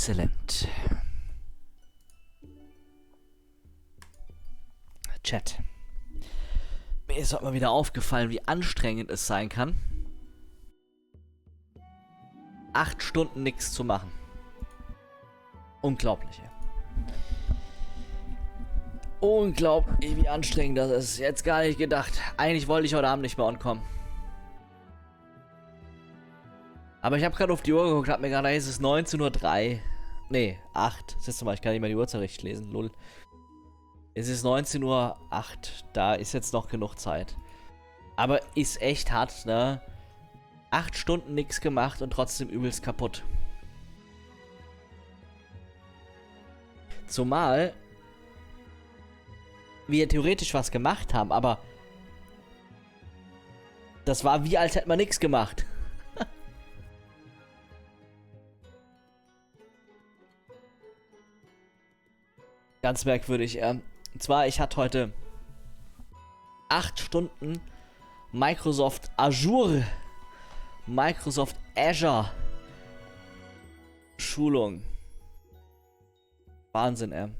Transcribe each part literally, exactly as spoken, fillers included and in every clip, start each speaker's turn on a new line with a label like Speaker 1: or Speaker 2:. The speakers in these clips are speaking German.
Speaker 1: Exzellent. Chat. Mir ist heute mal wieder aufgefallen, wie anstrengend es sein kann, acht Stunden nichts zu machen. Unglaublich, ey. Unglaublich, wie anstrengend das ist. Jetzt gar nicht gedacht. Eigentlich wollte ich heute Abend nicht mehr ankommen. Aber ich habe gerade auf die Uhr geguckt, hab mir gerade, es ist neunzehn Uhr drei. Nee, acht. Siehst du mal, ich kann nicht mehr die Uhrzeit richtig lesen. Lull. Es ist neunzehn Uhr acht. Da ist jetzt noch genug Zeit. Aber ist echt hart, ne? Acht Stunden nichts gemacht und trotzdem übelst kaputt. Zumal wir theoretisch was gemacht haben, aber das war wie, als hätte man nichts gemacht. Ganz merkwürdig. Ähm, und zwar, ich hatte heute acht Stunden Microsoft Azure, Microsoft Azure Schulung. Wahnsinn, ey.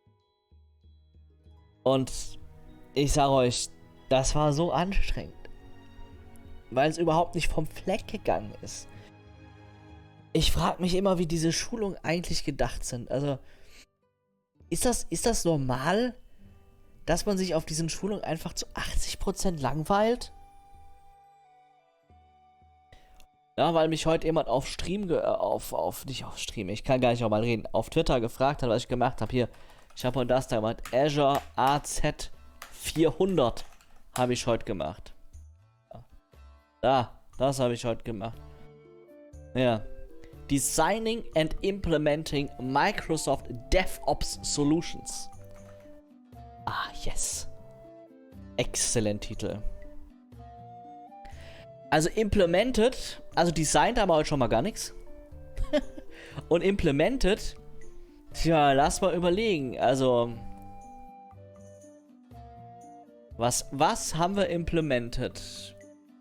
Speaker 1: Und ich sage euch, das war so anstrengend, weil es überhaupt nicht vom Fleck gegangen ist. Ich frage mich immer, wie diese Schulungen eigentlich gedacht sind. Also, ist das, ist das normal, dass man sich auf diesen Schulungen einfach zu achtzig Prozent langweilt? Ja, weil mich heute jemand auf Stream, ge- äh, auf, auf, nicht auf Stream, ich kann gar nicht auch mal reden, auf Twitter gefragt hat, was ich gemacht habe. Hier, ich habe heute das da gemacht. Azure A Z vierhundert habe ich heute gemacht. Da, das habe ich heute gemacht. Ja. Designing and Implementing Microsoft DevOps Solutions. Ah, yes. Exzellent Titel. Also implemented, also designt haben wir heute schon mal gar nichts. Und implemented, tja, lass mal überlegen. Also, was, was haben wir implemented?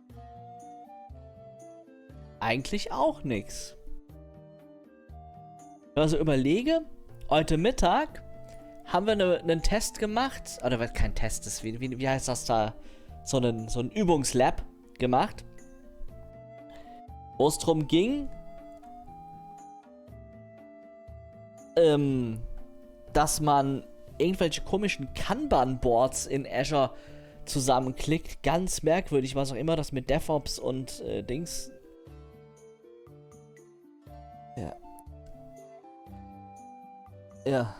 Speaker 1: Eigentlich auch nichts. Also überlege, heute Mittag haben wir ne, einen Test gemacht, oder kein Test, ist, wie, wie, wie heißt das da? So einen, so einen Übungslab gemacht, wo es darum ging, ähm, dass man irgendwelche komischen Kanban-Boards in Azure zusammenklickt. Ganz merkwürdig, was auch immer das mit DevOps und äh, Dings. Ja. Ja.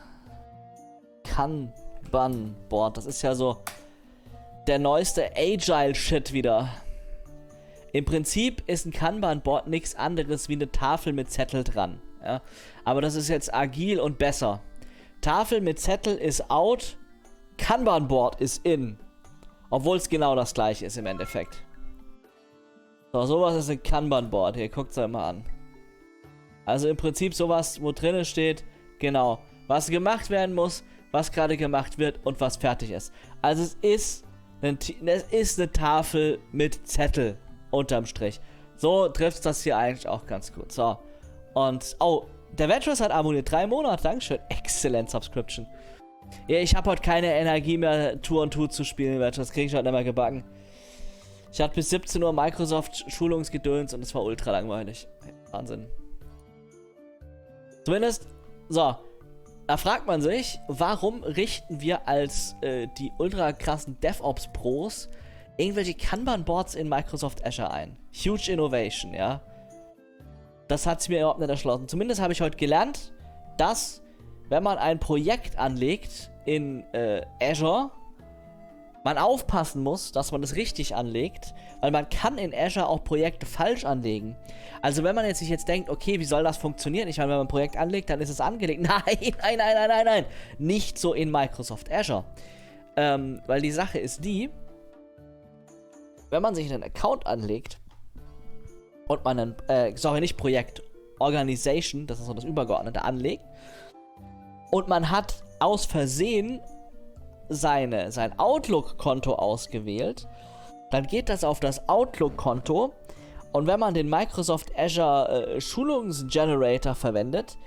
Speaker 1: Kanban-Board. Das ist ja so der neueste Agile-Shit wieder. Im Prinzip ist ein Kanban-Board nichts anderes wie eine Tafel mit Zettel dran. Ja? Aber das ist jetzt agil und besser. Tafel mit Zettel ist out. Kanban-Board ist in. Obwohl es genau das gleiche ist im Endeffekt. So, sowas ist ein Kanban-Board. Hier, guckt es euch mal an. Also im Prinzip sowas, wo drinnen steht, genau, was gemacht werden muss, was gerade gemacht wird und was fertig ist. Also es ist, ein, es ist eine Tafel mit Zettel unterm Strich. So trifft das hier eigentlich auch ganz gut. So, und, oh, der Vetrus hat abonniert, drei Monate, Dankeschön, exzellent Subscription. Ja, ich habe heute keine Energie mehr, Tour und Tour zu spielen, Vetrus, kriege ich heute nicht mehr gebacken. Ich hatte bis siebzehn Uhr Microsoft Schulungsgedöns und es war ultra langweilig. Wahnsinn. Zumindest, so, da fragt man sich, warum richten wir als äh, die ultra krassen DevOps-Pros irgendwelche Kanban-Boards in Microsoft Azure ein? Huge Innovation, ja. Das hat es mir überhaupt nicht erschlossen. Zumindest habe ich heute gelernt, dass, wenn man ein Projekt anlegt in äh, Azure, man aufpassen muss, dass man es richtig anlegt, weil man kann in Azure auch Projekte falsch anlegen. Also wenn man jetzt sich jetzt denkt, okay, wie soll das funktionieren? Ich meine, wenn man ein Projekt anlegt, dann ist es angelegt. Nein, nein, nein, nein, nein, nein. Nicht so in Microsoft Azure. Ähm, weil die Sache ist die, wenn man sich einen Account anlegt und man ein, äh, sorry, nicht Projekt, Organization, das ist so das Übergeordnete, anlegt und man hat aus Versehen seine, sein Outlook-Konto ausgewählt, dann geht das auf das Outlook-Konto und wenn man den Microsoft Azure äh, Schulungsgenerator verwendet,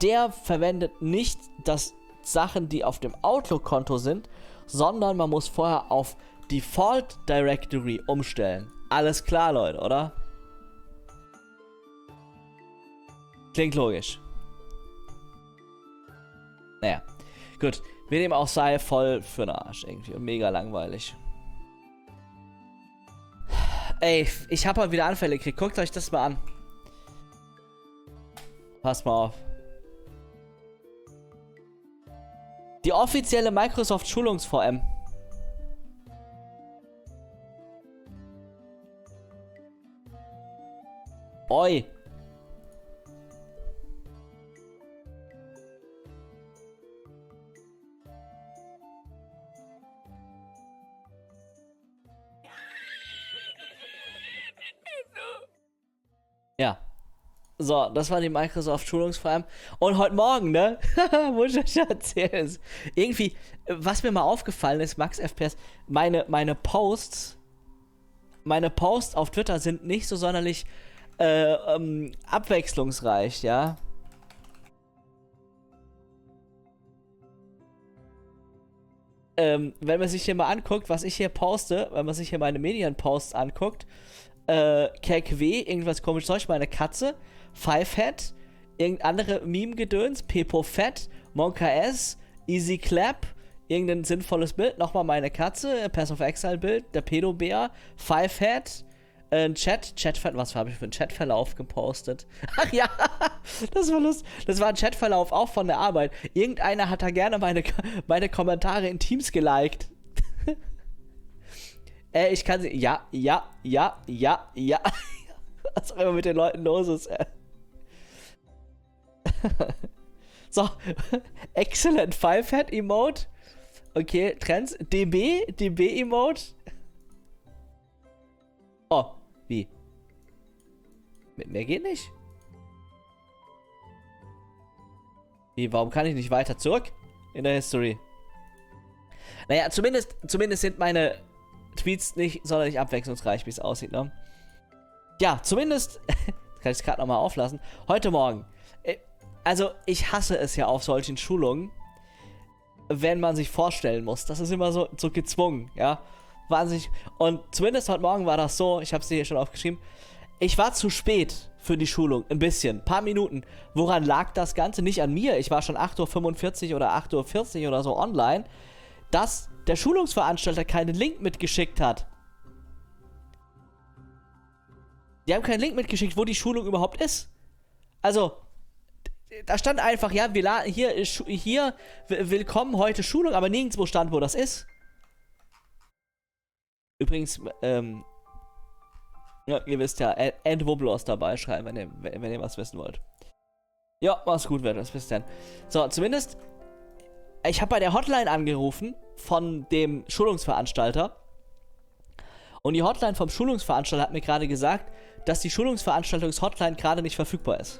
Speaker 1: der verwendet nicht das Sachen, die auf dem Outlook-Konto sind, sondern man muss vorher auf Default Directory umstellen. Alles klar, Leute, oder? Klingt logisch. Naja, gut. Wir nehmen auch sei voll für den Arsch irgendwie und mega langweilig. Ey, ich habe heute wieder Anfälle gekriegt. Guckt euch das mal an. Passt mal auf. Die offizielle Microsoft Schulungs-V M. Oi. Ja. So, das war die Microsoft Schulungs-V M. Und heute Morgen, ne? Wo ich euch erzähle, ist irgendwie, was mir mal aufgefallen ist, Max F P S, meine, meine Posts, meine Posts auf Twitter sind nicht so sonderlich äh, ähm, abwechslungsreich, ja? Ähm, wenn man sich hier mal anguckt, was ich hier poste, wenn man sich hier meine Medienposts anguckt, äh, K K W, irgendwas komisch, Zeug, meine Katze, Fivehead, irgendein andere Meme-Gedöns, Pepo Fett, Monka S, Easy Clap, irgendein sinnvolles Bild, nochmal meine Katze, Pass of Exile Bild, der Pedobär, Fivehead, äh, ein Chat, Chatverlauf, was habe ich für einen Chatverlauf gepostet? Ach ja, das war lustig, das war ein Chatverlauf auch von der Arbeit. Irgendeiner hat da gerne meine, meine Kommentare in Teams geliked. Äh, ich kann sie. Ja, ja, ja, ja, ja. Was auch immer mit den Leuten los ist, ey. So. Excellent Five-Head-Emote. Okay, Trends. D B, D B-Emote. Oh, wie? Mit mehr geht nicht? Wie, warum kann ich nicht weiter zurück in der History? Naja, zumindest, zumindest sind meine Tweets nicht sonderlich abwechslungsreich, wie es aussieht, ne? Ja, zumindest, kann ich es gerade nochmal auflassen, heute Morgen. Also, ich hasse es ja auf solchen Schulungen, wenn man sich vorstellen muss. Das ist immer so, so gezwungen, ja? Wahnsinnig. Und zumindest heute Morgen war das so, ich habe es dir hier schon aufgeschrieben, ich war zu spät für die Schulung, ein bisschen, ein paar Minuten. Woran lag das Ganze? Nicht an mir, ich war schon acht Uhr fünfundvierzig oder acht Uhr vierzig oder so online, dass der Schulungsveranstalter keinen Link mitgeschickt hat. Die haben keinen Link mitgeschickt, wo die Schulung überhaupt ist. Also, da stand einfach, ja, wir laden, hier, hier, willkommen heute Schulung, aber nirgendwo stand, wo das ist. Übrigens, ähm, ja, ihr wisst ja, Endwoblos dabei schreiben, wenn ihr, wenn ihr was wissen wollt. Ja, mach's gut, wer das bis dann. So, zumindest, ich habe bei der Hotline angerufen von dem Schulungsveranstalter. Und die Hotline vom Schulungsveranstalter hat mir gerade gesagt, dass die Schulungsveranstaltungs-Hotline gerade nicht verfügbar ist.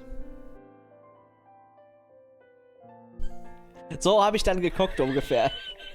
Speaker 1: So habe ich dann geguckt ungefähr.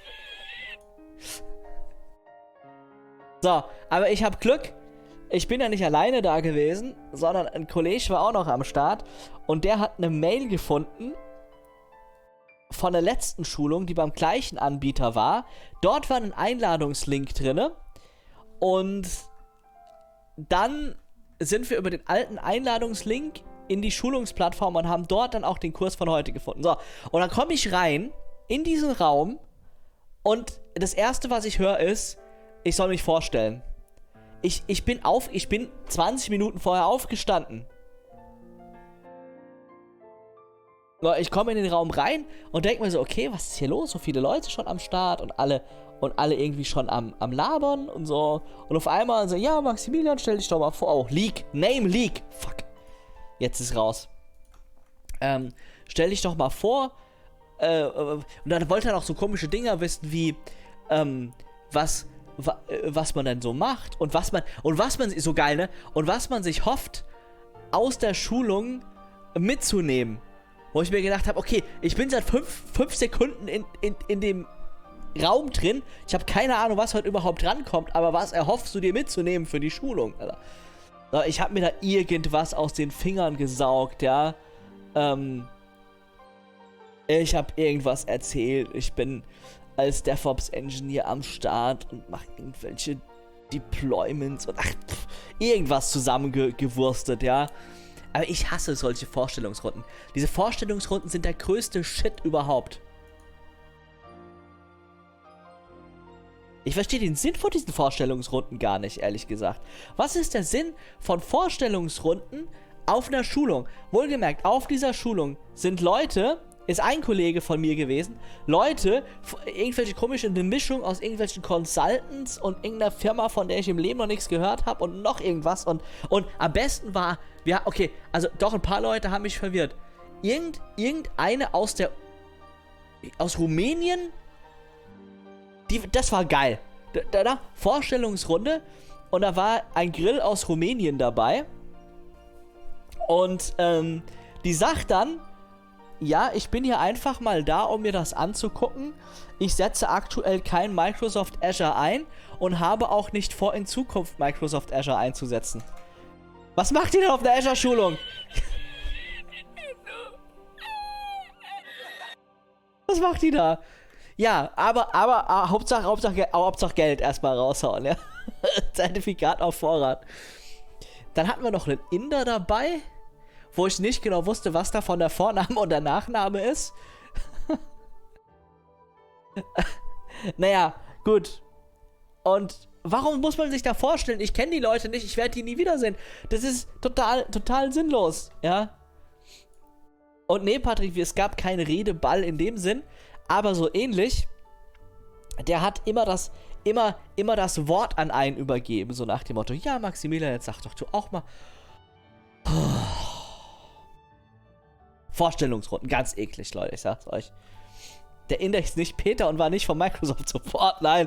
Speaker 1: So, aber ich habe Glück. Ich bin ja nicht alleine da gewesen, sondern ein Kollege war auch noch am Start. Und der hat eine Mail gefunden von der letzten Schulung, die beim gleichen Anbieter war. Dort war ein Einladungslink drin. Und dann sind wir über den alten Einladungslink in die Schulungsplattform und haben dort dann auch den Kurs von heute gefunden. So, und dann komme ich rein in diesen Raum und das erste, was ich höre, ist, ich soll mich vorstellen. Ich, ich bin auf, ich bin zwanzig Minuten vorher aufgestanden. So, ich komme in den Raum rein und denke mir so, okay, was ist hier los? So viele Leute schon am Start und alle und alle irgendwie schon am, am Labern und so. Und auf einmal so, ja, Maximilian, stell dich doch mal vor. Oh, Leak, Name Leak. Fuck. Jetzt ist raus. Ähm, stell dich doch mal vor. Äh, und dann wollte er noch so komische Dinger wissen wie, ähm, was, wa, was man denn so macht und was man, und was man, so geil, ne? Und was man sich hofft, aus der Schulung mitzunehmen. Wo ich mir gedacht habe, okay, ich bin seit fünf, fünf Sekunden in, in, in dem Raum drin. Ich habe keine Ahnung, was heute überhaupt rankommt, aber was erhoffst du dir mitzunehmen für die Schulung, Alter? So, ich habe mir da irgendwas aus den Fingern gesaugt, ja. Ähm, Ich habe irgendwas erzählt. Ich bin als DevOps-Engineer am Start und mache irgendwelche Deployments und ach, pff, irgendwas zusammengewurstet, ja. Aber ich hasse solche Vorstellungsrunden. Diese Vorstellungsrunden sind der größte Shit überhaupt. Ich verstehe den Sinn von diesen Vorstellungsrunden gar nicht, ehrlich gesagt. Was ist der Sinn von Vorstellungsrunden auf einer Schulung? Wohlgemerkt, auf dieser Schulung sind Leute, ist ein Kollege von mir gewesen, Leute, irgendwelche komische, eine Mischung aus irgendwelchen Consultants und irgendeiner Firma, von der ich im Leben noch nichts gehört habe und noch irgendwas. Und, und am besten war, ja, okay, also doch ein paar Leute haben mich verwirrt. Irgend, irgendeine aus der, aus Rumänien, die, das war geil. Da, da, Vorstellungsrunde und da war ein Grill aus Rumänien dabei und ähm, die sagt dann, ja, ich bin hier einfach mal da, um mir das anzugucken. Ich setze aktuell kein Microsoft Azure ein und habe auch nicht vor, in Zukunft Microsoft Azure einzusetzen. Was macht ihr denn auf der Azure-Schulung? Was macht die da? Ja, aber, aber, aber Hauptsache, Hauptsache, Hauptsache Geld erstmal raushauen, ja. Zertifikat auf Vorrat. Dann hatten wir noch einen Inder dabei, wo ich nicht genau wusste, was davon der Vorname und der Nachname ist. Naja, gut. Und warum muss man sich da vorstellen? Ich kenne die Leute nicht, ich werde die nie wiedersehen. Das ist total, total sinnlos, ja. Und nee, Patrick, es gab keinen Redeball in dem Sinn, aber so ähnlich. Der hat immer das, immer, immer das Wort an einen übergeben, so nach dem Motto, ja, Maximilian, jetzt sag doch du auch mal. Vorstellungsrunden, ganz eklig, Leute, ich sag's euch. Der Index nicht Peter und war nicht von Microsoft Support, nein.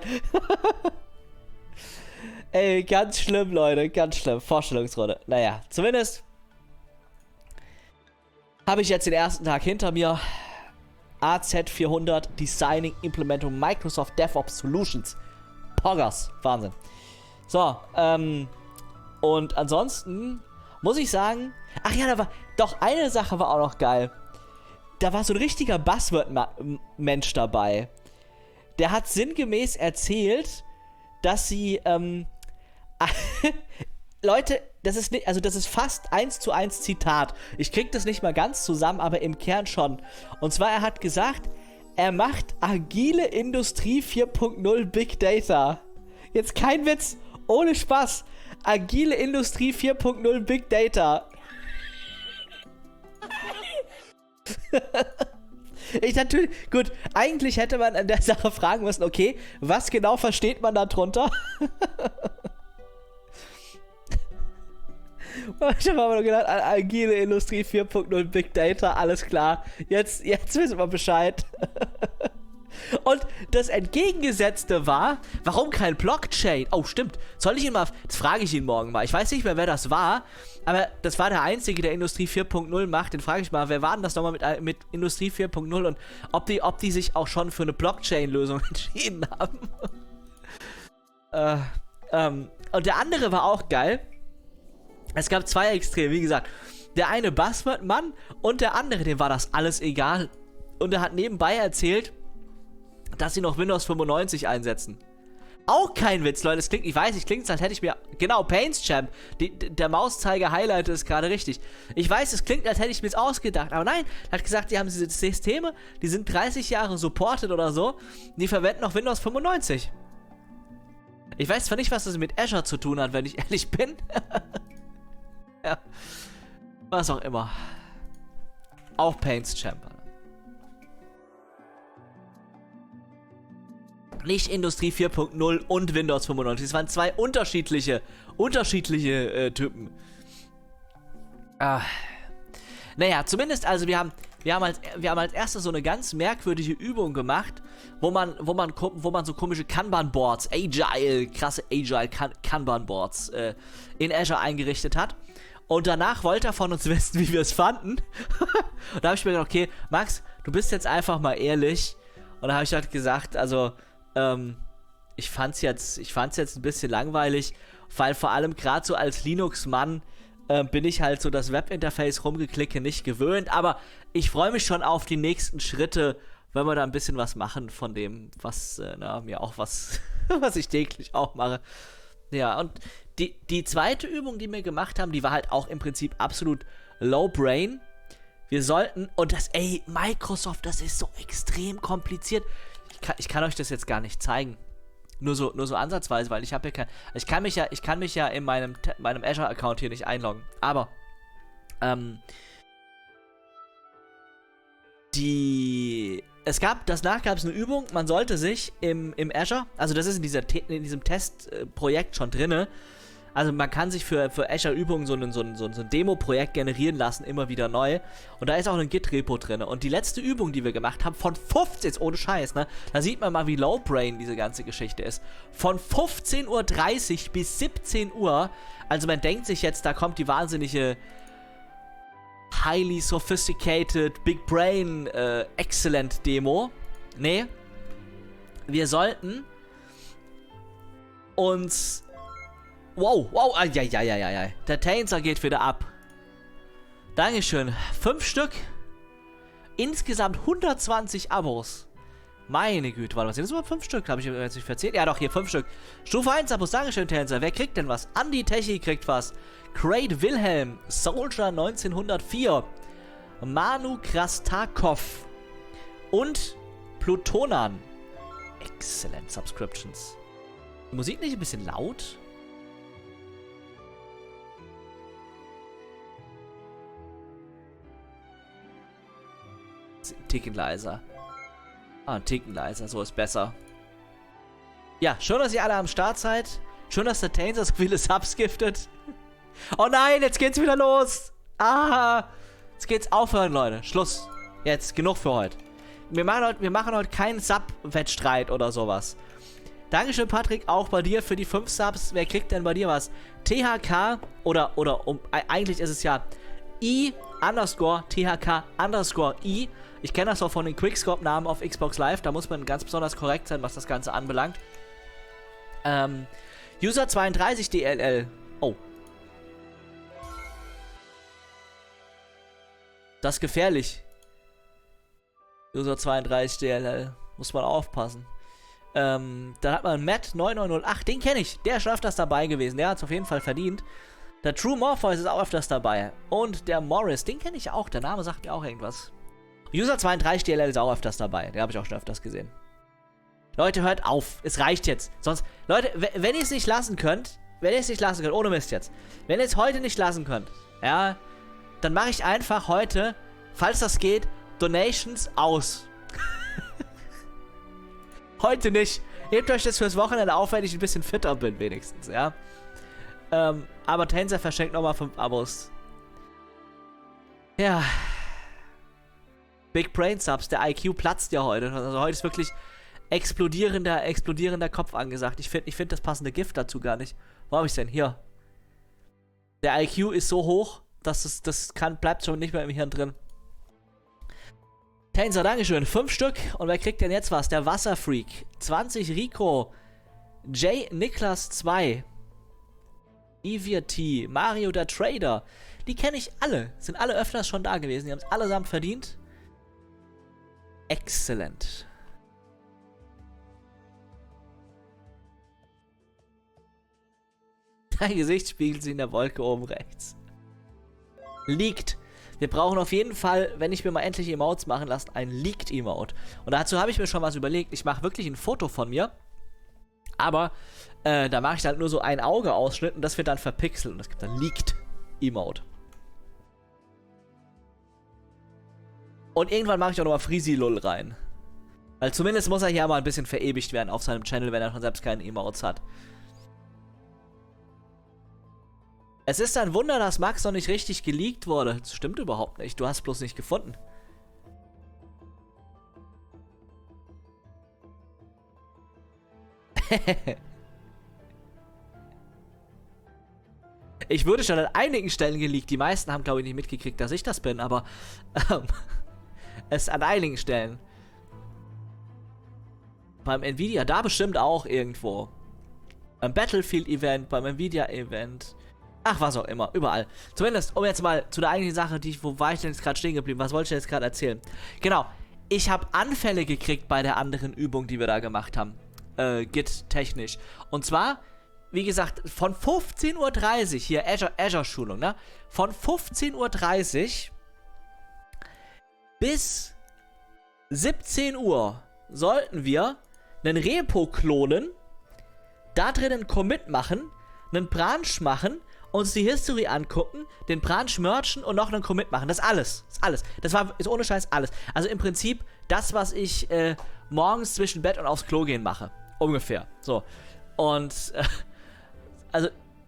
Speaker 1: Ey, ganz schlimm, Leute, ganz schlimm. Vorstellungsrunde. Naja, zumindest habe ich jetzt den ersten Tag hinter mir. A Z vierhundert Designing, Implementing Microsoft DevOps Solutions. Poggers, Wahnsinn. So, ähm, und ansonsten muss ich sagen, ach ja, da war, doch eine Sache war auch noch geil. Da war so ein richtiger Buzzword-Mensch dabei. Der hat sinngemäß erzählt, dass sie, ähm, Leute, das ist nicht, also das ist fast eins zu eins Zitat. Ich krieg das nicht mal ganz zusammen, aber im Kern schon. Und zwar, er hat gesagt, er macht agile Industrie vier Punkt null Big Data. Jetzt kein Witz, ohne Spaß. Agile Industrie vier Punkt null Big Data. Ich natürlich, gut, eigentlich hätte man an der Sache fragen müssen, okay, was genau versteht man da drunter? Ich habe aber nur gedacht, agile Industrie vier Punkt null Big Data, alles klar, jetzt, jetzt wissen wir Bescheid. Und das Entgegengesetzte war, warum kein Blockchain? Oh, stimmt. Soll ich ihn mal, das frage ich ihn morgen mal. Ich weiß nicht mehr, wer das war, aber das war der Einzige, der Industrie vier Punkt null macht. Den frage ich mal, wer war denn das nochmal mit, mit Industrie vier Punkt null und ob die, ob die sich auch schon für eine Blockchain-Lösung entschieden haben. äh, ähm, und der andere war auch geil. Es gab zwei Extreme, wie gesagt. Der eine Buzzword-Mann und der andere, dem war das alles egal. Und er hat nebenbei erzählt, dass sie noch Windows fünfundneunzig einsetzen. Auch kein Witz, Leute. Das klingt, ich weiß, ich klingt, als hätte ich mir. Genau, Paints Champ. Die, der Mauszeiger-Highlight ist gerade richtig. Ich weiß, es klingt, als hätte ich mir es ausgedacht. Aber nein, er hat gesagt, die haben diese Systeme, die sind dreißig Jahre supported oder so. Die verwenden noch Windows fünfundneunzig. Ich weiß zwar nicht, was das mit Azure zu tun hat, wenn ich ehrlich bin. Ja. Was auch immer. Auch Paints Champ. Nicht Industrie vier Punkt null und Windows fünfundneunzig. Es waren zwei unterschiedliche, unterschiedliche äh, Typen. Ah. Naja, zumindest, also wir haben, wir haben als, wir haben als erstes so eine ganz merkwürdige Übung gemacht, wo man, wo man, wo man so komische Kanban-Boards, Agile, krasse Agile Kanban-Boards äh, in Azure eingerichtet hat. Und danach wollte er von uns wissen, wie wir es fanden. Und da habe ich mir gedacht, okay, Max, du bist jetzt einfach mal ehrlich. Und da habe ich halt gesagt, also, ähm, ich fand's jetzt, ich fand's jetzt ein bisschen langweilig, weil vor allem gerade so als Linux-Mann, äh, bin ich halt so das Webinterface rumgeklicke nicht gewöhnt. Aber ich freue mich schon auf die nächsten Schritte, wenn wir da ein bisschen was machen von dem, was äh, na, mir auch was, was ich täglich auch mache. Ja, und die, die zweite Übung, die wir gemacht haben, die war halt auch im Prinzip absolut low brain. Wir sollten, und das, ey, Microsoft, das ist so extrem kompliziert. Ich kann, ich kann euch das jetzt gar nicht zeigen. Nur so, nur so ansatzweise, weil ich habe hier kein, ich kann mich ja, ich kann mich ja in meinem, meinem Azure-Account hier nicht einloggen. Aber, ähm, die, es gab, danach gab es eine Übung, man sollte sich im, im Azure, also das ist in, dieser, in diesem Testprojekt schon drinne, also man kann sich für, für Azure-Übungen so ein, so ein, so ein Demo-Projekt generieren lassen, immer wieder neu. Und da ist auch ein Git-Repo drin. Und die letzte Übung, die wir gemacht haben, von fünfzehn, ohne Scheiß, ne? Da sieht man mal, wie low-brain diese ganze Geschichte ist. Von fünfzehn Uhr dreißig bis siebzehn Uhr, also man denkt sich jetzt, da kommt die wahnsinnige highly sophisticated, big brain, äh, excellent Demo. Nee. Wir sollten uns... Wow, wow, ja, ja, ja, ja, ja. Der Tainzer geht wieder ab. Dankeschön. Fünf Stück. Insgesamt hundertzwanzig Abos. Meine Güte, warte, was sind das überhaupt? Fünf Stück? Habe ich jetzt nicht verzählt? Ja, doch, hier, fünf Stück. Stufe eins Abos, Dankeschön, Tainzer. Wer kriegt denn was? Andi Techi kriegt was. Craig Wilhelm. Soldier neunzehnhundertvier. Manu Krastakov. Und Plutonan. Excellent Subscriptions. Die Musik nicht ein bisschen laut? Ein Ticken leiser. Ah, ein Ticken leiser, so ist besser. Ja, schön, dass ihr alle am Start seid. Schön, dass der Tainzer so viele Subs giftet. Oh nein, jetzt geht's wieder los. Ah, jetzt geht's aufhören, Leute. Schluss. Jetzt, genug für heute. Wir machen heute, wir machen heute keinen Sub-Wettstreit oder sowas. Dankeschön, Patrick, auch bei dir für die fünf Subs. Wer kriegt denn bei dir was? T H K oder, oder, um, eigentlich ist es ja I underscore T H K underscore I. Ich kenne das auch von den Quickscope-Namen auf Xbox Live. Da muss man ganz besonders korrekt sein, was das Ganze anbelangt. Ähm, User zweiunddreißig D L L. Oh. Das ist gefährlich. User zweiunddreißig D L L. Muss man aufpassen. Ähm, dann hat man Matt neun neun null acht. Den kenne ich. Der ist schon öfters dabei gewesen. Der hat es auf jeden Fall verdient. Der True Morpheus ist auch öfters dabei. Und der Morris, den kenne ich auch. Der Name sagt mir auch irgendwas. User zweiunddreißig D L L ist auch öfters dabei. Den habe ich auch schon öfters gesehen. Leute, hört auf. Es reicht jetzt. Sonst, Leute, wenn ihr es nicht lassen könnt, wenn ihr es nicht lassen könnt, ohne Mist jetzt. Wenn ihr es heute nicht lassen könnt, ja, dann mache ich einfach heute, falls das geht, Donations aus. Heute nicht. Hebt euch das fürs Wochenende auf, wenn ich ein bisschen fitter bin, wenigstens, ja. Ähm, aber Tainzer verschenkt nochmal fünf Abos. Ja. Big Brain Subs, der I Q platzt ja heute. Also heute ist wirklich explodierender, explodierender Kopf angesagt. Ich finde ich find das passende Gift dazu gar nicht. Wo habe ich denn? Hier. Der I Q ist so hoch, dass es, das kann, bleibt schon nicht mehr im Hirn drin. Tainzer, Dankeschön. Fünf Stück. Und wer kriegt denn jetzt was? Der Wasserfreak. zwanzig Rico. J Niklas zwei. Evia T. Mario der Trader. Die kenne ich alle. Sind alle öfters schon da gewesen. Die haben es allesamt verdient. Excellent. Dein Gesicht spiegelt sich in der Wolke oben rechts. Leaked. Wir brauchen auf jeden Fall, wenn ich mir mal endlich Emotes machen lasse, ein Leaked-Emote. Und dazu habe ich mir schon was überlegt. Ich mache wirklich ein Foto von mir. Aber äh, da mache ich dann nur so ein Auge-Ausschnitt und das wird dann verpixelt. Und es gibt dann Leaked-Emote. Und irgendwann mache ich auch nochmal Frisi-Lull rein. Weil zumindest muss er hier mal ein bisschen verewigt werden auf seinem Channel, wenn er schon selbst keine Emotes hat. Es ist ein Wunder, dass Max noch nicht richtig geleakt wurde. Das stimmt überhaupt nicht. Du hast es bloß nicht gefunden. Ich wurde schon an einigen Stellen geleakt. Die meisten haben, glaube ich, nicht mitgekriegt, dass ich das bin, aber ähm, es an einigen Stellen. Beim Nvidia, da bestimmt auch irgendwo. Beim Battlefield-Event, beim Nvidia-Event. Ach, was auch immer, überall. Zumindest, um jetzt mal zu der eigentlichen Sache, die ich, wo war ich denn jetzt gerade stehen geblieben? Was wollte ich denn jetzt gerade erzählen? Genau, ich habe Anfälle gekriegt bei der anderen Übung, die wir da gemacht haben. Äh, Git-technisch. Und zwar, wie gesagt, von fünfzehn Uhr dreißig, hier Azure, Azure-Schulung, ne? Von fünfzehn Uhr dreißig bis siebzehn Uhr sollten wir einen Repo klonen, da drin einen Commit machen, einen Branch machen, uns die History angucken, den Branch merchen und noch einen Commit machen. Das ist alles. Das ist alles. Das war, ist ohne Scheiß alles. Also im Prinzip das, was ich äh, morgens zwischen Bett und aufs Klo gehen mache. Ungefähr. So. Und, äh, also,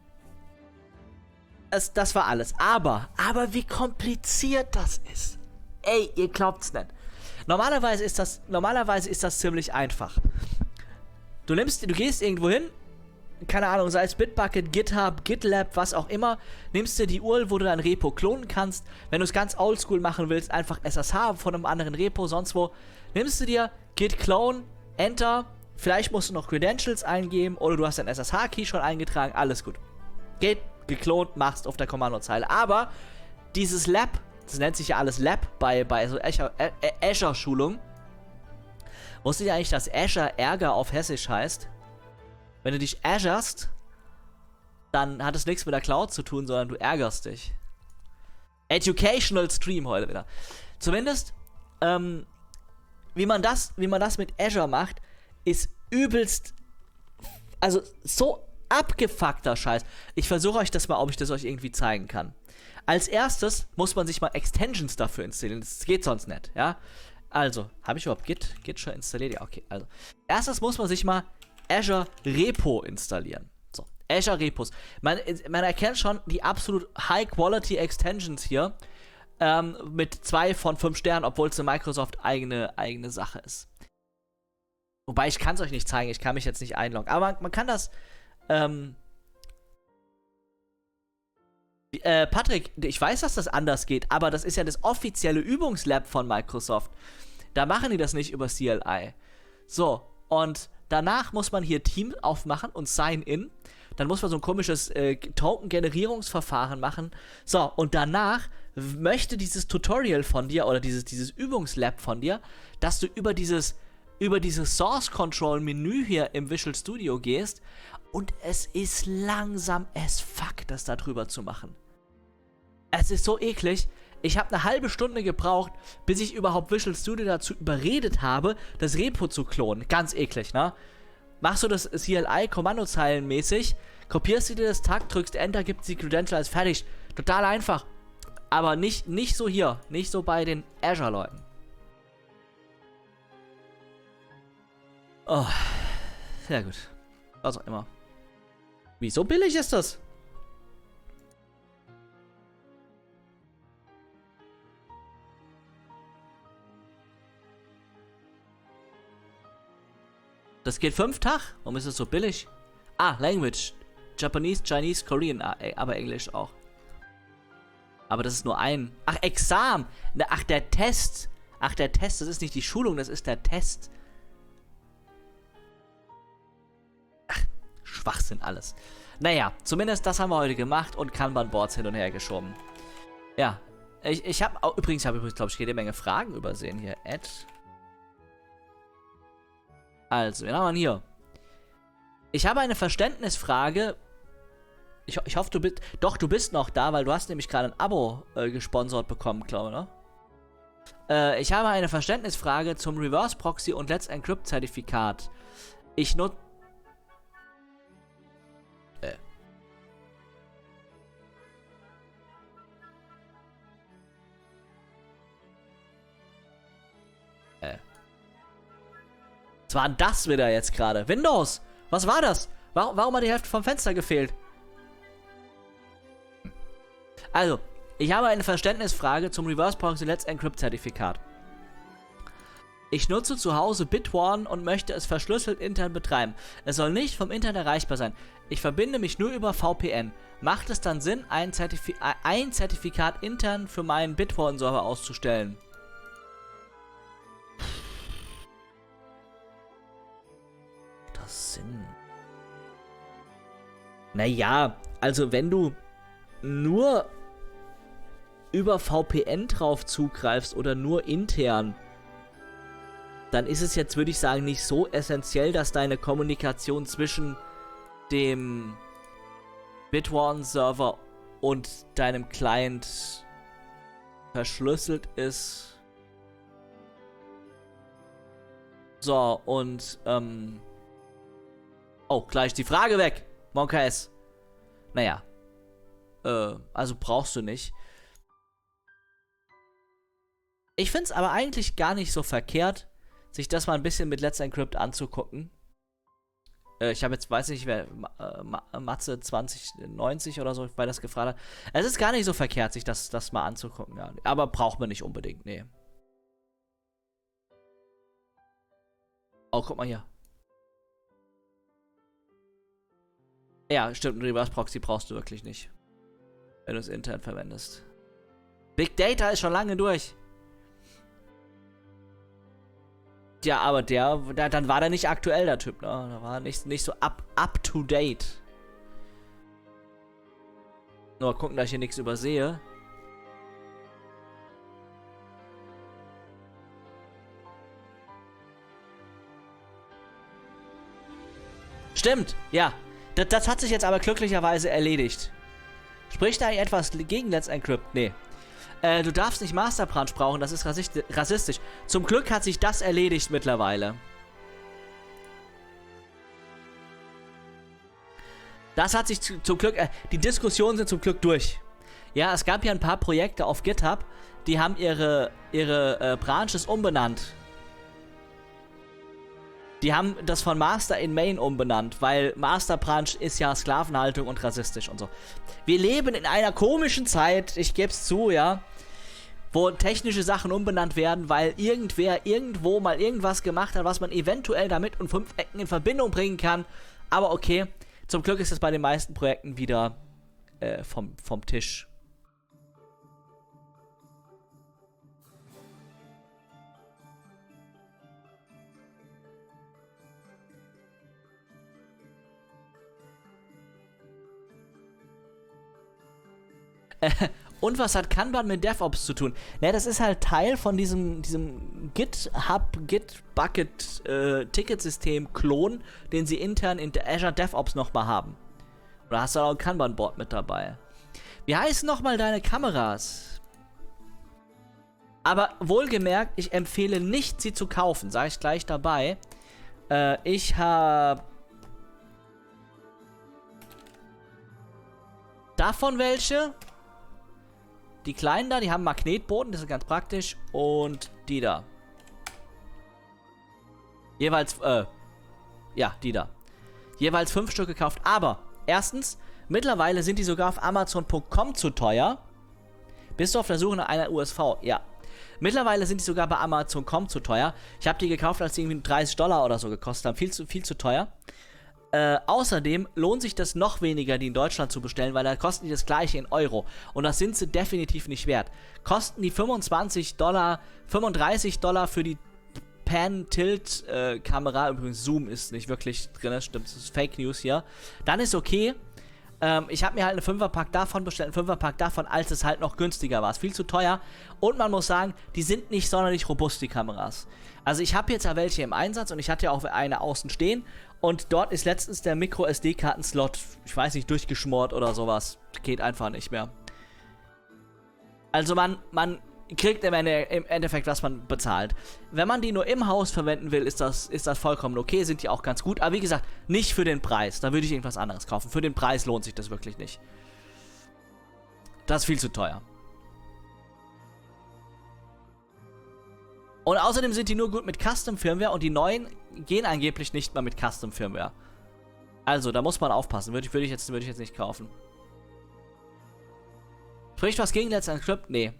Speaker 1: das, das war alles. Aber, aber wie kompliziert das ist. Ey, ihr glaubt's nicht. Normalerweise ist das, normalerweise ist das ziemlich einfach. Du nimmst, du gehst irgendwo hin, keine Ahnung, sei es Bitbucket, GitHub, GitLab, was auch immer, nimmst dir die U R L, wo du dein Repo klonen kannst. Wenn du es ganz oldschool machen willst, einfach S S H von einem anderen Repo, sonst wo, nimmst du dir Git Clone, Enter, vielleicht musst du noch Credentials eingeben oder du hast deinen S S H-Key schon eingetragen, alles gut. Geht, geklont, machst auf der Kommandozeile. Aber dieses Lab, das nennt sich ja alles Lab bei, bei so Azure-Schulung, wusstet ihr eigentlich, dass Azure Ärger auf Hessisch heißt? Wenn du dich azurst, dann hat es nichts mit der Cloud zu tun, sondern du ärgerst dich. Educational Stream heute wieder. Zumindest, ähm, wie man das, wie man das mit Azure macht, ist übelst, also so abgefuckter Scheiß. Ich versuche euch das mal, ob ich das euch irgendwie zeigen kann. Als erstes muss man sich mal Extensions dafür installieren. Das geht sonst nicht, ja? Also, habe ich überhaupt Git? Git schon installiert? Ja, okay, also. Erstes muss man sich mal Azure Repo installieren. So, Azure Repos. Man, man erkennt schon die absolut High-Quality Extensions hier. Ähm, mit zwei von fünf Sternen, obwohl es eine Microsoft eigene, eigene Sache ist. Wobei, ich kann es euch nicht zeigen, ich kann mich jetzt nicht einloggen. Aber man, man kann das, ähm, äh, Patrick, ich weiß, dass das anders geht, aber das ist ja das offizielle Übungslab von Microsoft. Da machen die das nicht über C L I. So, und danach muss man hier Team aufmachen und Sign In. Dann muss man so ein komisches äh, Token-Generierungsverfahren machen. So, und danach möchte dieses Tutorial von dir oder dieses, dieses Übungslab von dir, dass du über dieses, über dieses Source-Control-Menü hier im Visual Studio gehst und es ist langsam as fuck, das da drüber zu machen. Es ist so eklig. Ich habe eine halbe Stunde gebraucht, bis ich überhaupt Visual Studio dazu überredet habe, das Repo zu klonen. Ganz eklig, ne? Machst du das C L I-Kommandozeilenmäßig, kopierst du dir das Tag, drückst Enter, gibst die Credentials, fertig. Total einfach. Aber nicht, nicht so hier. Nicht so bei den Azure-Leuten. Oh. Sehr gut. Was auch immer. Wieso billig ist das? Das geht fünf Tage. Warum ist es so billig? Ah, Language. Japanese, Chinese, Korean, aber Englisch auch. Aber das ist nur ein. Ach, Examen. Ach, der Test. Ach, der Test. Das ist nicht die Schulung, das ist der Test. Ach, Schwachsinn alles. Naja, zumindest das haben wir heute gemacht und Kanban-Boards hin und her geschoben. Ja. Ich, ich habe übrigens, ich habe übrigens, glaube ich, jede Menge Fragen übersehen hier. Ed. Also, wen haben wir hier? Ich habe eine Verständnisfrage. Ich, ich hoffe, du bist... Doch, du bist noch da, weil du hast nämlich gerade ein Abo äh, gesponsert bekommen, glaube ich, ne? Äh, ich habe eine Verständnisfrage zum Reverse Proxy und Let's Encrypt Zertifikat. Ich nutze... Äh. Äh. Was war denn das wieder jetzt gerade? Windows! Was war das? Warum, warum hat die Hälfte vom Fenster gefehlt? Also, ich habe eine Verständnisfrage zum Reverse Proxy Let's Encrypt Zertifikat. Ich nutze zu Hause Bitwarden und möchte es verschlüsselt intern betreiben. Es soll nicht vom Internet erreichbar sein. Ich verbinde mich nur über V P N. Macht es dann Sinn, ein, Zertifi ein Zertifikat intern für meinen Bitwarden-Server auszustellen? Das Sinn. Naja, also wenn du nur über V P N drauf zugreifst oder nur intern, dann ist es jetzt, würde ich sagen, nicht so essentiell, dass deine Kommunikation zwischen dem Bitwarden-Server und deinem Client verschlüsselt ist. So, und, ähm... oh, gleich die Frage weg, Monka S. Naja. Äh, also brauchst du nicht. Ich find's aber eigentlich gar nicht so verkehrt, sich das mal ein bisschen mit Let's Encrypt anzugucken. Äh, ich habe jetzt, weiß nicht, wer, äh, Matze zwanzig neunzig oder so, weil das gefragt hat. Es ist gar nicht so verkehrt, sich das, das mal anzugucken, ja. Aber braucht man nicht unbedingt, nee. Oh, guck mal hier. Ja, stimmt, ein Reverse Proxy brauchst du wirklich nicht. Wenn du es intern verwendest. Big Data ist schon lange durch. Ja, aber der, der, dann war der nicht aktuell, der Typ, ne? Da war nicht, nicht so up, up to date. Nur gucken, dass ich hier nichts übersehe. Stimmt, ja. Das, das hat sich jetzt aber glücklicherweise erledigt. Spricht da etwas gegen Let's Encrypt? Nee. Äh, du darfst nicht Master Branch brauchen, das ist rassistisch. Zum Glück hat sich das erledigt mittlerweile. Das hat sich zu, zum Glück, äh, die Diskussionen sind zum Glück durch. Ja, es gab ja ein paar Projekte auf GitHub, die haben ihre, ihre äh, Branches umbenannt. Die haben das von Master in Main umbenannt, weil Master Branch ist ja Sklavenhaltung und rassistisch und so. Wir leben in einer komischen Zeit, ich geb's zu, ja, wo technische Sachen umbenannt werden, weil irgendwer irgendwo mal irgendwas gemacht hat, was man eventuell damit und fünf Ecken in Verbindung bringen kann. Aber okay, zum Glück ist es bei den meisten Projekten wieder äh, vom, vom Tisch. Und was hat Kanban mit DevOps zu tun? Ne, das ist halt Teil von diesem, diesem GitHub, Gitbucket äh, Ticketsystem-Klon, den sie intern in Azure DevOps nochmal haben. Oder hast du auch ein Kanban-Board mit dabei? Wie heißen nochmal deine Kameras? Aber wohlgemerkt, ich empfehle nicht, sie zu kaufen. Sage ich gleich dabei. Äh, ich habe davon welche. Die kleinen da, die haben Magnetboden, das ist ganz praktisch. Und die da. Jeweils, äh, ja, die da. Jeweils fünf Stück gekauft. Aber, erstens, mittlerweile sind die sogar auf Amazon Punkt com zu teuer. Bist du auf der Suche nach einer U S V? Ja. Mittlerweile sind die sogar bei Amazon Punkt com zu teuer. Ich habe die gekauft, als die irgendwie dreißig Dollar oder so gekostet haben. Viel zu, viel zu teuer. Äh, außerdem lohnt sich das noch weniger, die in Deutschland zu bestellen, weil da kosten die das gleiche in Euro. Und das sind sie definitiv nicht wert. Kosten die fünfundzwanzig Dollar, fünfunddreißig Dollar für die Pan-Tilt-Kamera. Äh, Übrigens, Zoom ist nicht wirklich drin, das stimmt, das ist Fake News hier. Dann ist okay. Ähm, ich habe mir halt einen Fünferpack davon bestellt, einen Fünferpack davon, als es halt noch günstiger war. Es ist viel zu teuer. Und man muss sagen, die sind nicht sonderlich robust, die Kameras. Also ich habe jetzt ja welche im Einsatz und ich hatte ja auch eine außen stehen. Und dort ist letztens der Micro-S D-Karten-Slot, ich weiß nicht, durchgeschmort oder sowas. Geht einfach nicht mehr. Also man, man kriegt im Endeffekt, was man bezahlt. Wenn man die nur im Haus verwenden will, ist das, ist das vollkommen okay, sind die auch ganz gut. Aber wie gesagt, nicht für den Preis. Da würde ich irgendwas anderes kaufen. Für den Preis lohnt sich das wirklich nicht. Das ist viel zu teuer. Und außerdem sind die nur gut mit Custom-Firmware und die neuen gehen angeblich nicht mal mit Custom-Firmware. Also, da muss man aufpassen. Würde ich, würde ich, jetzt, würde ich jetzt nicht kaufen. Spricht was gegen Let's Encrypt? Nee.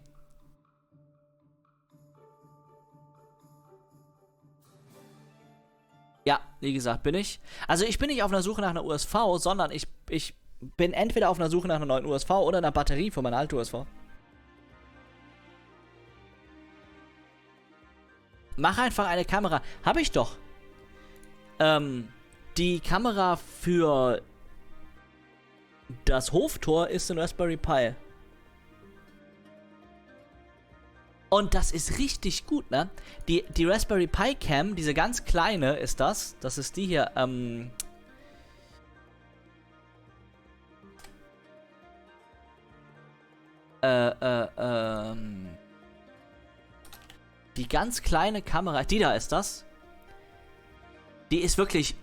Speaker 1: Ja, wie gesagt, bin ich. Also, ich bin nicht auf einer Suche nach einer U S V, sondern ich, ich bin entweder auf einer Suche nach einer neuen U S V oder einer Batterie für meine alte U S V. Mach einfach eine Kamera. Habe ich doch. Ähm, die Kamera für das Hoftor ist ein Raspberry Pi. Und das ist richtig gut, ne? Die, die Raspberry Pi Cam, diese ganz kleine ist das. Das ist die hier, ähm... Äh, äh, ähm... Die ganz kleine Kamera, die da ist das. Die ist wirklich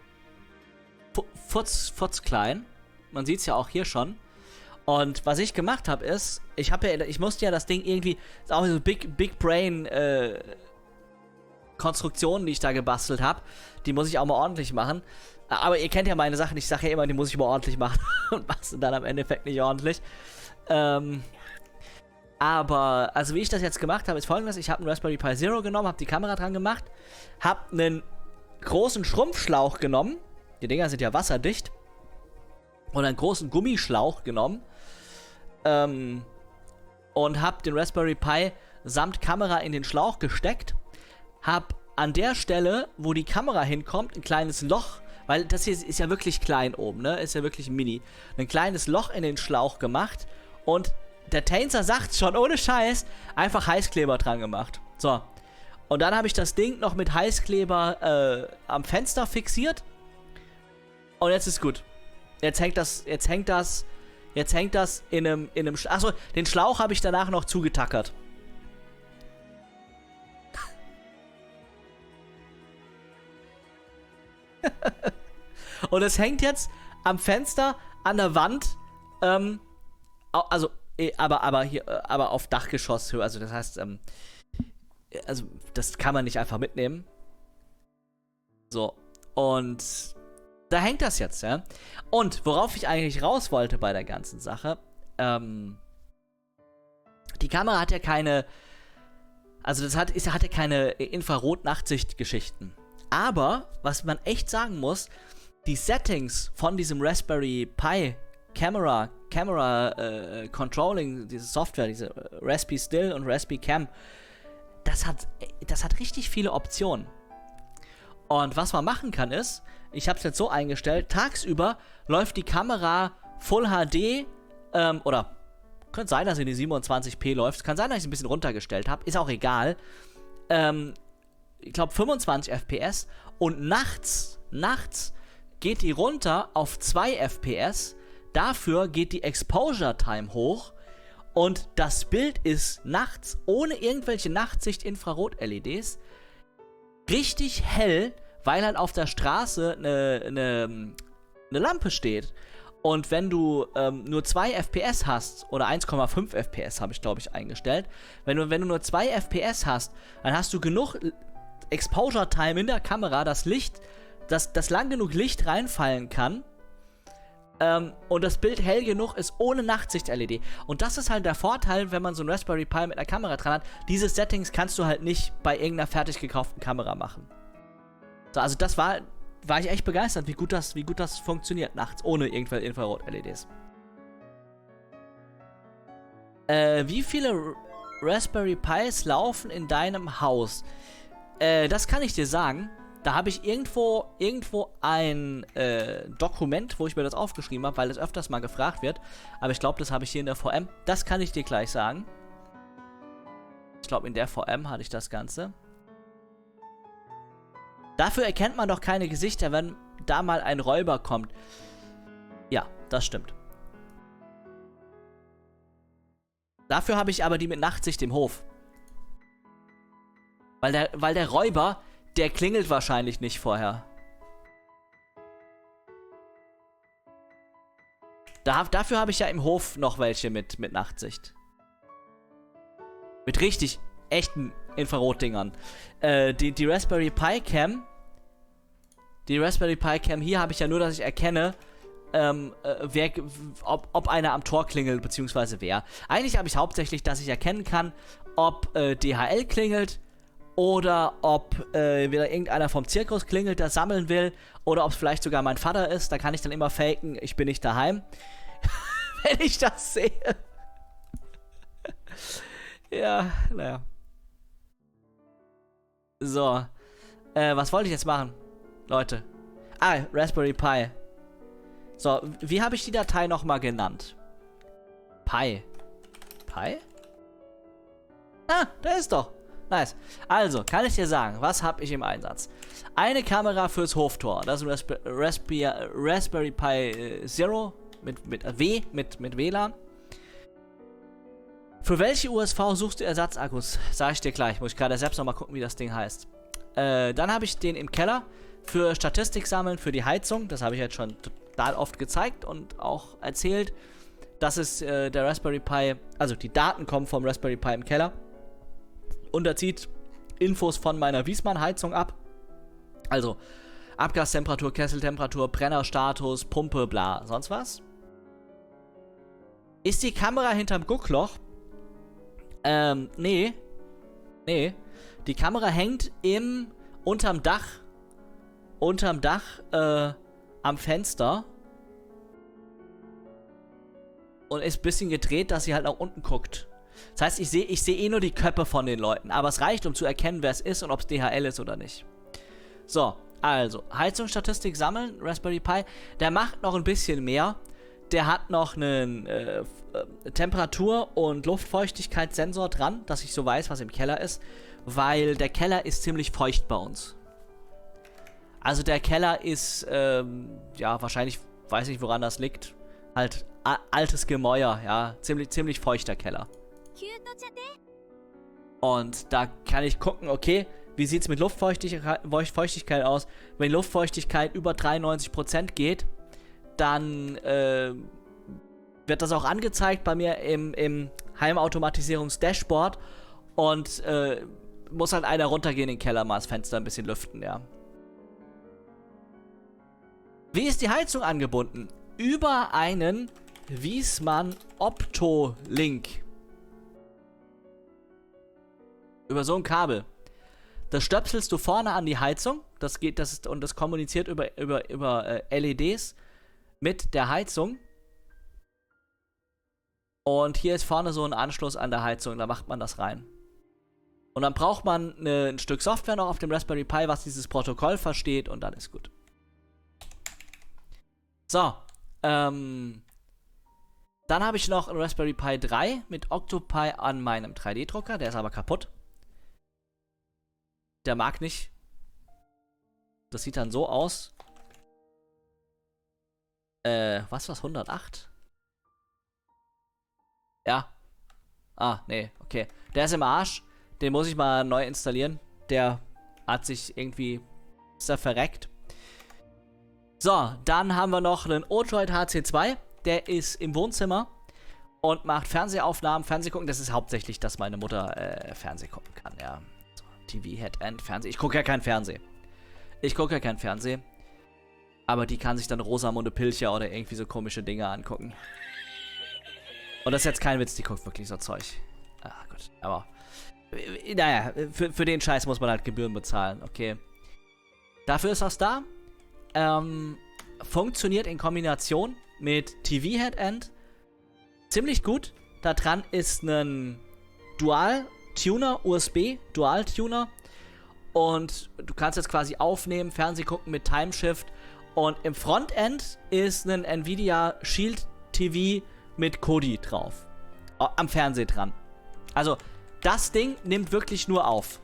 Speaker 1: futz, futz klein. Man sieht es ja auch hier schon. Und was ich gemacht habe ist, ich habe ja, ich musste ja das Ding irgendwie, ist auch so Big, Big Brain äh, Konstruktionen, die ich da gebastelt habe, die muss ich auch mal ordentlich machen. Aber ihr kennt ja meine Sachen, ich sage ja immer, die muss ich mal ordentlich machen und mach's dann am Endeffekt nicht ordentlich. Ähm, aber, also wie ich das jetzt gemacht habe, ist folgendes, ich habe einen Raspberry Pi Zero genommen, habe die Kamera dran gemacht, habe einen großen Schrumpfschlauch genommen, die Dinger sind ja wasserdicht, und einen großen Gummischlauch genommen, ähm, und habe den Raspberry Pi samt Kamera in den Schlauch gesteckt, habe an der Stelle, wo die Kamera hinkommt, ein kleines Loch, weil das hier ist ja wirklich klein oben, ne, ist ja wirklich mini, ein kleines Loch in den Schlauch gemacht und der Tainzer sagt schon, ohne Scheiß, einfach Heißkleber dran gemacht. So, und dann habe ich das Ding noch mit Heißkleber äh, am Fenster fixiert und jetzt ist gut. Jetzt hängt das, jetzt hängt das, jetzt hängt das in einem, in einem, achso, den Schlauch habe ich danach noch zugetackert. Und es hängt jetzt am Fenster, an der Wand, ähm, also, aber, aber hier, aber auf Dachgeschosshöhe, also das heißt, ähm, also, das kann man nicht einfach mitnehmen. So, und da hängt das jetzt, ja. Und worauf ich eigentlich raus wollte bei der ganzen Sache, ähm, die Kamera hat ja keine, also das hat, ist, hat ja keine Infrarot-Nachtsicht-Geschichten. Aber, was man echt sagen muss, die Settings von diesem Raspberry Pi Camera, Camera äh, Controlling, diese Software, diese Raspi Still und Raspi Cam, das hat, das hat richtig viele Optionen. Und was man machen kann ist, ich habe es jetzt so eingestellt, tagsüber läuft die Kamera Full H D, ähm, oder könnte sein, dass sie in die siebenundzwanzig p läuft, kann sein, dass ich es ein bisschen runtergestellt habe, ist auch egal, ähm, ich glaube fünfundzwanzig F P S und nachts, nachts geht die runter auf zwei F P S, dafür geht die Exposure Time hoch und das Bild ist nachts ohne irgendwelche Nachtsicht-Infrarot-L E Ds richtig hell, weil halt auf der Straße eine, eine, eine Lampe steht. Und wenn du ähm, nur zwei F P S hast, oder eins Komma fünf F P S habe ich, glaube ich, eingestellt, wenn du, wenn du nur zwei F P S hast, dann hast du genug Exposure Time in der Kamera, dass Licht, dass, dass lang genug Licht reinfallen kann, ähm, und das Bild hell genug ist, ohne Nachtsicht-L E D. Und das ist halt der Vorteil, wenn man so ein Raspberry Pi mit einer Kamera dran hat. Diese Settings kannst du halt nicht bei irgendeiner fertig gekauften Kamera machen. So, also das war, war ich echt begeistert, wie gut das, wie gut das funktioniert nachts, ohne irgendwelche Infrarot-L E Ds. Äh, wie viele Raspberry Pis laufen in deinem Haus? Äh, das kann ich dir sagen. Da habe ich irgendwo, irgendwo ein äh, Dokument, wo ich mir das aufgeschrieben habe, weil es öfters mal gefragt wird. Aber ich glaube, das habe ich hier in der V M. Das kann ich dir gleich sagen. Ich glaube, in der V M hatte ich das Ganze. Dafür erkennt man doch keine Gesichter, wenn da mal ein Räuber kommt. Ja, das stimmt. Dafür habe ich aber die mit Nachtsicht im Hof. Weil der, weil der Räuber, der klingelt wahrscheinlich nicht vorher. Da, dafür habe ich ja im Hof noch welche mit, mit Nachtsicht. Mit richtig echten Infrarotdingern. Äh, die, die Raspberry Pi Cam. Die Raspberry Pi Cam hier habe ich ja nur, dass ich erkenne, ähm, äh, wer, ob, ob einer am Tor klingelt, beziehungsweise wer. Eigentlich habe ich hauptsächlich, dass ich erkennen kann, ob äh, D H L klingelt oder ob äh, wieder irgendeiner vom Zirkus klingelt, der sammeln will, oder ob es vielleicht sogar mein Vater ist. Da kann ich dann immer faken, ich bin nicht daheim, wenn ich das sehe. Ja, naja. So. Äh, was wollte ich jetzt machen? Leute. Ah, Raspberry Pi. So, wie habe ich die Datei nochmal genannt? Pi. Pi? Ah, da ist doch. Nice. Also, kann ich dir sagen, was habe ich im Einsatz? Eine Kamera fürs Hoftor. Das ist ein Rasp Raspi Raspberry Pi äh, Zero mit, mit äh, W, mit, mit W L A N. Für welche U S V suchst du Ersatzakkus? Sag ich dir gleich. Muss ich gerade selbst nochmal gucken, wie das Ding heißt. Äh, dann habe ich den im Keller für Statistik sammeln, für die Heizung. Das habe ich jetzt schon total oft gezeigt und auch erzählt. Das ist äh, der Raspberry Pi, also die Daten kommen vom Raspberry Pi im Keller. Und er zieht Infos von meiner Wiesmann-Heizung ab. Also Abgastemperatur, Kesseltemperatur, Brennerstatus, Pumpe, bla, sonst was. Ist die Kamera hinterm Guckloch? Ähm, nee. Nee. Die Kamera hängt im, unterm Dach, unterm Dach, äh, am Fenster. Und ist ein bisschen gedreht, dass sie halt nach unten guckt. Das heißt, ich sehe ich seh eh nur die Köpfe von den Leuten. Aber es reicht, um zu erkennen, wer es ist und ob es D H L ist oder nicht. So, also, Heizungsstatistik sammeln, Raspberry Pi. Der macht noch ein bisschen mehr. Der hat noch einen äh, Temperatur- und Luftfeuchtigkeitssensor dran, dass ich so weiß, was im Keller ist. Weil der Keller ist ziemlich feucht bei uns. Also der Keller ist, ähm, ja, wahrscheinlich, weiß nicht, woran das liegt. Halt altes Gemäuer, ja. Ziemlich, ziemlich feuchter Keller. Und da kann ich gucken, okay, wie sieht es mit Luftfeuchtigkeit Feuchtigkeit aus? Wenn Luftfeuchtigkeit über dreiundneunzig Prozent geht, dann äh, wird das auch angezeigt bei mir im, im Heimautomatisierungs-Dashboard und äh, muss halt einer runtergehen in den Keller, mal das Fenster ein bisschen lüften, ja. Wie ist die Heizung angebunden? Über einen Wiesmann Opto-Link. Über so ein Kabel. Das stöpselst du vorne an die Heizung. Das geht, das ist, und das kommuniziert über, über, über äh, L E Ds mit der Heizung. Und hier ist vorne so ein Anschluss an der Heizung. Da macht man das rein. Und dann braucht man ne, ein Stück Software noch auf dem Raspberry Pi, was dieses Protokoll versteht. Und dann ist gut. So. Ähm. Dann habe ich noch ein Raspberry Pi drei mit Octopi an meinem drei D Drucker. Der ist aber kaputt. Der mag nicht. Das sieht dann so aus. Äh, was was? hundertacht? Ja. Ah, nee, okay. Der ist im Arsch. Den muss ich mal neu installieren. Der hat sich irgendwie... Ist er verreckt. So, dann haben wir noch einen Odroid H C zwei. Der ist im Wohnzimmer und macht Fernsehaufnahmen, Fernseh gucken. Das ist hauptsächlich, dass meine Mutter äh, Fernseh gucken kann, ja. So, T V, Head-End, Fernseh. Ich gucke ja kein Fernseh. Ich gucke ja kein Fernseh. Aber die kann sich dann Rosamunde Pilcher oder irgendwie so komische Dinge angucken. Und das ist jetzt kein Witz, die guckt wirklich so Zeug. Ah, gut. Aber, äh, naja, für, für den Scheiß muss man halt Gebühren bezahlen, okay. Dafür ist das da. Ähm, funktioniert in Kombination mit T V-Head-End ziemlich gut. Da dran ist ein Dual-Tuner, U S B, Dual-Tuner. Und du kannst jetzt quasi aufnehmen, Fernseh gucken mit Timeshift. Und im Frontend ist ein Nvidia Shield T V mit Kodi drauf. Am Fernseher dran. Also, das Ding nimmt wirklich nur auf.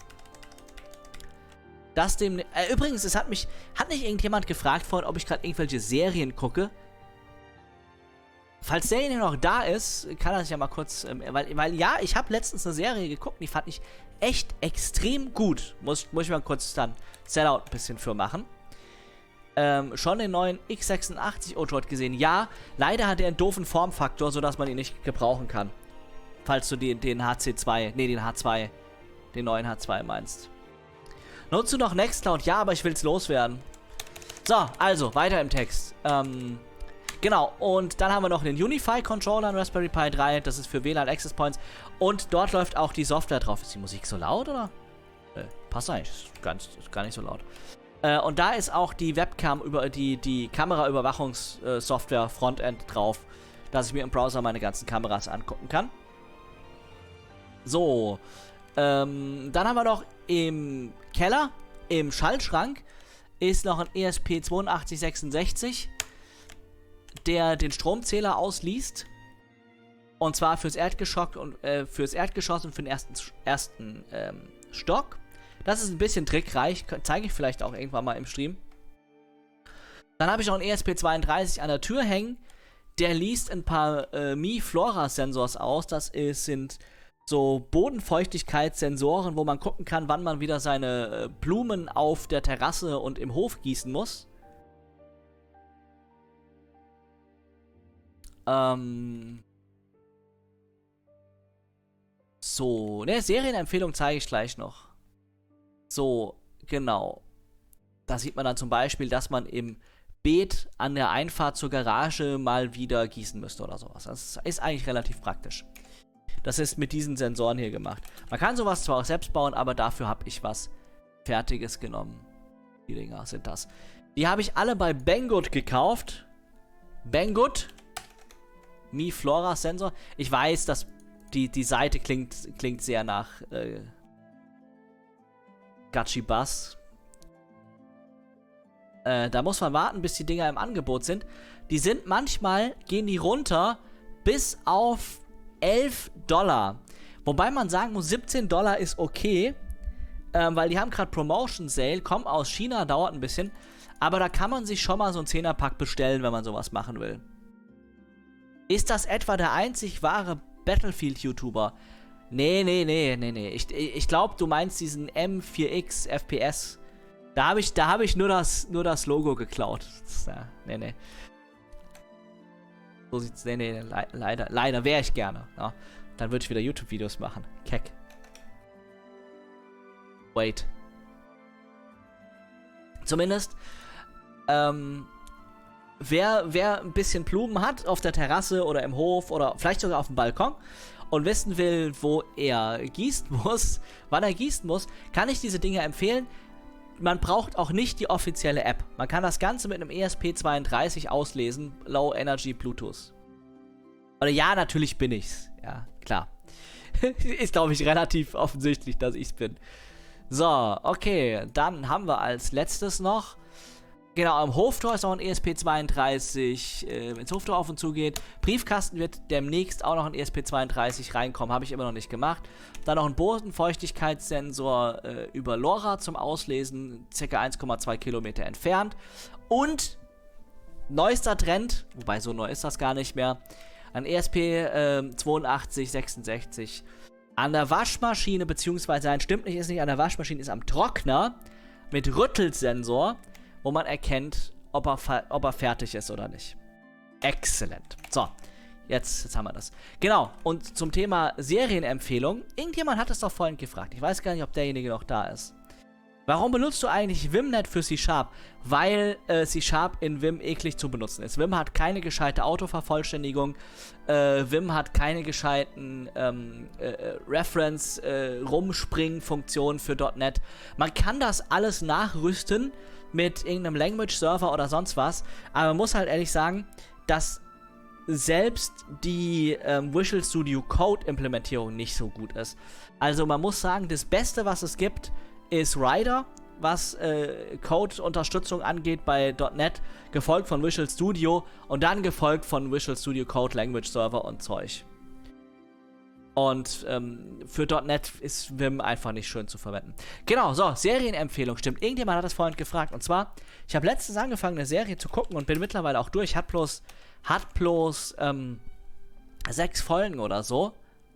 Speaker 1: Das dem. Äh, übrigens, es hat mich. Hat nicht irgendjemand gefragt vorhin, ob ich gerade irgendwelche Serien gucke? Falls derjenige noch da ist, kann er sich ja mal kurz. Ähm, weil, weil ja, ich habe letztens eine Serie geguckt, die fand ich echt extrem gut. Muss, muss ich mal kurz dann Sellout ein bisschen für machen. Ähm, schon den neuen x sechsundachtzig Odroid gesehen. Ja, leider hat er einen doofen Formfaktor, sodass man ihn nicht gebrauchen kann. Falls du den, den H C zwei, nee, den H zwei, den neuen H zwei meinst. Nutzt du noch Nextcloud? Ja, aber ich will's loswerden. So, also, weiter im Text. Ähm, genau, und dann haben wir noch den Unify-Controller an Raspberry Pi drei. Das ist für W L A N Access Points. Und dort läuft auch die Software drauf. Ist die Musik so laut, oder? Äh, passt eigentlich. Ist gar nicht, ist gar nicht so laut. Äh, und da ist auch die Webcam, über die, die Kameraüberwachungssoftware äh, Frontend drauf, dass ich mir im Browser meine ganzen Kameras angucken kann. So, ähm, dann haben wir noch im Keller, im Schaltschrank, ist noch ein E S P zwei acht sechs sechs. der den Stromzähler ausliest. Und zwar fürs Erdgeschoss und, äh, fürs Erdgeschoss und für den ersten, ersten ähm, Stock. Das ist ein bisschen trickreich. Zeige ich vielleicht auch irgendwann mal im Stream. Dann habe ich noch einen E S P zweiunddreißig an der Tür hängen. Der liest ein paar äh, Mi-Flora-Sensors aus. Das ist, sind so Bodenfeuchtigkeitssensoren, wo man gucken kann, wann man wieder seine äh, Blumen auf der Terrasse und im Hof gießen muss. Ähm... So, ne, Serienempfehlung zeige ich gleich noch. So, genau. Da sieht man dann zum Beispiel, dass man im Beet an der Einfahrt zur Garage mal wieder gießen müsste oder sowas. Das ist eigentlich relativ praktisch. Das ist mit diesen Sensoren hier gemacht. Man kann sowas zwar auch selbst bauen, aber dafür habe ich was Fertiges genommen. Die Dinger sind das. Die habe ich alle bei Banggood gekauft. Banggood. Mi Flora Sensor. Ich weiß, dass Die, die Seite klingt, klingt sehr nach äh, Gachi Bass. Äh, da muss man warten, bis die Dinger im Angebot sind. Die sind manchmal, gehen die runter bis auf elf Dollar. Wobei man sagen muss, siebzehn Dollar ist okay. Ähm, weil die haben gerade Promotion Sale, kommen aus China, dauert ein bisschen. Aber da kann man sich schon mal so ein Zehner-Pack bestellen, wenn man sowas machen will. Ist das etwa der einzig wahre Battlefield-YouTuber? Nee, nee, nee, nee, nee. Ich, ich glaube, du meinst diesen M vier X F P S. Da habe ich, da hab ich nur, das, nur das Logo geklaut. Ja, nee, nee. So sieht's. Nee, nee, le leider. Leider wäre ich gerne. Ja. Dann würde ich wieder YouTube-Videos machen. Keck. Wait. Zumindest, ähm, Wer, wer ein bisschen Blumen hat auf der Terrasse oder im Hof oder vielleicht sogar auf dem Balkon und wissen will, wo er gießen muss, wann er gießen muss, kann ich diese Dinge empfehlen. Man braucht auch nicht die offizielle App. Man kann das Ganze mit einem E S P zweiunddreißig auslesen, Low Energy Bluetooth. Oder ja, natürlich bin ich's. Ja, klar. Ist, glaube ich, relativ offensichtlich, dass ich's bin. So, okay, dann haben wir als letztes noch, genau, am Hoftor ist auch ein E S P zweiunddreißig, äh, wenn das Hoftor auf und zu geht. Briefkasten wird demnächst auch noch ein E S P zweiunddreißig reinkommen, habe ich immer noch nicht gemacht. Dann noch ein Bodenfeuchtigkeitssensor äh, über LoRa zum Auslesen, ca. eins Komma zwei Kilometer entfernt. Und neuester Trend, wobei so neu ist das gar nicht mehr, ein E S P äh, zweiundachtzig sechsundsechzig an der Waschmaschine, beziehungsweise, nein, stimmt nicht, ist nicht an der Waschmaschine, ist am Trockner mit Rüttelsensor, wo man erkennt, ob er, ob er fertig ist oder nicht. Exzellent. So, jetzt, jetzt haben wir das. Genau, und zum Thema Serienempfehlung. Irgendjemand hat es doch vorhin gefragt. Ich weiß gar nicht, ob derjenige noch da ist. Warum benutzt du eigentlich Vimnet für C-Sharp? Weil äh, C-Sharp in Vim eklig zu benutzen ist. Vim hat keine gescheite Autovervollständigung. Äh, Vim hat keine gescheiten ähm, äh, Reference-Rumspringen-Funktionen für .NET. Man kann das alles nachrüsten mit irgendeinem Language-Server oder sonst was. Aber man muss halt ehrlich sagen, dass selbst die ähm, Visual Studio Code-Implementierung nicht so gut ist. Also man muss sagen, das Beste, was es gibt, ist Rider, was äh, Code-Unterstützung angeht bei .NET, gefolgt von Visual Studio und dann gefolgt von Visual Studio Code, Language Server und Zeug. Und ähm, für .NET ist Vim einfach nicht schön zu verwenden. Genau, so, Serienempfehlung, stimmt. Irgendjemand hat das vorhin gefragt. Und zwar, ich habe letztens angefangen, eine Serie zu gucken und bin mittlerweile auch durch. Hat bloß, hat bloß ähm, sechs Folgen oder so.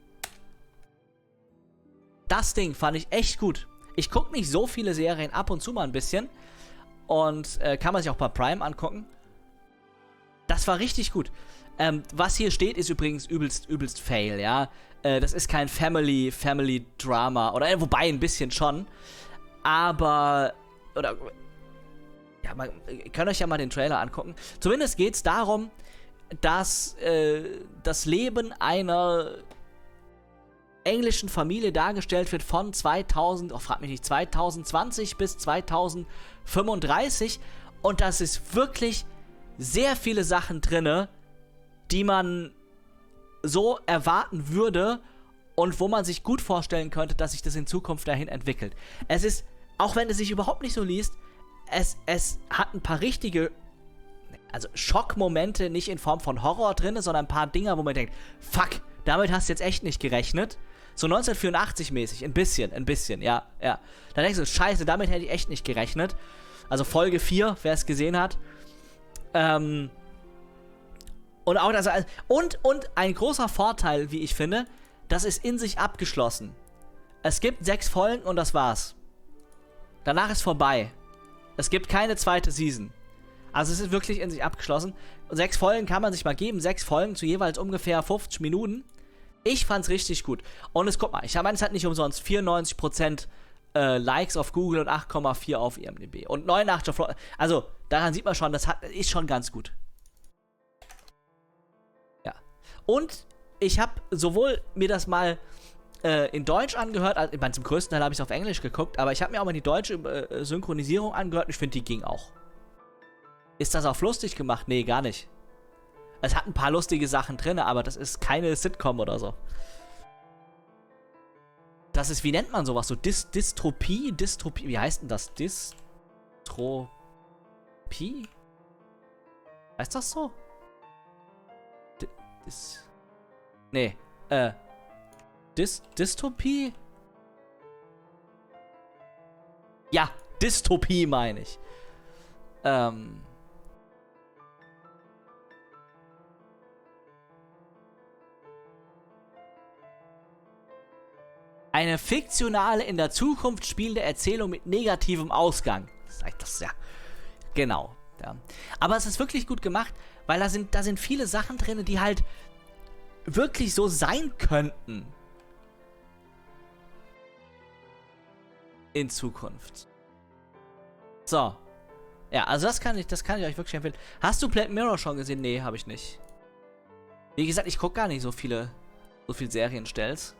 Speaker 1: Das Ding fand ich echt gut. Ich gucke nicht so viele Serien, ab und zu mal ein bisschen. Und äh, kann man sich auch bei Prime angucken. Das war richtig gut. Ähm, was hier steht, ist übrigens übelst, übelst fail, ja. Äh, das ist kein Family, Family Drama. Oder, äh, wobei, ein bisschen schon. Aber, oder, ja, man, ihr könnt euch ja mal den Trailer angucken. Zumindest geht es darum, dass äh, das Leben einer englischen Familie dargestellt wird von zweitausend, oh, frag mich nicht, zweitausendzwanzig bis zweitausendfünfunddreißig. Und das ist wirklich sehr viele Sachen drinne, die man so erwarten würde und wo man sich gut vorstellen könnte, dass sich das in Zukunft dahin entwickelt. Es ist, auch wenn es sich überhaupt nicht so liest, es, es hat ein paar richtige, also Schockmomente nicht in Form von Horror drin, sondern ein paar Dinger, wo man denkt, fuck, damit hast du jetzt echt nicht gerechnet. So neunzehnhundertvierundachtzig-mäßig, ein bisschen, ein bisschen, ja, ja. Da denkst du, scheiße, damit hätte ich echt nicht gerechnet. Also Folge vier, wer es gesehen hat. Ähm, und auch das, und, und ein großer Vorteil, wie ich finde, das ist in sich abgeschlossen. Es gibt sechs Folgen und das war's. Danach ist vorbei. Es gibt keine zweite Season. Also es ist wirklich in sich abgeschlossen. Und sechs Folgen kann man sich mal geben. Sechs Folgen zu jeweils ungefähr fünfzig Minuten. Ich fand's richtig gut. Und es, guck mal, ich meine, es hat nicht umsonst vierundneunzig Prozent äh, Likes auf Google und acht Komma vier auf I M D B. Und neunundachtzig auf... Also, daran sieht man schon, das hat, ist schon ganz gut. Ja. Und ich habe sowohl mir das mal äh, in Deutsch angehört, also, ich meine, zum größten Teil habe ich es auf Englisch geguckt, aber ich habe mir auch mal die deutsche äh, Synchronisierung angehört und ich finde, die ging auch. Ist das auf lustig gemacht? Nee, gar nicht. Es hat ein paar lustige Sachen drin, aber das ist keine Sitcom oder so. Das ist, wie nennt man sowas? So Dys Dystropie? Dystropie? Wie heißt denn das? Dystropie? Heißt das so? D Dys nee, äh. Dys Dystopie? Ja, Dystopie meine ich. Ähm. Eine fiktionale, in der Zukunft spielende Erzählung mit negativem Ausgang. Das ist ja, genau. Ja. Aber es ist wirklich gut gemacht, weil da sind, da sind viele Sachen drin, die halt wirklich so sein könnten. In Zukunft. So. Ja, also das kann ich, das kann ich euch wirklich empfehlen. Hast du Black Mirror schon gesehen? Nee, habe ich nicht. Wie gesagt, ich gucke gar nicht so viele, so viele Serienstells.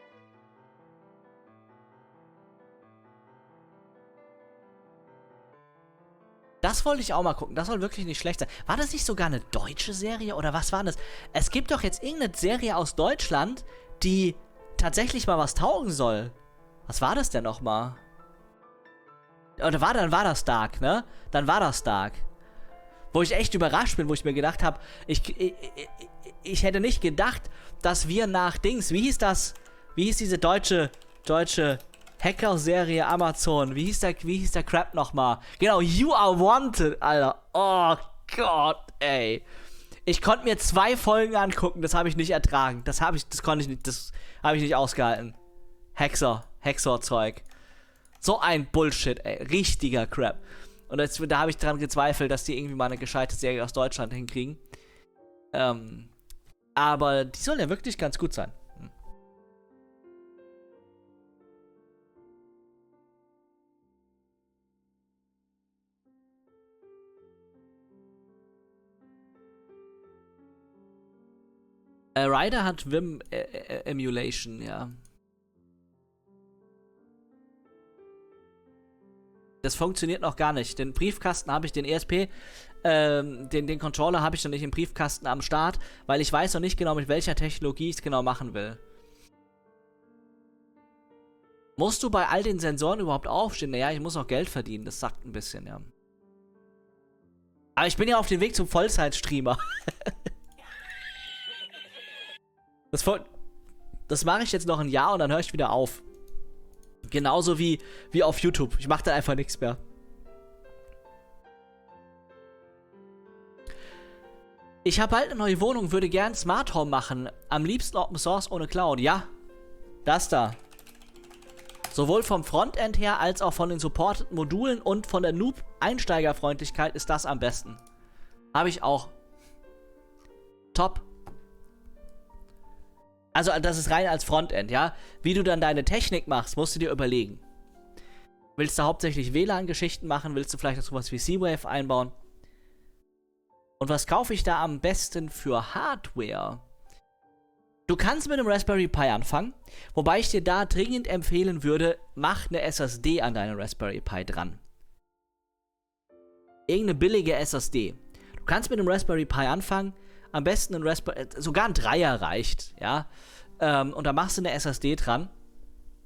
Speaker 1: Das wollte ich auch mal gucken. Das soll wirklich nicht schlecht sein. War das nicht sogar eine deutsche Serie? Oder was war das? Es gibt doch jetzt irgendeine Serie aus Deutschland, die tatsächlich mal was taugen soll. Was war das denn nochmal? Oder war, dann war das Dark, ne? Dann war das Dark. Wo ich echt überrascht bin, wo ich mir gedacht habe, ich, ich, ich, ich hätte nicht gedacht, dass wir nach Dings, wie hieß das? Wie hieß diese deutsche, deutsche... Hacker-Serie Amazon. Wie hieß der, wie hieß der Crap nochmal? Genau, You Are Wanted, Alter. Oh Gott, ey. Ich konnte mir zwei Folgen angucken, das habe ich nicht ertragen. Das habe ich, das konnte ich nicht, das habe ich nicht ausgehalten. Hexer, Hexer-Zeug. So ein Bullshit, ey. Richtiger Crap. Und jetzt, da habe ich dran gezweifelt, dass die irgendwie mal eine gescheite Serie aus Deutschland hinkriegen. Ähm, aber die soll ja wirklich ganz gut sein. Äh, Ryder hat Vim äh, äh, Emulation, ja. Das funktioniert noch gar nicht. Den Briefkasten habe ich, den E S P, ähm, den, den Controller habe ich noch nicht im Briefkasten am Start, weil ich weiß noch nicht genau, mit welcher Technologie ich es genau machen will. Musst du bei all den Sensoren überhaupt aufstehen? Naja, ich muss auch Geld verdienen, das sagt ein bisschen, ja. Aber ich bin ja auf dem Weg zum Vollzeit-Streamer. Das, das mache ich jetzt noch ein Jahr und dann höre ich wieder auf. Genauso wie, wie auf YouTube. Ich mache dann einfach nichts mehr. Ich habe bald eine neue Wohnung, würde gern Smart Home machen. Am liebsten Open Source ohne Cloud. Ja, das da. Sowohl vom Frontend her als auch von den supported Modulen und von der Noob-Einsteigerfreundlichkeit ist das am besten. Habe ich auch. Top. Also, das ist rein als Frontend, ja. Wie du dann deine Technik machst, musst du dir überlegen. Willst du hauptsächlich W L A N-Geschichten machen? Willst du vielleicht auch sowas wie Z-Wave einbauen? Und was kaufe ich da am besten für Hardware? Du kannst mit dem Raspberry Pi anfangen, wobei ich dir da dringend empfehlen würde, mach eine S S D an deinen Raspberry Pi dran. Irgendeine billige S S D. Du kannst mit dem Raspberry Pi anfangen, am besten ein Raspberry, sogar ein Dreier reicht, ja. Ähm, und da machst du eine S S D dran,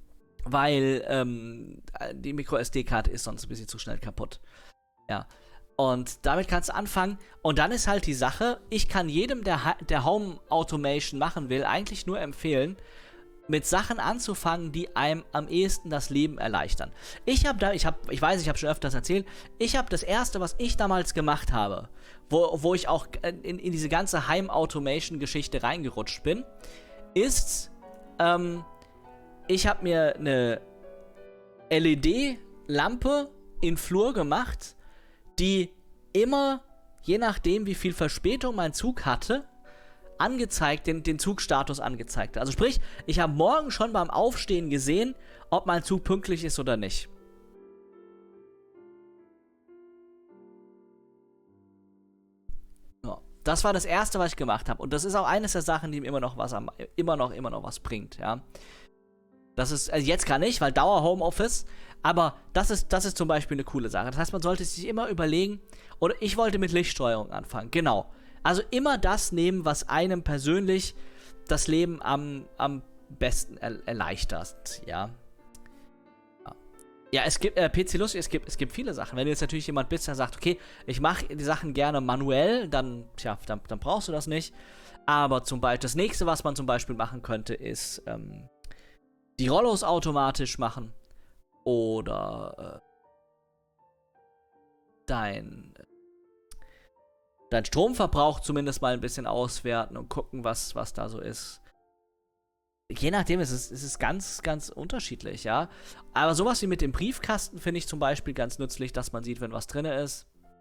Speaker 1: weil ähm, die Micro S D-Karte ist sonst ein bisschen zu schnell kaputt. Ja. Und damit kannst du anfangen. Und dann ist halt die Sache, ich kann jedem, der, Ha- der Home Automation machen will, eigentlich nur empfehlen, mit Sachen anzufangen, die einem am ehesten das Leben erleichtern. Ich habe da, ich habe, ich weiß, ich habe schon öfters erzählt, ich habe das erste, was ich damals gemacht habe, wo, wo ich auch in, in diese ganze Heim-Automation-Geschichte reingerutscht bin, ist, ähm, ich habe mir eine L E D-Lampe in Flur gemacht, die immer, je nachdem, wie viel Verspätung mein Zug hatte, angezeigt, den, den Zugstatus angezeigt hat. Also sprich, ich habe morgen schon beim Aufstehen gesehen, ob mein Zug pünktlich ist oder nicht. Ja, das war das Erste, was ich gemacht habe. Und das ist auch eines der Sachen, die mir immer noch was am, immer noch, immer noch was bringt, ja. Das ist, also jetzt gar nicht, weil Dauer Homeoffice, aber das ist, das ist zum Beispiel eine coole Sache. Das heißt, man sollte sich immer überlegen, oder ich wollte mit Lichtsteuerung anfangen, genau. Also immer das nehmen, was einem persönlich das Leben am, am besten er, erleichtert, ja. Ja, ja es gibt, äh, P C lustig, es gibt, es gibt viele Sachen. Wenn du jetzt natürlich jemand bist, der sagt, okay, ich mache die Sachen gerne manuell, dann, tja, dann, dann brauchst du das nicht. Aber zum Beispiel, das nächste, was man zum Beispiel machen könnte, ist, ähm, die Rollos automatisch machen oder äh, dein, dein Stromverbrauch zumindest mal ein bisschen auswerten und gucken, was, was da so ist. Je nachdem ist es, ist es ganz, ganz unterschiedlich, ja. Aber sowas wie mit dem Briefkasten finde ich zum Beispiel ganz nützlich, dass man sieht, wenn was drin ist.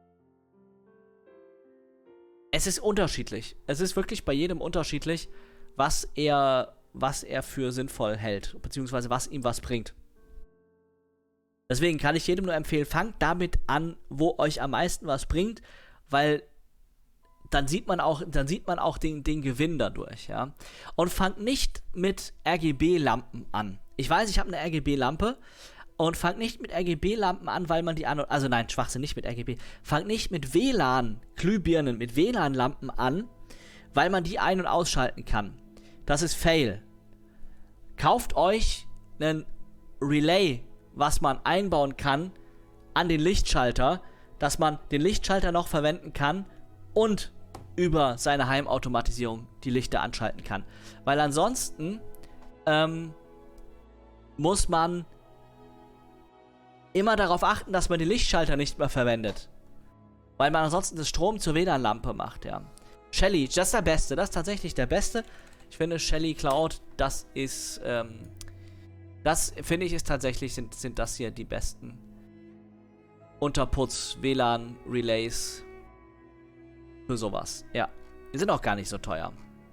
Speaker 1: Es ist unterschiedlich. Es ist wirklich bei jedem unterschiedlich, was er was er für sinnvoll hält, beziehungsweise was ihm was bringt. Deswegen kann ich jedem nur empfehlen, fangt damit an, wo euch am meisten was bringt, weil dann sieht man auch, dann sieht man auch den, den Gewinn dadurch, ja. Und fangt nicht mit R G B-Lampen an. Ich weiß, ich habe eine R G B-Lampe und fangt nicht mit R G B-Lampen an, weil man die an, also nein, Schwachsinn, nicht mit R G B. Fangt nicht mit W L A N, Glühbirnen, mit W L A N-Lampen an, weil man die ein- und ausschalten kann. Das ist Fail. Kauft euch einen Relay, was man einbauen kann an den Lichtschalter, dass man den Lichtschalter noch verwenden kann und über seine Heimautomatisierung die Lichter anschalten kann. Weil ansonsten ähm, muss man immer darauf achten, dass man den Lichtschalter nicht mehr verwendet. Weil man ansonsten das Strom zur W L A N-Lampe macht, ja. Shelly, das ist der Beste. Das ist tatsächlich der Beste. Ich finde, Shelly Cloud, das ist, ähm, das finde ich ist tatsächlich, sind, sind das hier die besten Unterputz, W L A N, Relays für sowas. Ja, die sind auch gar nicht so teuer.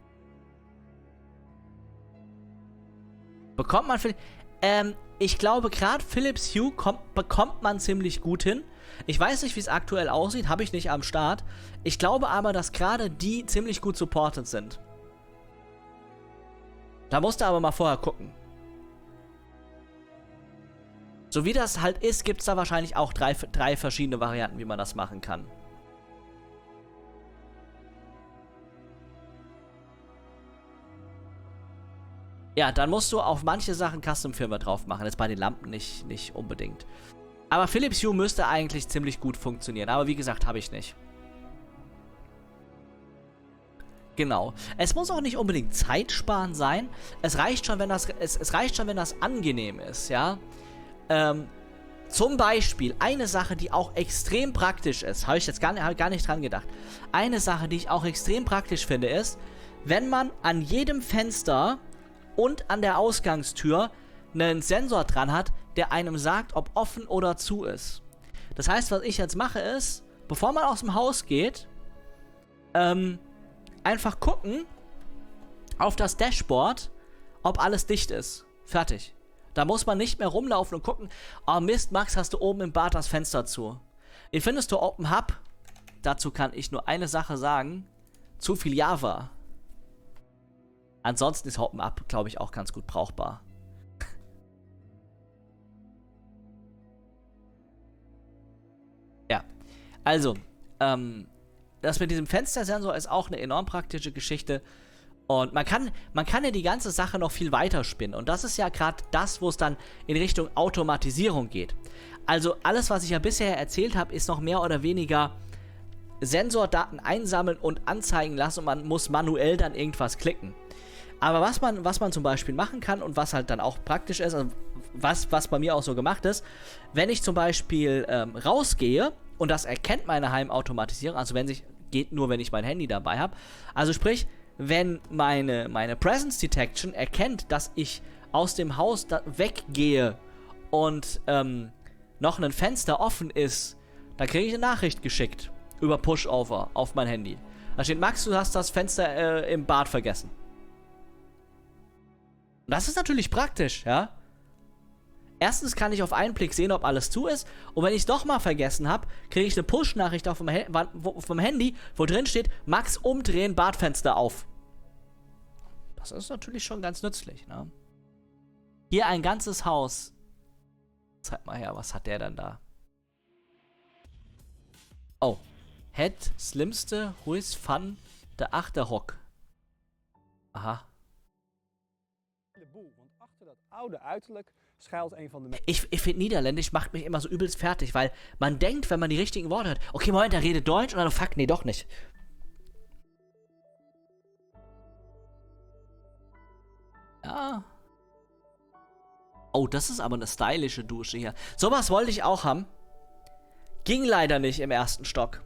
Speaker 1: Bekommt man, ähm, ich glaube, gerade Philips Hue kommt, bekommt man ziemlich gut hin. Ich weiß nicht, wie es aktuell aussieht, habe ich nicht am Start. Ich glaube aber, dass gerade die ziemlich gut supported sind. Da musst du aber mal vorher gucken. So wie das halt ist, gibt es da wahrscheinlich auch drei, drei verschiedene Varianten, wie man das machen kann. Ja, dann musst du auf manche Sachen Custom-Firmware drauf machen. Jetzt bei den Lampen nicht, nicht unbedingt. Aber Philips Hue müsste eigentlich ziemlich gut funktionieren. Aber wie gesagt, habe ich nicht. Genau. Es muss auch nicht unbedingt zeitsparend sein. Es reicht schon, wenn das, es, es reicht schon, wenn das angenehm ist, ja. Ähm, zum Beispiel eine Sache, die auch extrem praktisch ist, habe ich jetzt gar, hab gar nicht dran gedacht. Eine Sache, die ich auch extrem praktisch finde, ist, wenn man an jedem Fenster und an der Ausgangstür einen Sensor dran hat, der einem sagt, ob offen oder zu ist. Das heißt, was ich jetzt mache ist, bevor man aus dem Haus geht, ähm, einfach gucken auf das Dashboard, ob alles dicht ist. Fertig. Da muss man nicht mehr rumlaufen und gucken, oh Mist, Max, hast du oben im Bad das Fenster zu. Wie findest du Open Hub? Dazu kann ich nur eine Sache sagen. Zu viel Java. Ansonsten ist Open Hub, glaube ich, auch ganz gut brauchbar. Ja. Also, ähm, das mit diesem Fenstersensor ist auch eine enorm praktische Geschichte. Und man kann, man kann ja die ganze Sache noch viel weiter spinnen. Und das ist ja gerade das, wo es dann in Richtung Automatisierung geht. Also alles, was ich ja bisher erzählt habe, ist noch mehr oder weniger Sensordaten einsammeln und anzeigen lassen. Und man muss manuell dann irgendwas klicken. Aber was man, was man zum Beispiel machen kann und was halt dann auch praktisch ist, also was, was bei mir auch so gemacht ist, wenn ich zum Beispiel ähm, rausgehe und das erkennt meine Heimautomatisierung, also wenn sich, geht nur, wenn ich mein Handy dabei habe, also sprich, wenn meine, meine Presence Detection erkennt, dass ich aus dem Haus da weggehe und ähm, noch ein Fenster offen ist, dann kriege ich eine Nachricht geschickt über Pushover auf mein Handy. Da steht, Max, du hast das Fenster äh, im Bad vergessen. Das ist natürlich praktisch, ja. Erstens kann ich auf einen Blick sehen, ob alles zu ist. Und wenn ich es doch mal vergessen habe, kriege ich eine Push-Nachricht auf, auf dem Handy, wo drin steht, Max, umdrehen, Badfenster auf. Das ist natürlich schon ganz nützlich, ne? Hier ein ganzes Haus. Zeig mal her, was hat der denn da? Oh. Het slimste huis van de Achterhoek. Aha. Ich, ich finde, Niederländisch macht mich immer so übelst fertig, weil man denkt, wenn man die richtigen Worte hört, okay, Moment, der redet Deutsch und dann, fuck, nee, doch nicht. Ja. Oh, das ist aber eine stylische Dusche hier. Sowas wollte ich auch haben. Ging leider nicht im ersten Stock.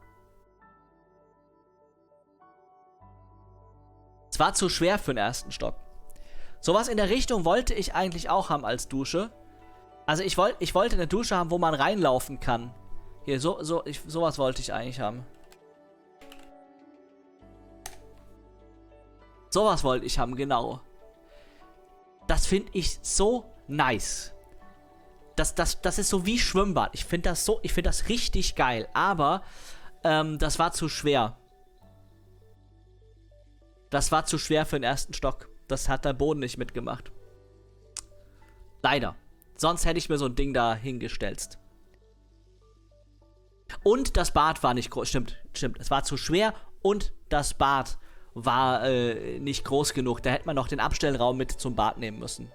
Speaker 1: Es war zu schwer für den ersten Stock. Sowas in der Richtung wollte ich eigentlich auch haben als Dusche. Also ich, wollt, ich wollte eine Dusche haben, wo man reinlaufen kann. Hier, so, so, ich, sowas wollte ich eigentlich haben. Sowas wollte ich haben, genau. Das finde ich so nice. Das, das, das ist so wie Schwimmbad. Ich finde das so, ich finde das richtig geil. Aber ähm, das war zu schwer. Das war zu schwer für den ersten Stock. Das hat der Boden nicht mitgemacht. Leider. Sonst hätte ich mir so ein Ding da hingestellt. Und das Bad war nicht groß. Stimmt, stimmt. Es war zu schwer und das Bad war äh, nicht groß genug. Da hätte man noch den Abstellraum mit zum Bad nehmen müssen.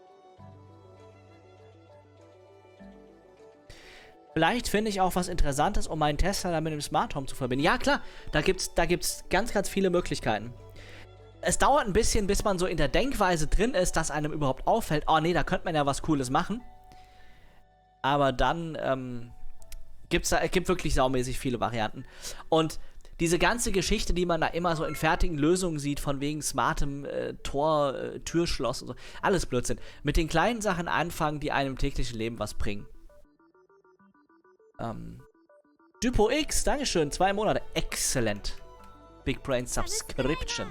Speaker 1: Vielleicht finde ich auch was Interessantes, um meinen Tesla dann mit dem Smart Home zu verbinden. Ja, klar. Da gibt es da gibt's ganz, ganz viele Möglichkeiten. Es dauert ein bisschen, bis man so in der Denkweise drin ist, dass einem überhaupt auffällt, oh nee, da könnte man ja was Cooles machen. Aber dann ähm, gibt's da, es gibt wirklich saumäßig viele Varianten. Und diese ganze Geschichte, die man da immer so in fertigen Lösungen sieht, von wegen smartem äh, Tor, äh, Türschloss und so, alles Blödsinn. Mit den kleinen Sachen anfangen, die einem im täglichen Leben was bringen. Ähm, Dupo X, Dankeschön, zwei Monate, exzellent. Big Brain Subscription.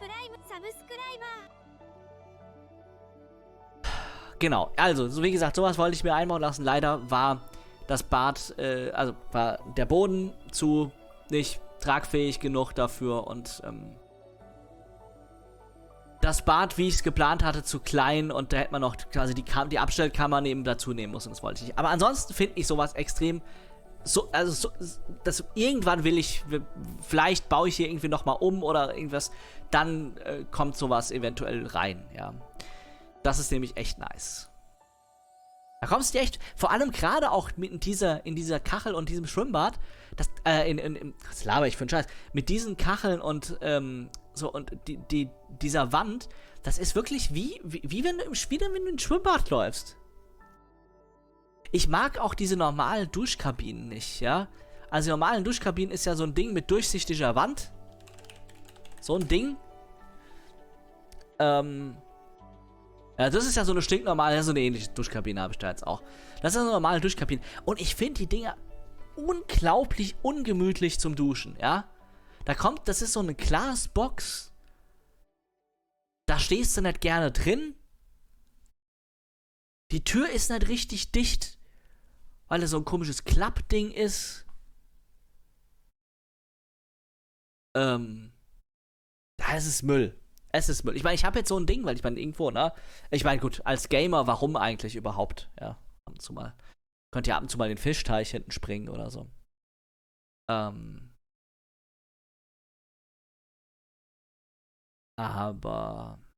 Speaker 1: Genau, also, so wie gesagt, sowas wollte ich mir einbauen lassen. Leider war das Bad, äh, also war der Boden zu nicht tragfähig genug dafür und ähm, das Bad, wie ich es geplant hatte, zu klein und da hätte man noch quasi die, Kam die Abstellkammer neben dazu nehmen müssen. Das wollte ich nicht. Aber ansonsten finde ich sowas extrem. So, also, so, das, irgendwann will ich, vielleicht baue ich hier irgendwie nochmal um oder irgendwas, dann äh, kommt sowas eventuell rein, ja. Das ist nämlich echt nice. Da kommst du echt, vor allem gerade auch mit dieser, in dieser Kachel und diesem Schwimmbad, das, äh, in, in, in, was laber ich für einen Scheiß, mit diesen Kacheln und, ähm, so, und die, die, dieser Wand, das ist wirklich wie, wie, wie wenn du im Spiel, wenn du in ein Schwimmbad läufst. Ich mag auch diese normalen Duschkabinen nicht, ja. Also die normalen Duschkabinen ist ja so ein Ding mit durchsichtiger Wand. So ein Ding. Ähm, ja, das ist ja so eine stinknormale, so eine ähnliche Duschkabine habe ich da jetzt auch. Das ist ja so eine normale Duschkabine. Und ich finde die Dinger unglaublich ungemütlich zum Duschen, ja. Da kommt, das ist so eine Glasbox. Da stehst du nicht gerne drin. Die Tür ist nicht richtig dicht, weil es so ein komisches Klappding ist. Ähm, da ist es Müll. Es ist Müll. Ich meine, ich habe jetzt so ein Ding, weil ich meine, irgendwo, ne? Ich meine, gut, als Gamer, warum eigentlich überhaupt? Ja, ab und zu mal. Könnt ihr ab und zu mal in den Fischteich hinten springen oder so. Ähm. Aber.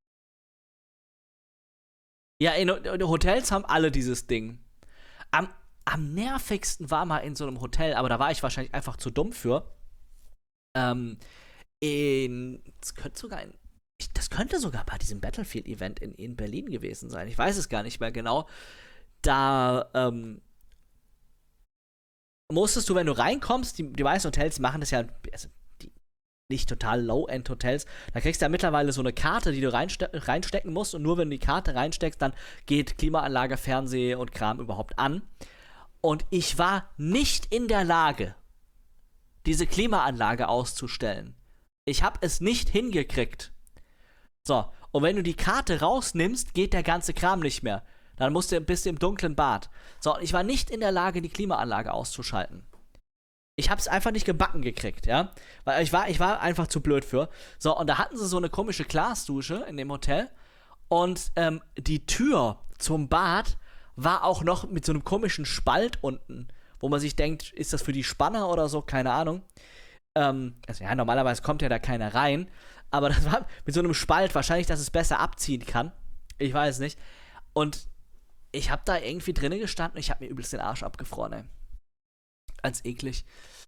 Speaker 1: Ja, in, in Hotels haben alle dieses Ding. Am, am nervigsten war mal in so einem Hotel, aber da war ich wahrscheinlich einfach zu dumm für. Ähm, in. Das könnte sogar in. Ich, das könnte sogar bei diesem Battlefield-Event in, in Berlin gewesen sein. Ich weiß es gar nicht mehr genau. Da, ähm. musstest du, wenn du reinkommst, die, die meisten Hotels machen das ja, also die nicht total Low-End-Hotels, da kriegst du ja mittlerweile so eine Karte, die du reinste reinstecken musst und nur wenn du die Karte reinsteckst, dann geht Klimaanlage, Fernseh und Kram überhaupt an. Und ich war nicht in der Lage, diese Klimaanlage auszustellen. Ich habe es nicht hingekriegt. So, und wenn du die Karte rausnimmst, geht der ganze Kram nicht mehr. Dann musst du, bist du im dunklen Bad. So, und ich war nicht in der Lage, die Klimaanlage auszuschalten. Ich hab's einfach nicht gebacken gekriegt, ja. Weil ich war, ich war einfach zu blöd für. So, und da hatten sie so eine komische Glasdusche in dem Hotel. Und ähm, die Tür zum Bad war auch noch mit so einem komischen Spalt unten, wo man sich denkt, ist das für die Spanner oder so? Keine Ahnung. Ähm, also ja, normalerweise kommt ja da keiner rein. Aber das war mit so einem Spalt, wahrscheinlich, dass es besser abziehen kann. Ich weiß nicht. Und ich hab da irgendwie drinnen gestanden und ich hab mir übelst den Arsch abgefroren, ey. Ganz eklig.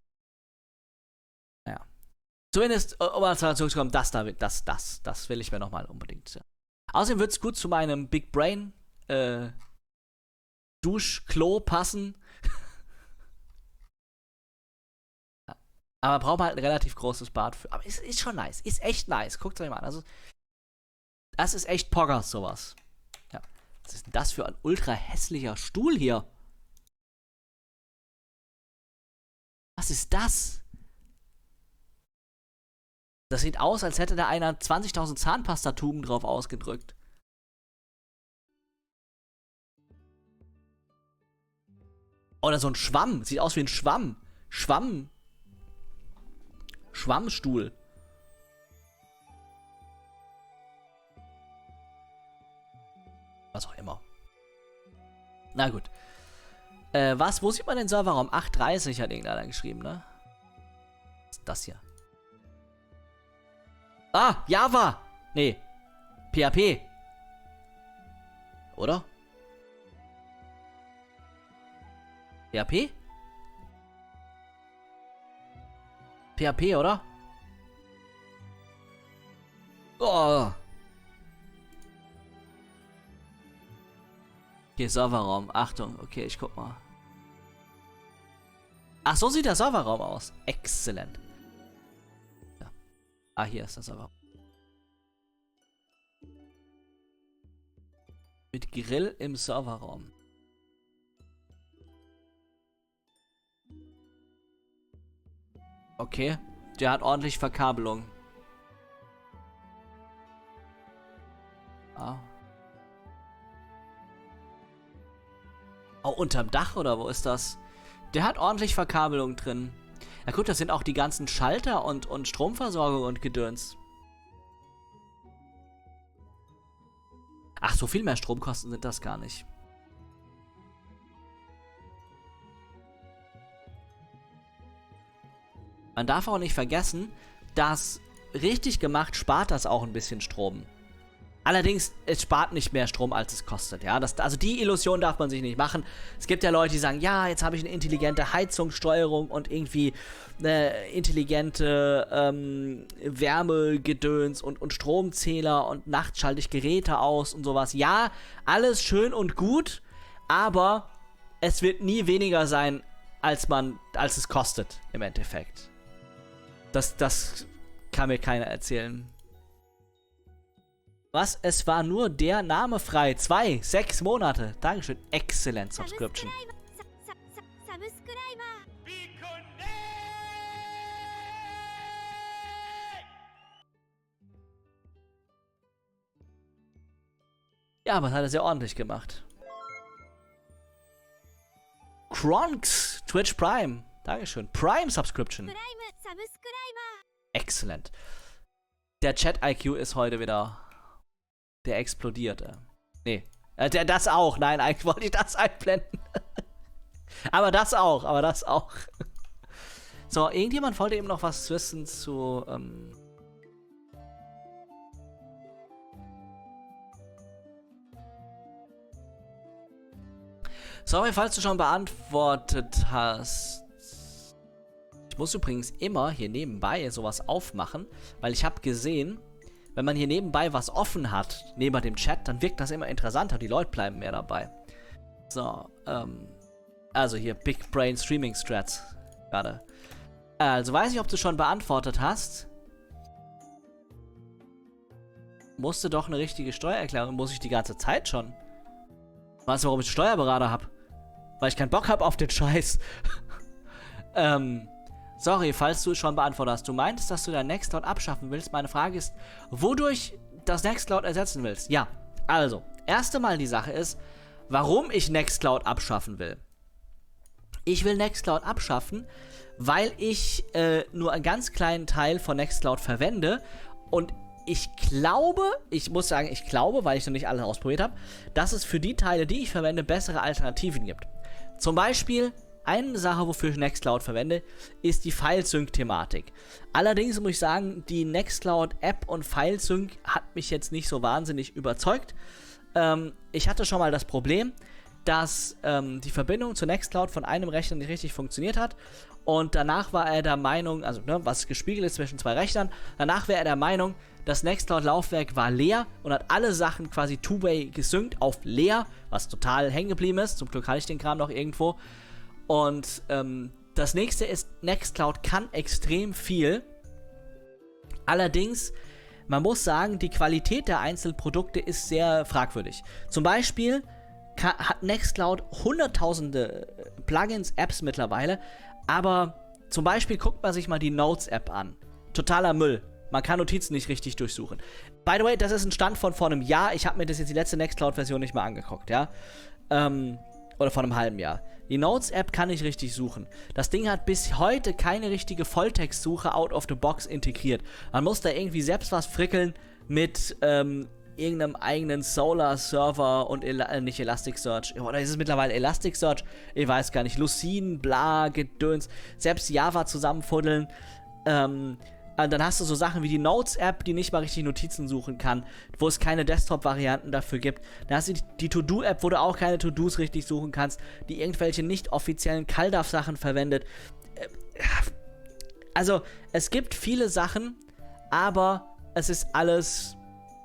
Speaker 1: Naja. Zumindest, um mal zurückzukommen, das da, das, das, das will ich mir nochmal unbedingt. Ja. Außerdem wird's gut zu meinem Big Brain, äh, Duschklo passen. Ja. Aber braucht man halt ein relativ großes Bad für. Aber es ist schon nice. Ist echt nice. Guckt euch mal an. Also, das ist echt Poggers, sowas. Ja. Was ist denn das für ein ultra hässlicher Stuhl hier? Was ist das? Das sieht aus, als hätte da einer zwanzigtausend Zahnpastatuben drauf ausgedrückt. Oder so ein Schwamm. Sieht aus wie ein Schwamm. Schwamm. Schwammstuhl. Was auch immer. Na gut. Äh, was? Wo sieht man den Serverraum? acht dreißig hat irgendeiner geschrieben, ne? Was ist das hier? Ah, Java! Nee. P H P. Oder? P H P? P H P, oder? Oh. Okay, Serverraum. Achtung, okay, ich guck mal. Ach, so sieht der Serverraum aus. Exzellent. Ja. Ah, hier ist der Serverraum. Mit Grill im Serverraum. Okay, der hat ordentlich Verkabelung. Ah. Oh, unterm Dach oder wo ist das? Der hat ordentlich Verkabelung drin. Ja gut, das sind auch die ganzen Schalter und, und Stromversorgung und Gedöns. Ach, so viel mehr Stromkosten sind das gar nicht. Man darf auch nicht vergessen, dass richtig gemacht spart das auch ein bisschen Strom. Allerdings, es spart nicht mehr Strom, als es kostet. Ja, das, also die Illusion darf man sich nicht machen. Es gibt ja Leute, die sagen, ja, jetzt habe ich eine intelligente Heizungssteuerung und irgendwie eine intelligente ähm, Wärmegedöns und, und Stromzähler und nachts schalte ich Geräte aus und sowas. Ja, alles schön und gut, aber es wird nie weniger sein, als man, als es kostet, im Endeffekt. Das, das kann mir keiner erzählen. Was? Es war nur der Name frei. Zwei, sechs Monate. Dankeschön. Excellent Subscription. Ja, aber das hat er sehr ordentlich gemacht. Kronks, Twitch Prime. Dankeschön. Prime Subscription. Excellent. Der Chat-I Q ist heute wieder... Der explodiert. Äh. Nee. Äh, der, das auch. Nein, eigentlich wollte ich das einblenden. aber das auch. Aber das auch. so, irgendjemand wollte eben noch was wissen zu, ähm, Sorry, falls du schon beantwortet hast. Ich muss übrigens immer hier nebenbei sowas aufmachen, weil ich habe gesehen, wenn man hier nebenbei was offen hat, neben dem Chat, dann wirkt das immer interessanter. Die Leute bleiben mehr dabei. So, ähm, also hier Big Brain Streaming Strats gerade. Also weiß ich, ob du schon beantwortet hast. Musste doch eine richtige Steuererklärung, muss ich die ganze Zeit schon. Weißt du, warum ich einen Steuerberater habe? Weil ich keinen Bock habe auf den Scheiß. ähm, sorry, falls du es schon beantwortet hast. Du meintest, dass du dein Nextcloud abschaffen willst. Meine Frage ist, wodurch das Nextcloud ersetzen willst. Ja, also, erste Mal die Sache ist, warum ich Nextcloud abschaffen will. Ich will Nextcloud abschaffen, weil ich äh, nur einen ganz kleinen Teil von Nextcloud verwende und ich glaube, ich muss sagen, ich glaube, weil ich noch nicht alles ausprobiert habe, dass es für die Teile, die ich verwende, bessere Alternativen gibt. Zum Beispiel, eine Sache, wofür ich Nextcloud verwende, ist die File-Sync-Thematik. Allerdings muss ich sagen, die Nextcloud-App und File-Sync hat mich jetzt nicht so wahnsinnig überzeugt. Ähm, ich hatte schon mal das Problem, dass ähm, die Verbindung zu Nextcloud von einem Rechner nicht richtig funktioniert hat. Und danach war er der Meinung, also ne, was gespiegelt ist zwischen zwei Rechnern, danach wäre er der Meinung, das Nextcloud-Laufwerk war leer und hat alle Sachen quasi two-way gesynkt auf leer, was total hängen geblieben ist. Zum Glück hatte ich den Kram noch irgendwo. Und ähm, das nächste ist, Nextcloud kann extrem viel. Allerdings, man muss sagen, die Qualität der einzelnen Produkte ist sehr fragwürdig. Zum Beispiel kann, hat Nextcloud hunderttausende Plugins, Apps mittlerweile, aber zum Beispiel guckt man sich mal die Notes-App an. Totaler Müll. Man kann Notizen nicht richtig durchsuchen. By the way, das ist ein Stand von vor einem Jahr. Ich habe mir das jetzt die letzte Nextcloud-Version nicht mal angeguckt, ja. Ähm, oder vor einem halben Jahr. Die Notes-App kann nicht richtig suchen. Das Ding hat bis heute keine richtige Volltextsuche out of the box integriert. Man muss da irgendwie selbst was frickeln mit ähm, irgendeinem eigenen Solar-Server und El äh, nicht Elasticsearch. Oder ist es mittlerweile Elasticsearch? Ich weiß gar nicht. Lucene, bla, Gedöns. Selbst Java zusammenfuddeln. Ähm, dann hast du so Sachen wie die Notes-App, die nicht mal richtig Notizen suchen kann, wo es keine Desktop-Varianten dafür gibt. Dann hast du die To-Do-App, wo du auch keine To-Dos richtig suchen kannst, die irgendwelche nicht offiziellen CalDAV-Sachen verwendet. Also, es gibt viele Sachen, aber es ist alles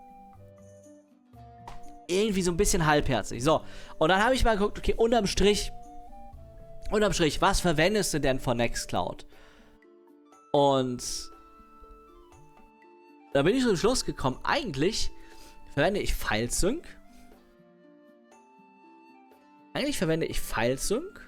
Speaker 1: irgendwie so ein bisschen halbherzig. So, und dann habe ich mal geguckt, okay, unterm Strich, unterm Strich, was verwendest du denn von Nextcloud? Und da bin ich zum Schluss gekommen, eigentlich verwende ich FileSync. Eigentlich verwende ich FileSync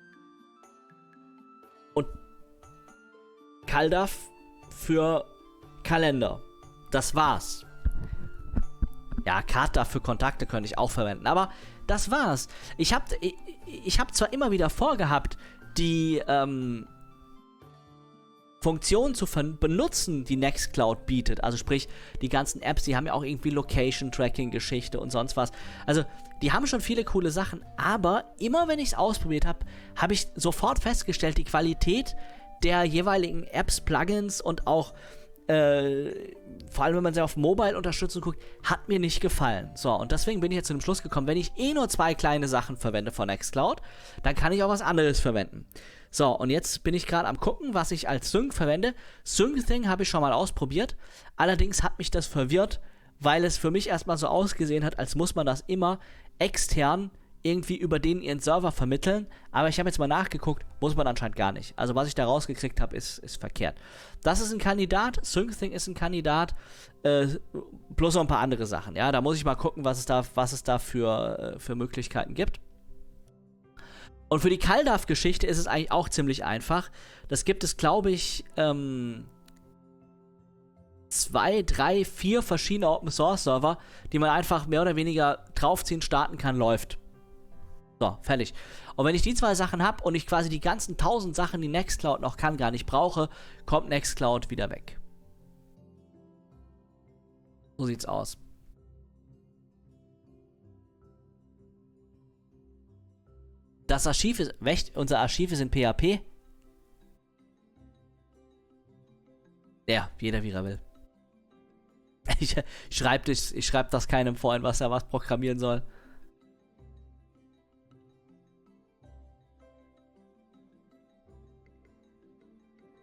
Speaker 1: und CalDAV für Kalender. Das war's. Ja, CardDAV für Kontakte könnte ich auch verwenden, aber das war's. Ich habe ich, ich hab zwar immer wieder vorgehabt, die ähm, Funktionen zu benutzen, die Nextcloud bietet. Also sprich, die ganzen Apps, die haben ja auch irgendwie Location-Tracking-Geschichte und sonst was. Also, die haben schon viele coole Sachen, aber immer wenn ich es ausprobiert habe, habe ich sofort festgestellt, die Qualität der jeweiligen Apps, Plugins und auch äh, vor allem, wenn man sie auf Mobile-Unterstützung guckt, hat mir nicht gefallen. So, und deswegen bin ich jetzt zu dem Schluss gekommen, wenn ich eh nur zwei kleine Sachen verwende von Nextcloud, dann kann ich auch was anderes verwenden. So, und jetzt bin ich gerade am gucken, was ich als Sync verwende. SyncThing habe ich schon mal ausprobiert. Allerdings hat mich das verwirrt, weil es für mich erstmal so ausgesehen hat, als muss man das immer extern irgendwie über den ihren Server vermitteln. Aber ich habe jetzt mal nachgeguckt, muss man anscheinend gar nicht. Also was ich da rausgekriegt habe, ist, ist verkehrt. Das ist ein Kandidat, SyncThing ist ein Kandidat, äh, plus noch ein paar andere Sachen. Ja, da muss ich mal gucken, was es da, was es da für, für Möglichkeiten gibt. Und für die CalDAV-Geschichte ist es eigentlich auch ziemlich einfach. Das gibt es, glaube ich, ähm, zwei, drei, vier verschiedene Open-Source-Server, die man einfach mehr oder weniger draufziehen, starten kann, läuft. So, fertig. Und wenn ich die zwei Sachen habe und ich quasi die ganzen tausend Sachen, die Nextcloud noch kann, gar nicht brauche, kommt Nextcloud wieder weg. So sieht's aus. Das Archiv ist, echt, unser Archiv ist in P H P. Ja, jeder wie er will. Ich, ich schreibe das, ich schreib das keinem vorhin, was er was programmieren soll.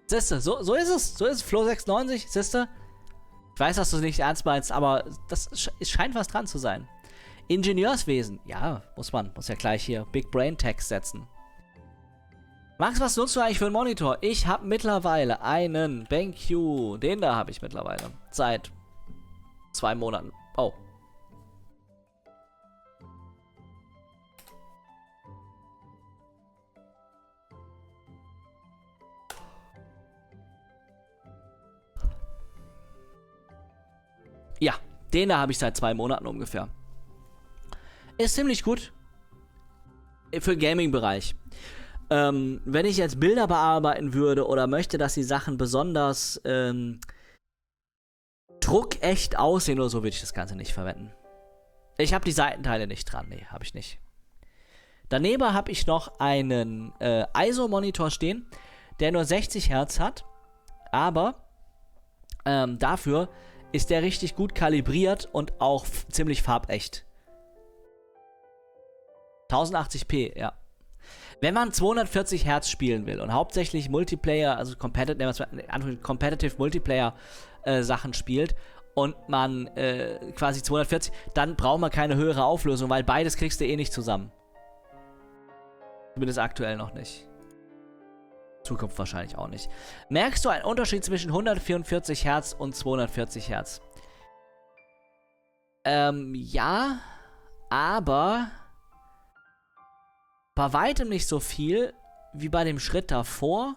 Speaker 1: Siehste, so, so ist es. So ist es. Flo sechsundneunzig, siehste. Ich weiß, dass du es nicht ernst meinst, aber das sch scheint was dran zu sein. Ingenieurswesen. Ja, muss man. Muss ja gleich hier Big Brain Text setzen. Max, was nutzt du eigentlich für einen Monitor? Ich habe mittlerweile einen BenQ. Den da habe ich mittlerweile. Seit zwei Monaten. Oh. Ja, den da habe ich seit zwei Monaten ungefähr. Ist ziemlich gut. Für den Gaming-Bereich. Ähm, wenn ich jetzt Bilder bearbeiten würde oder möchte, dass die Sachen besonders ähm, druckecht aussehen oder so, würde ich das Ganze nicht verwenden. Ich habe die Seitenteile nicht dran. Nee, habe ich nicht. Daneben habe ich noch einen äh, I S O-Monitor stehen, der nur sechzig Hertz hat, aber ähm, dafür ist der richtig gut kalibriert und auch ziemlich farbecht. tausendachtzig p, ja. Wenn man zweihundertvierzig Hertz spielen will und hauptsächlich Multiplayer, also Competitive, Competitive Multiplayer äh, Sachen spielt und man äh, quasi zweihundertvierzig, dann braucht man keine höhere Auflösung, weil beides kriegst du eh nicht zusammen. Zumindest aktuell noch nicht. Zukunft wahrscheinlich auch nicht. Merkst du einen Unterschied zwischen hundertvierundvierzig Hertz und zweihundertvierzig Hertz? Ähm, ja, aber bei weitem nicht so viel wie bei dem Schritt davor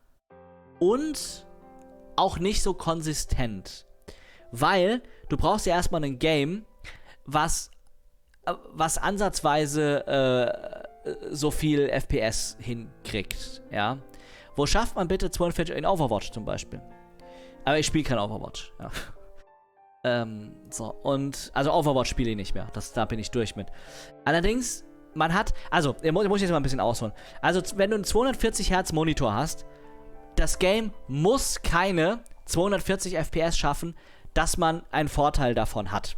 Speaker 1: und auch nicht so konsistent. Weil du brauchst ja erstmal ein Game, was, was ansatzweise äh, so viel F P S hinkriegt, ja. Wo schafft man bitte zweiundvierzig in Overwatch zum Beispiel? Aber ich spiele kein Overwatch, ja. ähm, so, und, also Overwatch spiele ich nicht mehr, das, da bin ich durch mit. Allerdings, man hat, also, ich muss jetzt mal ein bisschen ausholen. Also, wenn du einen zweihundertvierzig Hertz Monitor hast, das Game muss keine zweihundertvierzig F P S schaffen, dass man einen Vorteil davon hat.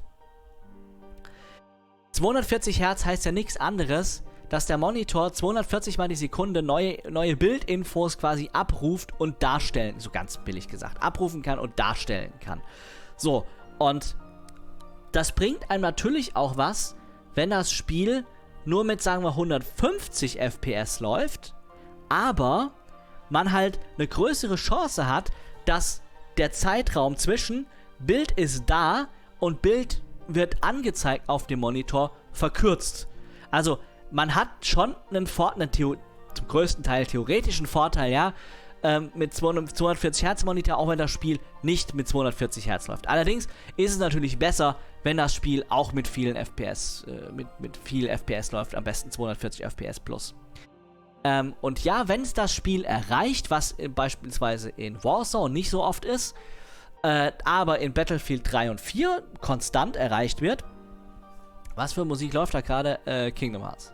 Speaker 1: zweihundertvierzig Hertz heißt ja nichts anderes, dass der Monitor zweihundertvierzig mal die Sekunde neue, neue Bildinfos quasi abruft und darstellen, so ganz billig gesagt, abrufen kann und darstellen kann. So, und das bringt einem natürlich auch was, wenn das Spiel nur mit, sagen wir, hundertfünfzig F P S läuft, aber man halt eine größere Chance hat, dass der Zeitraum zwischen Bild ist da und Bild wird angezeigt auf dem Monitor verkürzt. Also, man hat schon einen Vorteil, zum größten Teil theoretischen Vorteil, ja, ähm, mit zweihundertvierzig Hertz Monitor, auch wenn das Spiel nicht mit zweihundertvierzig Hertz läuft. Allerdings ist es natürlich besser, wenn das Spiel auch mit vielen F P S, äh, mit, mit viel F P S läuft, am besten zweihundertvierzig F P S plus. Ähm, und ja, wenn es das Spiel erreicht, was äh, beispielsweise in Warzone nicht so oft ist, äh, aber in Battlefield drei und vier konstant erreicht wird. Was für Musik läuft da gerade? Äh, Kingdom Hearts.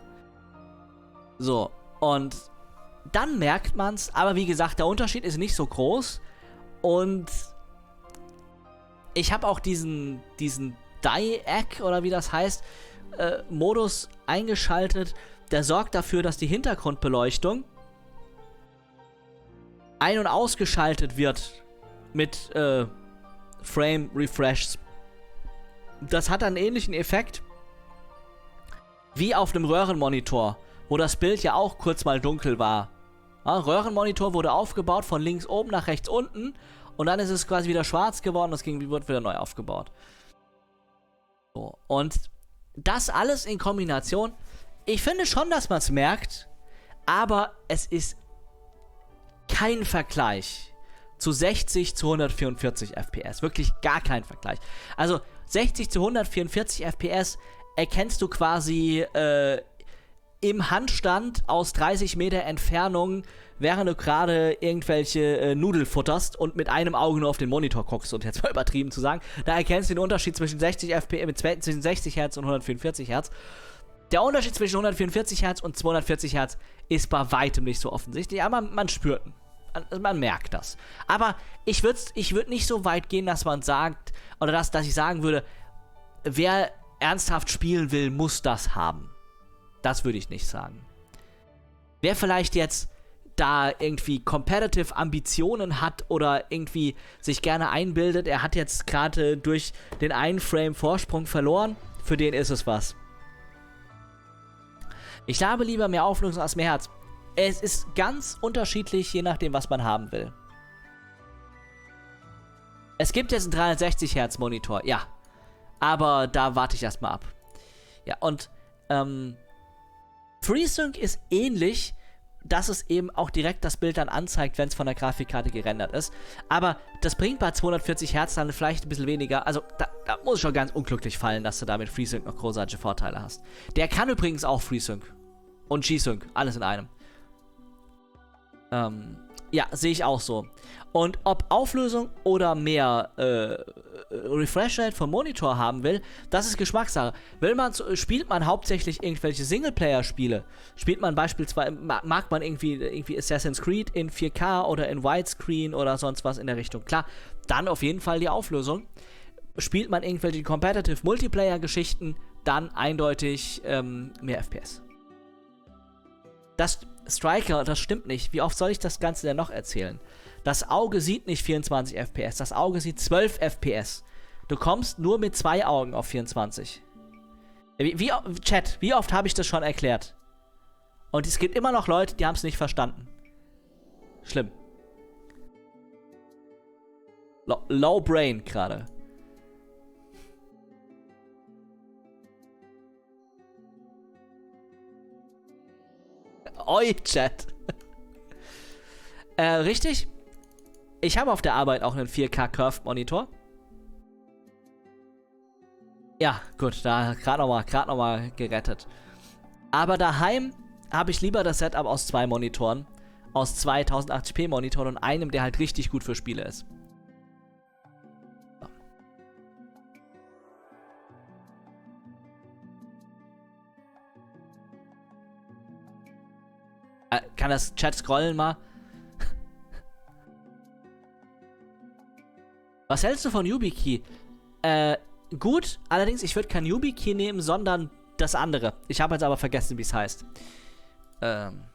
Speaker 1: So, und dann merkt man's, aber wie gesagt, der Unterschied ist nicht so groß und ich habe auch diesen, diesen Die-Egg, oder wie das heißt, äh, Modus eingeschaltet, der sorgt dafür, dass die Hintergrundbeleuchtung ein- und ausgeschaltet wird mit äh, Frame Refreshs. Das hat einen ähnlichen Effekt wie auf einem Röhrenmonitor, wo das Bild ja auch kurz mal dunkel war. Ja, Röhrenmonitor wurde aufgebaut von links oben nach rechts unten und dann ist es quasi wieder schwarz geworden, das ging, wird wieder neu aufgebaut. So, und das alles in Kombination, ich finde schon, dass man es merkt, aber es ist kein Vergleich zu sechzig zu hundertvierundvierzig F P S. Wirklich gar kein Vergleich. Also sechzig zu hundertvierundvierzig F P S erkennst du quasi äh, im Handstand aus dreißig Meter Entfernung, während du gerade irgendwelche äh, Nudel futterst und mit einem Auge nur auf den Monitor guckst, und jetzt mal übertrieben zu sagen, da erkennst du den Unterschied zwischen sechzig F P S, zwischen sechzig Hertz und hundertvierundvierzig Hertz. Der Unterschied zwischen hundertvierundvierzig Hertz und zweihundertvierzig Hertz ist bei weitem nicht so offensichtlich, aber man, man spürt, man, man merkt das. Aber ich würde ich würd nicht so weit gehen, dass man sagt, oder dass, dass ich sagen würde, wer ernsthaft spielen will, muss das haben. Das würde ich nicht sagen. Wer vielleicht jetzt da irgendwie competitive Ambitionen hat oder irgendwie sich gerne einbildet, er hat jetzt gerade durch den einen Frame Vorsprung verloren, für den ist es was. Ich habe lieber mehr Auflösung als mehr Herz. Es ist ganz unterschiedlich, je nachdem, was man haben will. Es gibt jetzt einen dreihundertsechzig Hertz Monitor, ja. Aber da warte ich erstmal ab. Ja, und ähm, FreeSync ist ähnlich, dass es eben auch direkt das Bild dann anzeigt, wenn es von der Grafikkarte gerendert ist. Aber das bringt bei zweihundertvierzig Hertz dann vielleicht ein bisschen weniger. Also da, da muss es schon ganz unglücklich fallen, dass du da mit FreeSync noch großartige Vorteile hast. Der kann übrigens auch FreeSync. Und G-Sync, alles in einem. Ähm, ja, sehe ich auch so. Und ob Auflösung oder mehr äh, Refresh Rate vom Monitor haben will, das ist Geschmackssache. Will man, spielt man hauptsächlich irgendwelche Singleplayer-Spiele? Spielt man beispielsweise, mag man irgendwie, irgendwie Assassin's Creed in vier K oder in Widescreen oder sonst was in der Richtung? Klar, dann auf jeden Fall die Auflösung. Spielt man irgendwelche Competitive Multiplayer-Geschichten, dann eindeutig ähm, mehr F P S. Das Striker, das stimmt nicht. Wie oft soll ich das Ganze denn noch erzählen? Das Auge sieht nicht vierundzwanzig F P S, das Auge sieht zwölf F P S. Du kommst nur mit zwei Augen auf vierundzwanzig. Wie, wie Chat, wie oft habe ich das schon erklärt? Und es gibt immer noch Leute, die haben es nicht verstanden. Schlimm. Low, low Brain gerade. Oi, Chat. äh, richtig? Ich habe auf der Arbeit auch einen vier K Curved Monitor. Ja, gut, da gerade nochmal gerade noch mal gerettet. Aber daheim habe ich lieber das Setup aus zwei Monitoren. Aus zwei tausendachtzig p Monitoren und einem, der halt richtig gut für Spiele ist. So. Äh, kann das Chat scrollen mal? Was hältst du von YubiKey? Äh, gut, allerdings, ich würde kein YubiKey nehmen, sondern das andere. Ich habe jetzt aber vergessen, wie es heißt. Ähm.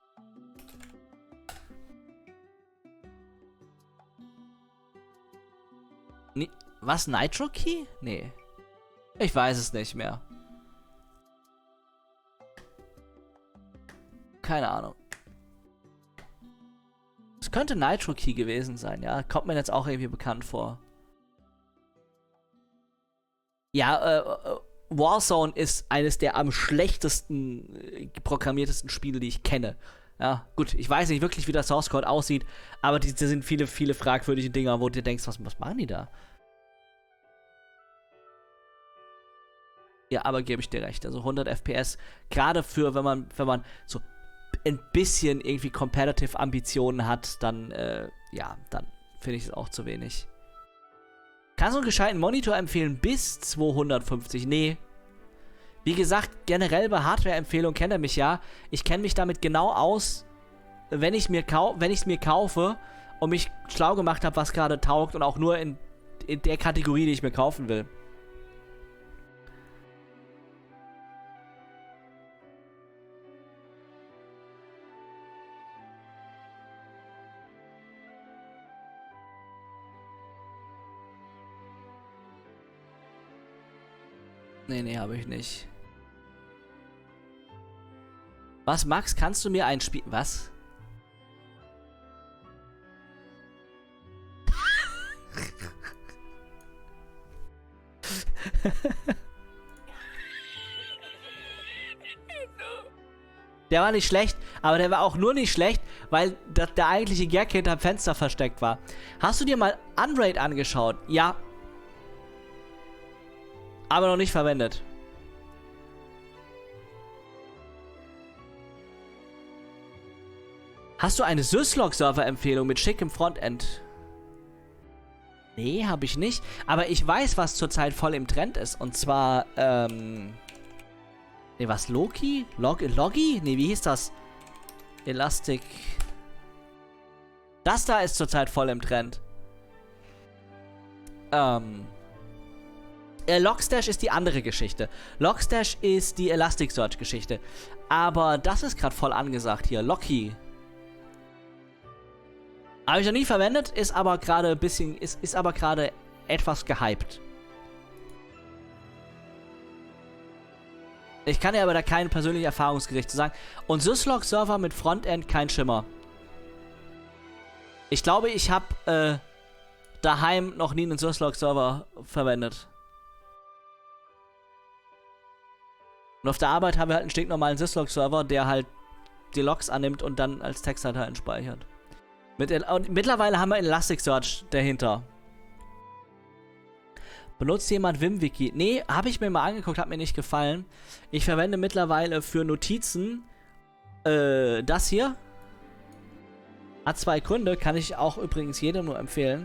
Speaker 1: Ni Was, Nitro Key? Nee. Ich weiß es nicht mehr. Keine Ahnung. Es könnte Nitro Key gewesen sein, ja. Kommt mir jetzt auch irgendwie bekannt vor. Ja, äh, Warzone ist eines der am schlechtesten äh, programmiertesten Spiele, die ich kenne. Ja, gut, ich weiß nicht wirklich, wie der Source Code aussieht, aber da sind viele, viele fragwürdige Dinger, wo du dir denkst, was, was machen die da? Ja, aber gebe ich dir recht. Also hundert F P S, gerade für, wenn man, wenn man so ein bisschen irgendwie competitive Ambitionen hat, dann, äh, ja, dann finde ich es auch zu wenig. Kannst du einen gescheiten Monitor empfehlen bis zweihundertfünfzig? Nee. Wie gesagt, generell bei Hardware-Empfehlungen kennt er mich ja. Ich kenne mich damit genau aus, wenn ich mir kau wenn ich es mir kaufe und mich schlau gemacht habe, was gerade taugt und auch nur in, in der Kategorie, die ich mir kaufen will. Nee, nee, habe ich nicht. Was, Max, kannst du mir ein Spiel... Was? Der war nicht schlecht, aber der war auch nur nicht schlecht, weil der, der eigentliche Gag hinterm Fenster versteckt war. Hast du dir mal Unraid angeschaut? Ja. Aber noch nicht verwendet. Hast du eine Syslog-Server-Empfehlung mit schickem Frontend? Nee, habe ich nicht. Aber ich weiß, was zurzeit voll im Trend ist. Und zwar, ähm... Nee, was? Loki? Log Logi? Nee, wie hieß das? Elastic... Das da ist zurzeit voll im Trend. Ähm... Logstash ist die andere Geschichte. Logstash ist die Elasticsearch-Geschichte. Aber das ist gerade voll angesagt hier. Loki. Habe ich noch nie verwendet, ist aber gerade ein bisschen, ist, ist aber gerade etwas gehypt. Ich kann ja aber da keinen persönlichen Erfahrungsgericht zu sagen. Und Syslog-Server mit Frontend, kein Schimmer. Ich glaube, ich habe äh, daheim noch nie einen Syslog-Server verwendet. Und auf der Arbeit haben wir halt einen stinknormalen Syslog-Server, der halt die Logs annimmt und dann als Textdateien speichert. Mit, und mittlerweile haben wir Elasticsearch dahinter. Benutzt jemand WimWiki? Nee, habe ich mir mal angeguckt, hat mir nicht gefallen. Ich verwende mittlerweile für Notizen äh, das hier. Hat zwei Gründe, kann ich auch übrigens jedem nur empfehlen.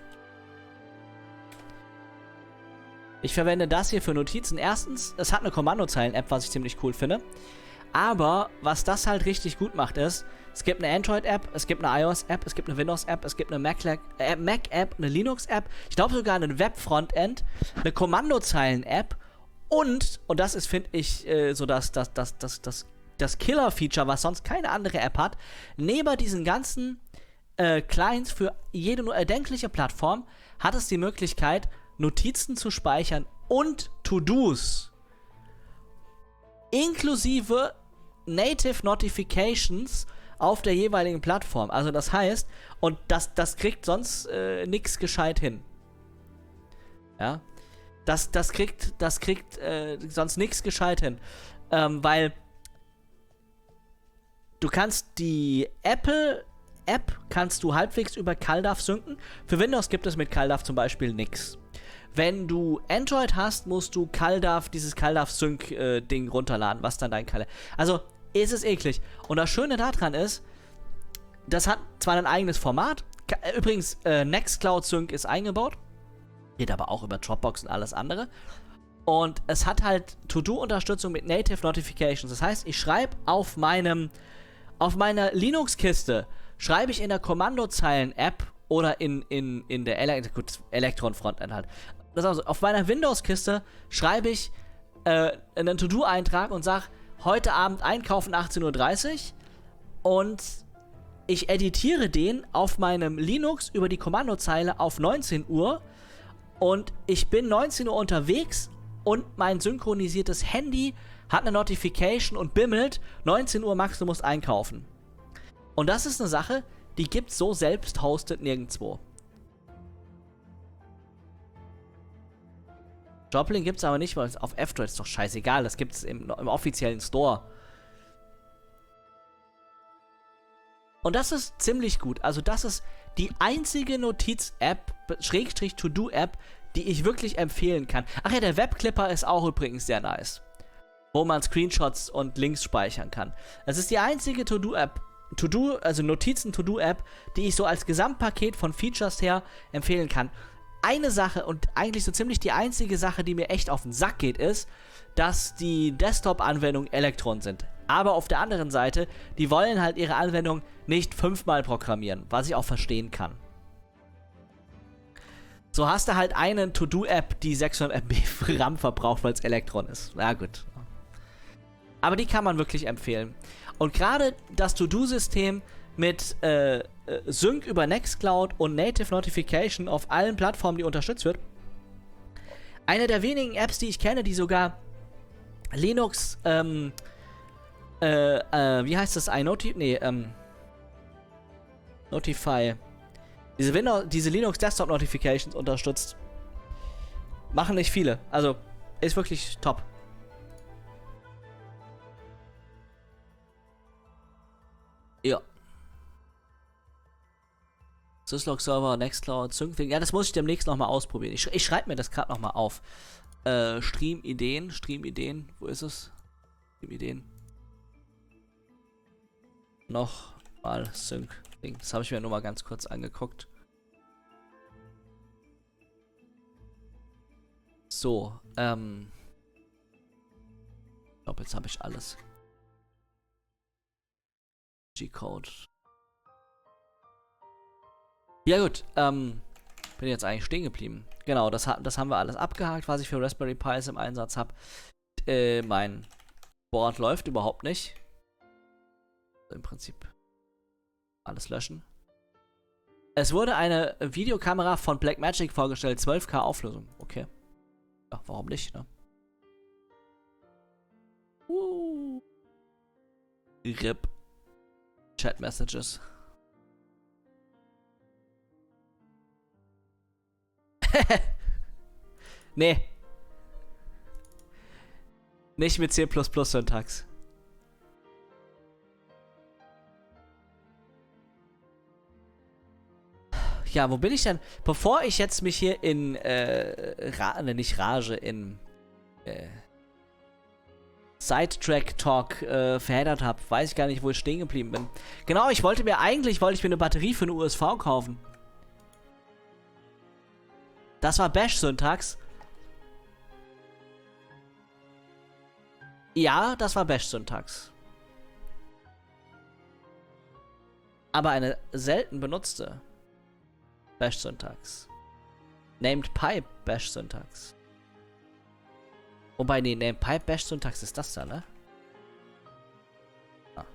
Speaker 1: Ich verwende das hier für Notizen. Erstens, es hat eine Kommandozeilen-App, was ich ziemlich cool finde. Aber was das halt richtig gut macht ist, es gibt eine Android-App, es gibt eine iOS-App, es gibt eine Windows-App, es gibt eine Mac-App, äh, Mac-App, eine Linux-App, ich glaube sogar eine Web-Frontend, eine Kommandozeilen-App und, und das ist, finde ich, äh, so das, das, das, das, das, das Killer-Feature, was sonst keine andere App hat, neben diesen ganzen äh, Clients für jede nur erdenkliche Plattform, hat es die Möglichkeit, Notizen zu speichern und To-Dos. Inklusive Native Notifications auf der jeweiligen Plattform. Also das heißt, und das, das kriegt sonst äh, nix gescheit hin. Ja. Das, das kriegt, das kriegt äh, sonst nix gescheit hin. Ähm, weil du kannst die Apple-App kannst du halbwegs über CalDAV synken. Für Windows gibt es mit CalDAV zum Beispiel nix. Wenn du Android hast, musst du CalDAV, dieses CalDAV-Sync-Ding äh, runterladen, was dann dein CalDAV... Also, ist es eklig. Und das Schöne daran ist, das hat zwar ein eigenes Format, übrigens, äh, Nextcloud Sync ist eingebaut, geht aber auch über Dropbox und alles andere. Und es hat halt To-Do-Unterstützung mit Native Notifications. Das heißt, ich schreibe auf meinem, auf meiner Linux-Kiste, schreibe ich in der Kommandozeilen-App oder in, in, in der Ele gut, Electron-Frontend halt. Das also, auf meiner Windows-Kiste schreibe ich äh, einen To-Do-Eintrag und sage, heute Abend einkaufen achtzehn Uhr dreißig und ich editiere den auf meinem Linux über die Kommandozeile auf neunzehn Uhr und ich bin neunzehn Uhr unterwegs und mein synchronisiertes Handy hat eine Notification und bimmelt, neunzehn Uhr Max, du musst einkaufen. Und das ist eine Sache, die gibt's so selbst hosted nirgendwo. Joplin gibt's aber nicht, weil es auf F-Droid ist doch scheißegal. Das gibt's im, im offiziellen Store. Und das ist ziemlich gut. Also das ist die einzige Notiz-App, Schrägstrich To-Do-App, die ich wirklich empfehlen kann. Ach ja, der Webclipper ist auch übrigens sehr nice. Wo man Screenshots und Links speichern kann. Das ist die einzige To-Do-App, To-Do, also Notizen-To-Do-App, die ich so als Gesamtpaket von Features her empfehlen kann. Eine Sache und eigentlich so ziemlich die einzige Sache, die mir echt auf den Sack geht, ist, dass die Desktop-Anwendungen Electron sind. Aber auf der anderen Seite, die wollen halt ihre Anwendung nicht fünfmal programmieren, was ich auch verstehen kann. So hast du halt eine To-Do-App, die sechshundert Megabyte RAM verbraucht, weil es Electron ist. Na gut. Aber die kann man wirklich empfehlen. Und gerade das To-Do-System mit äh, äh, Sync über Nextcloud und Native Notification auf allen Plattformen, die unterstützt wird. Eine der wenigen Apps, die ich kenne, die sogar Linux, ähm, äh, äh, wie heißt das? iNotify? Nee, ähm, Notify. Diese, Windows, diese Linux Desktop Notifications unterstützt. Machen nicht viele. Also, ist wirklich top. Ja. Syslog-Server, Nextcloud, Sync. Ja, das muss ich demnächst nochmal ausprobieren. Ich, ich schreibe mir das gerade nochmal auf. Äh, Stream-Ideen, Stream-Ideen. Wo ist es? Stream-Ideen. Nochmal Sync. Das habe ich mir nur mal ganz kurz angeguckt. So, ähm. Ich glaube, jetzt habe ich alles. G-Code. Ja gut, ähm, bin jetzt eigentlich stehen geblieben. Genau, das, das haben wir alles abgehakt, was ich für Raspberry Pis im Einsatz habe. Äh, mein Board läuft überhaupt nicht. Also im Prinzip alles löschen. Es wurde eine Videokamera von Blackmagic vorgestellt, zwölf K Auflösung. Okay. Ja, warum nicht, ne? Uh. R I P. Chat Messages. Nee. Nicht mit C plus plus Syntax. Ja, wo bin ich denn? Bevor ich jetzt mich hier in, äh, Ra ne, nicht Rage, in, äh, Sidetrack-Talk, äh, verheddert habe, weiß ich gar nicht, wo ich stehen geblieben bin. Genau, ich wollte mir eigentlich, wollte ich mir eine Batterie für eine U S V kaufen. Das war Bash-Syntax. Ja, das war Bash-Syntax. Aber eine selten benutzte Bash-Syntax. Named Pipe Bash-Syntax. Wobei, nee, Named Pipe Bash-Syntax ist das da, ne? Ah.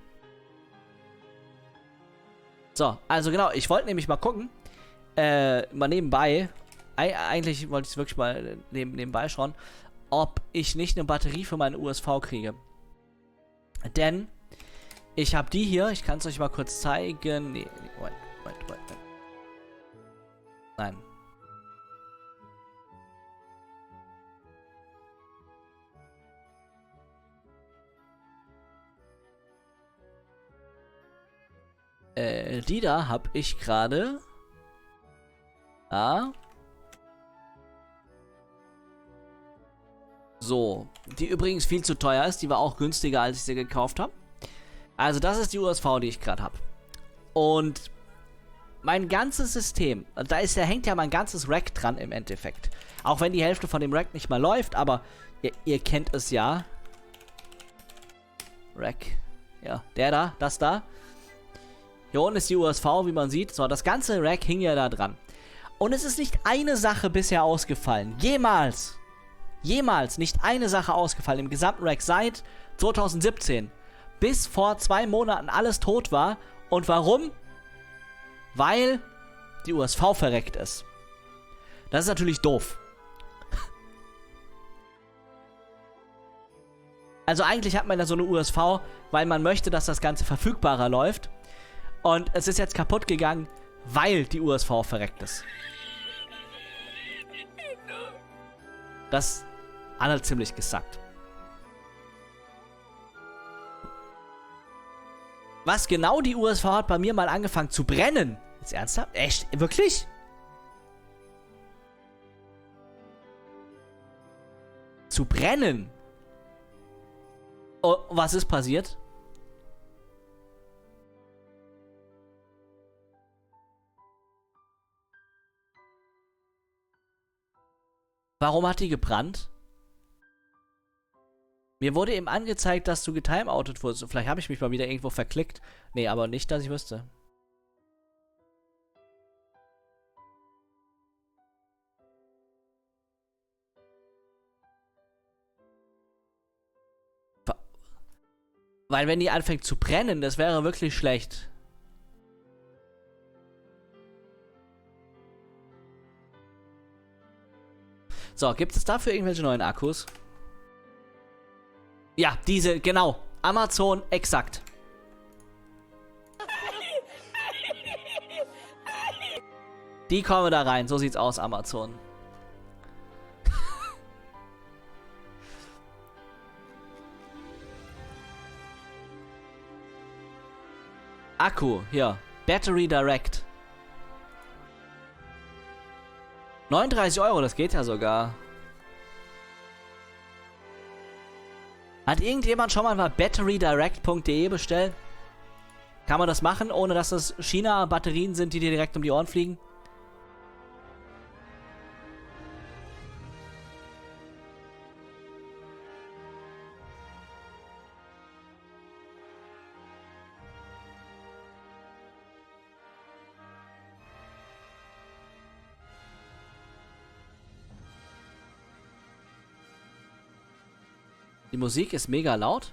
Speaker 1: So, also genau, ich wollte nämlich mal gucken. Äh, mal nebenbei. E eigentlich wollte ich es wirklich mal neben nebenbei schauen, ob ich nicht eine Batterie für meine U S V kriege. Denn ich habe die hier, ich kann es euch mal kurz zeigen. Nee, nee, Moment, Moment, Moment. Nein. Äh, die da habe ich gerade. Ah. So, die übrigens viel zu teuer ist. Die war auch günstiger, als ich sie gekauft habe. Also das ist die U S V, die ich gerade habe. Und mein ganzes System, da ist, da hängt ja mein ganzes Rack dran im Endeffekt. Auch wenn die Hälfte von dem Rack nicht mal läuft, aber ihr, ihr kennt es ja. Rack. Ja, der da, das da. Hier unten ist die U S V, wie man sieht. So, das ganze Rack hing ja da dran. Und es ist nicht eine Sache bisher ausgefallen. Jemals. Jemals nicht eine Sache ausgefallen im gesamten Rack seit zwanzig siebzehn. Bis vor zwei Monaten alles tot war. Und warum? Weil die U S V verreckt ist. Das ist natürlich doof. Also eigentlich hat man ja so eine U S V, weil man möchte, dass das Ganze verfügbarer läuft. Und es ist jetzt kaputt gegangen, weil die U S V verreckt ist. Das hat er ziemlich gesackt. Was genau die U S V hat bei mir mal angefangen zu brennen. Jetzt ernsthaft? Echt? Wirklich? Zu brennen? Oh, was ist passiert? Warum hat die gebrannt? Mir wurde eben angezeigt, dass du getimeoutet wurdest. Vielleicht habe ich mich mal wieder irgendwo verklickt. Nee, aber nicht, dass ich wüsste. Weil wenn die anfängt zu brennen, das wäre wirklich schlecht. So, gibt es dafür irgendwelche neuen Akkus? Ja, diese, genau. Amazon, exakt. Die kommen da rein. So sieht's aus, Amazon. Akku, hier. Battery Direct. neununddreißig Euro, das geht ja sogar. Hat irgendjemand schon mal batterydirect punkt de bestellt? Kann man das machen, ohne dass es China-Batterien sind, die dir direkt um die Ohren fliegen? Die Musik ist mega laut.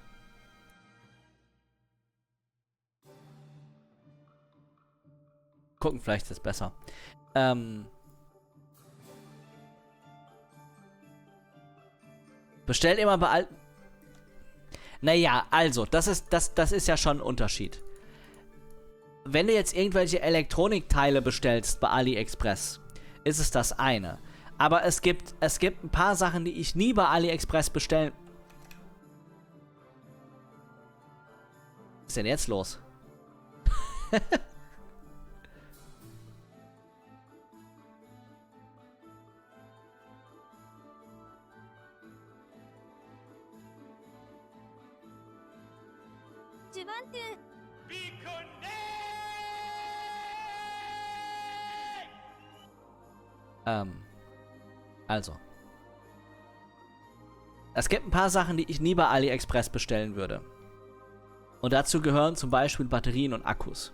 Speaker 1: gucken, vielleicht ist es besser. Ähm. Bestell immer bei alten. Naja, also, das ist, das, das ist ja schon ein Unterschied. Wenn du jetzt irgendwelche Elektronikteile bestellst bei AliExpress, ist es das eine. Aber es gibt, es gibt ein paar Sachen, die ich nie bei AliExpress bestellen. Was ist denn jetzt los? ähm, also. Es gibt ein paar Sachen, die ich nie bei AliExpress bestellen würde. Und dazu gehören zum Beispiel Batterien und Akkus.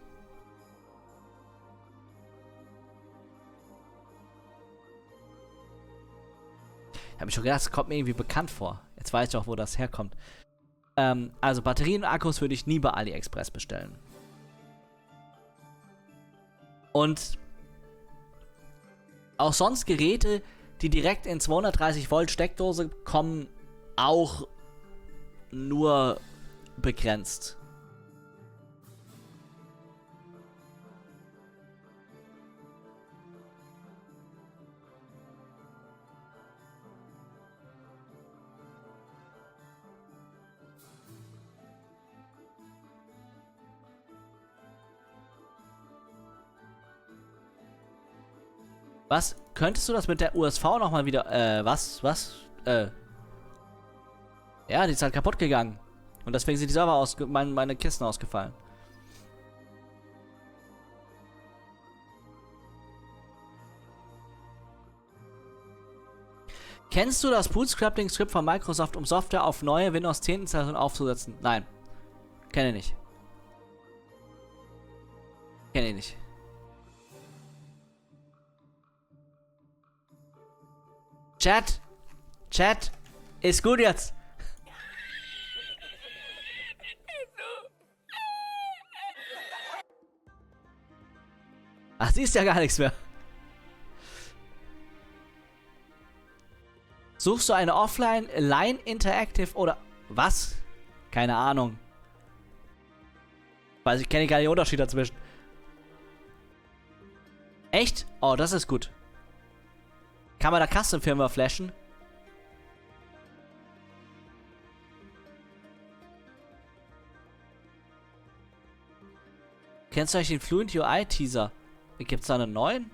Speaker 1: Ich habe mich schon gedacht, es kommt mir irgendwie bekannt vor. Jetzt weiß ich auch, wo das herkommt. Ähm, also Batterien und Akkus würde ich nie bei AliExpress bestellen. Und auch sonst Geräte, die direkt in zweihundertdreißig Volt Steckdose kommen, auch nur begrenzt. Was? Könntest du das mit der U S V nochmal wieder, äh, was? Was? Äh. Ja, die ist halt kaputt gegangen. Und deswegen sind die Server ausge... Mein, meine Kisten ausgefallen. Kennst du das Bootstrapping-Skript von Microsoft, um Software auf neue Windows zehn Installationen aufzusetzen? Nein. Kenne ich nicht. Kenne ich nicht. Chat. Chat. Ist gut jetzt. Ach, sie ist ja gar nichts mehr. Suchst du eine Offline, Line Interactive oder was? Keine Ahnung. Weiß ich, kenne gar nicht den Unterschied dazwischen. Echt? Oh, das ist gut. Kann man da Custom-Firmware flashen? Kennst du eigentlich den Fluent U I Teaser? Gibt's da einen neuen?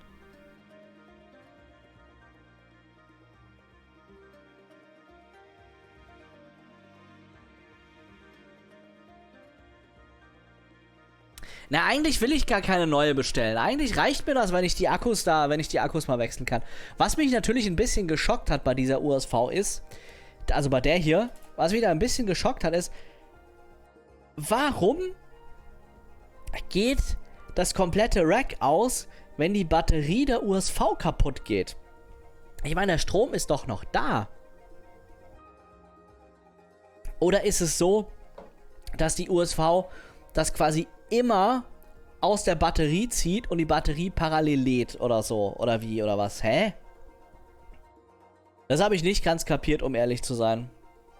Speaker 1: Na, eigentlich will ich gar keine neue bestellen. Eigentlich reicht mir das, wenn ich die Akkus da, wenn ich die Akkus mal wechseln kann. Was mich natürlich ein bisschen geschockt hat bei dieser U S V ist, also bei der hier, was mich da ein bisschen geschockt hat, ist, warum geht das komplette Rack aus, wenn die Batterie der U S V kaputt geht? Ich meine, der Strom ist doch noch da. Oder ist es so, dass die U S V das quasi immer aus der Batterie zieht und die Batterie parallel lädt oder so? Oder wie? Oder was? Hä? Das habe ich nicht ganz kapiert, um ehrlich zu sein.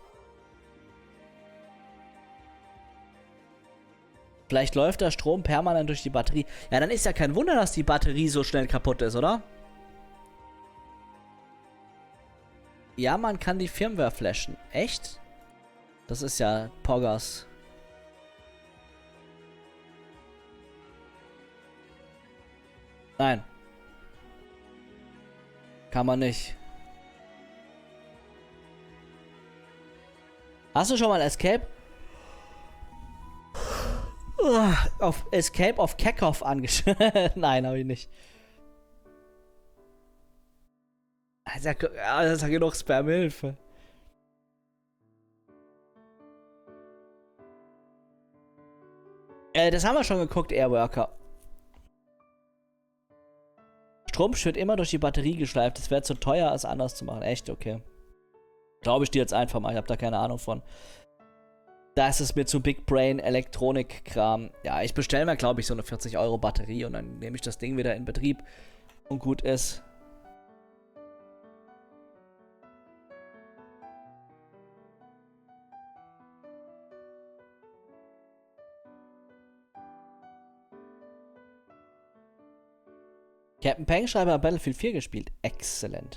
Speaker 1: Vielleicht läuft der Strom permanent durch die Batterie. Ja, dann ist ja kein Wunder, dass die Batterie so schnell kaputt ist, oder? Ja, man kann die Firmware flashen. Echt? Das ist ja Poggers. Nein. Kann man nicht. Hast du schon mal Escape? Auf Escape of Kekov angeschaut? Nein, habe ich nicht. Das ist ja, das ist ja genug Spam-Hilfe. Äh, das haben wir schon geguckt, Airworker. Strom wird immer durch die Batterie geschleift. Das wäre zu teuer, es anders zu machen. Echt, okay. Glaube ich dir jetzt einfach mal. Ich habe da keine Ahnung von. Da ist es mir zu Big Brain Elektronik-Kram. Ja, ich bestelle mir, glaube ich, so eine vierzig Euro Batterie und dann nehme ich das Ding wieder in Betrieb und gut ist. Captain Peng schreibt, hat Battlefield vier gespielt. Exzellent.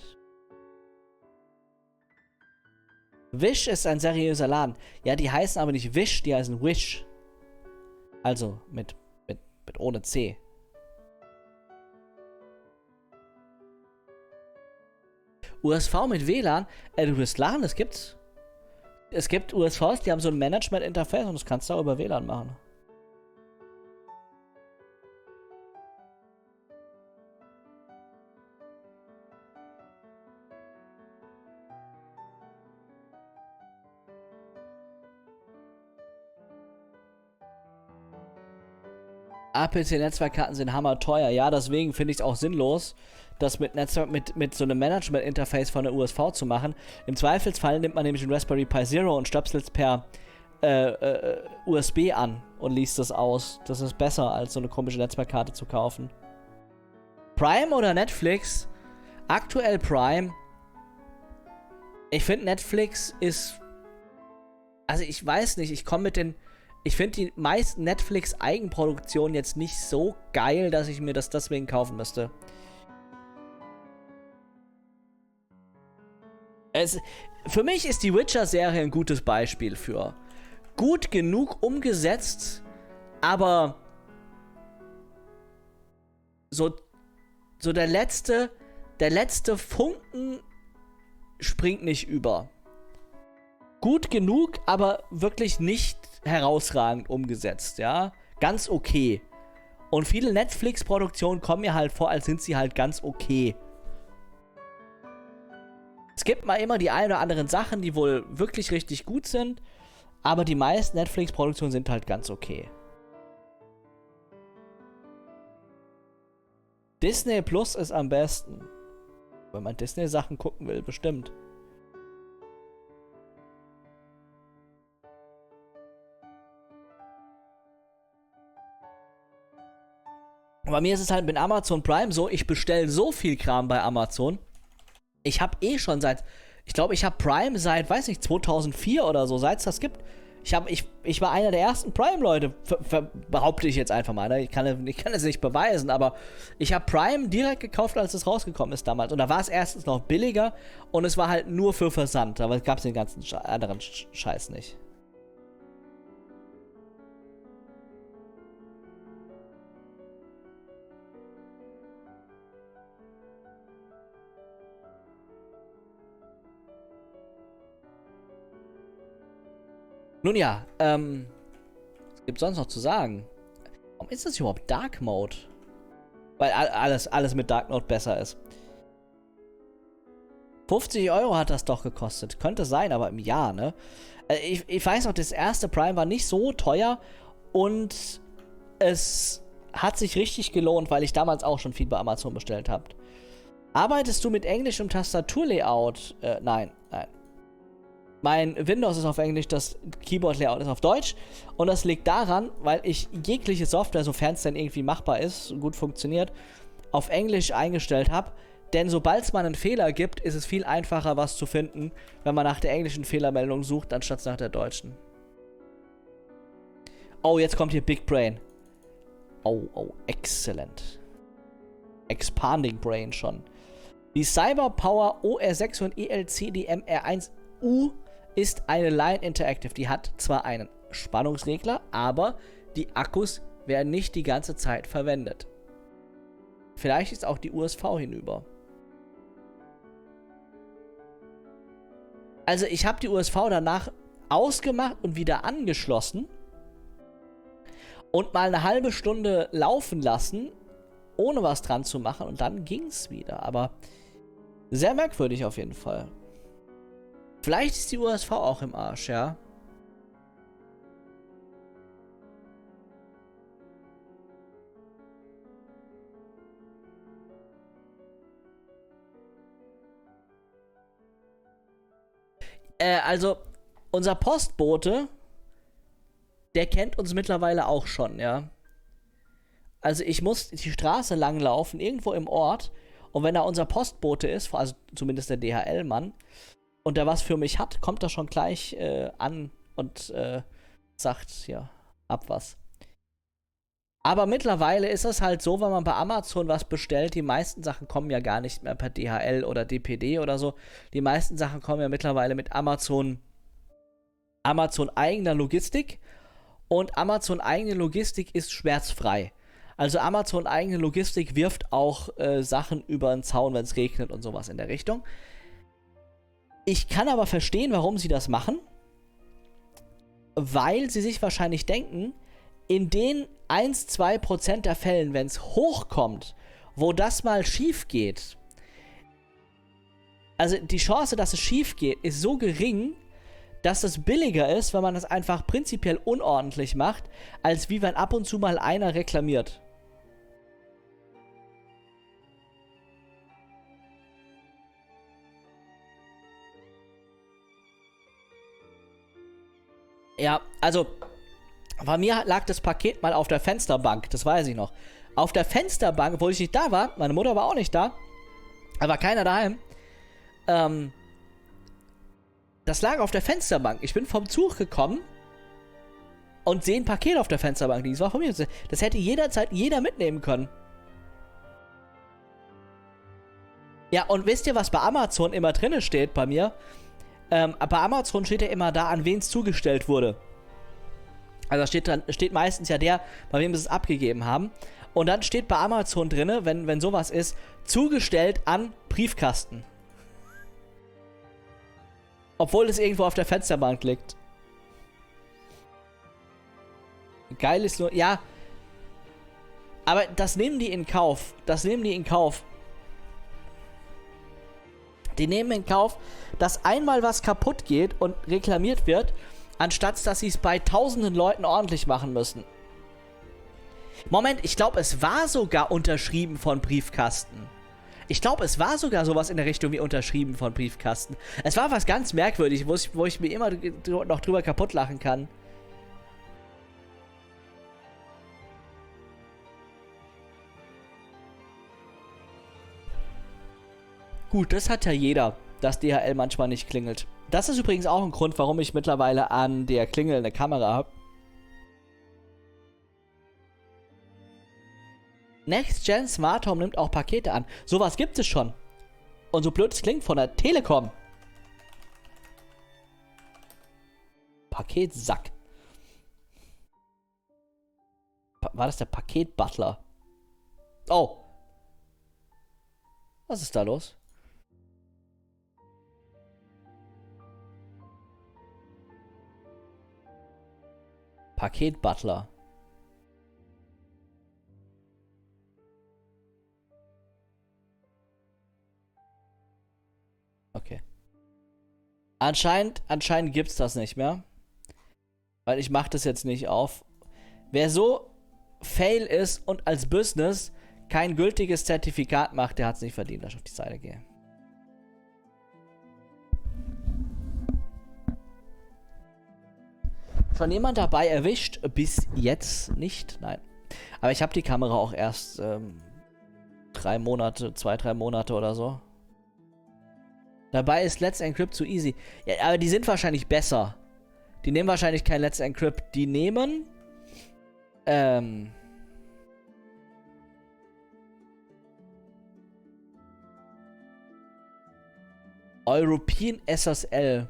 Speaker 1: Wish ist ein seriöser Laden. Ja, die heißen aber nicht Wish, die heißen Wish. Also mit, mit, mit ohne C. U S V mit W L A N? Äh, du wirst lachen, es gibt. Es gibt U S Vs, die haben so ein Management-Interface und das kannst du auch über W L A N machen. A P C-Netzwerkkarten sind hammerteuer. Ja, deswegen finde ich es auch sinnlos, das mit, Netzwerk, mit, mit so einem Management-Interface von der U S V zu machen. Im Zweifelsfall nimmt man nämlich einen Raspberry Pi Zero und stöpselt es per äh, äh, U S B an und liest das aus. Das ist besser, als so eine komische Netzwerkkarte zu kaufen. Prime oder Netflix? Aktuell Prime. Ich finde, Netflix ist... Also ich weiß nicht, ich komme mit den... Ich finde die meisten Netflix-Eigenproduktionen jetzt nicht so geil, dass ich mir das deswegen kaufen müsste. Es, für mich ist die Witcher-Serie ein gutes Beispiel für gut genug umgesetzt, aber so, so der letzte, der letzte Funken springt nicht über. Gut genug, aber wirklich nicht herausragend umgesetzt, ja. Ganz okay. Und viele Netflix-Produktionen kommen mir halt vor, als sind sie halt ganz okay. Es gibt mal immer die ein oder anderen Sachen, die wohl wirklich richtig gut sind, aber die meisten Netflix-Produktionen sind halt ganz okay. Disney Plus ist am besten. Wenn man Disney-Sachen gucken will, bestimmt. Bei mir ist es halt mit Amazon Prime so, ich bestelle so viel Kram bei Amazon. Ich habe eh schon seit, ich glaube, ich habe Prime seit, weiß nicht, zweitausendvier oder so, seit es das gibt. Ich, hab, ich, ich war einer der ersten Prime-Leute, behaupte ich jetzt einfach mal. Ne? Ich kann, ich kann es nicht beweisen, aber ich habe Prime direkt gekauft, als es rausgekommen ist damals. Und da war es erstens noch billiger und es war halt nur für Versand. Aber es gab den ganzen Sche- anderen Sch- Scheiß nicht. Nun ja, ähm, was gibt sonst noch zu sagen? Warum ist das überhaupt Dark Mode? Weil alles, alles mit Dark Mode besser ist. fünfzig Euro hat das doch gekostet. Könnte sein, aber im Jahr, ne? Ich, ich weiß noch, das erste Prime war nicht so teuer und es hat sich richtig gelohnt, weil ich damals auch schon viel bei Amazon bestellt habe. Arbeitest du mit englischem Tastaturlayout? Äh, nein, nein. Mein Windows ist auf Englisch, das Keyboard-Layout ist auf Deutsch. Und das liegt daran, weil ich jegliche Software, sofern es denn irgendwie machbar ist, gut funktioniert, auf Englisch eingestellt habe. Denn sobald es mal einen Fehler gibt, ist es viel einfacher, was zu finden, wenn man nach der englischen Fehlermeldung sucht, anstatt nach der deutschen. Oh, jetzt kommt hier Big Brain. Oh, oh, excellent. Expanding Brain schon. Die CyberPower O R sechs und E L C D M R eins U ist eine Line Interactive. Die hat zwar einen Spannungsregler, aber die Akkus werden nicht die ganze Zeit verwendet. Vielleicht ist auch die U S V hinüber. Also ich habe die U S V danach ausgemacht und wieder angeschlossen und mal eine halbe Stunde laufen lassen, ohne was dran zu machen, und dann ging es wieder. Aber sehr merkwürdig auf jeden Fall. Vielleicht ist die U S V auch im Arsch, ja. Äh, also, unser Postbote der kennt uns mittlerweile auch schon, ja. Also ich muss die Straße langlaufen, irgendwo im Ort. Und wenn da unser Postbote ist, also zumindest der D H L-Mann, und der was für mich hat, kommt er schon gleich äh, an und äh, sagt, ja, ab was. Aber mittlerweile ist es halt so, wenn man bei Amazon was bestellt, die meisten Sachen kommen ja gar nicht mehr per D H L oder D P D oder so. Die meisten Sachen kommen ja mittlerweile mit Amazon, Amazon eigener Logistik. Und Amazon eigene Logistik ist schmerzfrei. Also Amazon eigene Logistik wirft auch äh, Sachen über den Zaun, wenn es regnet und sowas in der Richtung. Ich kann aber verstehen, warum sie das machen. Weil sie sich wahrscheinlich denken, in den ein bis zwei Prozent der Fällen, wenn es hochkommt, wo das mal schief geht, also die Chance, dass es schief geht, ist so gering, dass es billiger ist, wenn man das einfach prinzipiell unordentlich macht, als wie wenn ab und zu mal einer reklamiert. Ja, also bei mir lag das Paket mal auf der Fensterbank, das weiß ich noch. Auf der Fensterbank, obwohl ich nicht da war, meine Mutter war auch nicht da, da war keiner daheim. Ähm, das lag auf der Fensterbank. Ich bin vom Zug gekommen und sehe ein Paket auf der Fensterbank. Das war von mir. Das hätte jederzeit jeder mitnehmen können. Ja, und wisst ihr, was bei Amazon immer drin steht bei mir? Ähm, bei Amazon steht ja immer da, an wen es zugestellt wurde. Also da steht, dann, steht meistens ja der, bei wem sie es abgegeben haben. Und dann steht bei Amazon drin, wenn, wenn sowas ist, zugestellt an Briefkasten. Obwohl es irgendwo auf der Fensterbank liegt. Geil ist nur, ja. Aber das nehmen die in Kauf. Das nehmen die in Kauf. Die nehmen in Kauf, dass einmal was kaputt geht und reklamiert wird, anstatt dass sie es bei tausenden Leuten ordentlich machen müssen. Moment, ich glaube, es war sogar unterschrieben von Briefkasten. Ich glaube, es war sogar sowas in der Richtung wie unterschrieben von Briefkasten. Es war was ganz merkwürdig, wo ich, wo ich mir immer noch drüber kaputt lachen kann. Gut, das hat ja jeder, dass D H L manchmal nicht klingelt. Das ist übrigens auch ein Grund, warum ich mittlerweile an der Klingel eine Kamera habe. Next Gen Smart Home nimmt auch Pakete an. Sowas gibt es schon. Und so blöd es klingt, von der Telekom. Paketsack. Pa- War das der Paketbutler? Oh. Was ist da los? Paketbutler. Okay. Anscheinend, anscheinend gibt's das nicht mehr. Weil ich mach das jetzt nicht auf. Wer so fail ist und als Business kein gültiges Zertifikat macht, der hat's nicht verdient, dass ich auf die Seite gehe. Schon jemand dabei erwischt? Bis jetzt nicht? Nein. Aber ich habe die Kamera auch erst ähm, drei Monate, zwei, drei Monate oder so. Dabei ist Let's Encrypt zu easy. Ja, aber die sind wahrscheinlich besser. Die nehmen wahrscheinlich kein Let's Encrypt. Die nehmen ähm European S S L.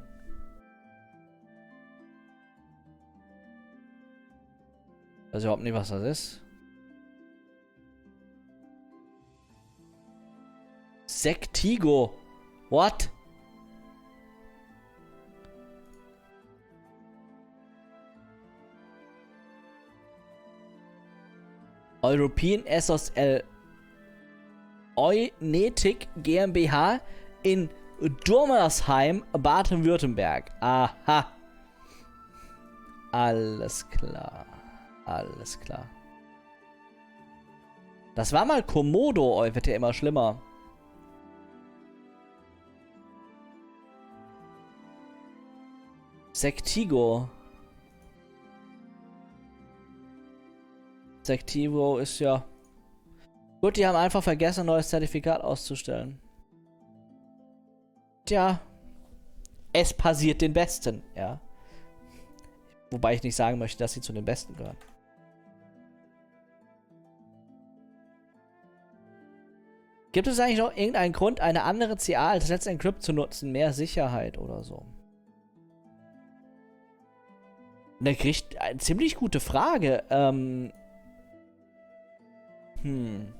Speaker 1: Ich weiß überhaupt nicht, was das ist. Sectigo. What? European S S L Eunetic GmbH in Durmersheim, Baden-Württemberg. Aha. Alles klar. Alles klar. Das war mal Komodo, oh, wird ja immer schlimmer. Sectigo. Sektivo ist ja... Gut, die haben einfach vergessen, ein neues Zertifikat auszustellen. Tja. Es passiert den Besten, ja. Wobei ich nicht sagen möchte, dass sie zu den Besten gehören. Gibt es eigentlich noch irgendeinen Grund, eine andere C A als Let's Encrypt zu nutzen? Mehr Sicherheit oder so? Eine, eine ziemlich gute Frage. Ähm... Hm...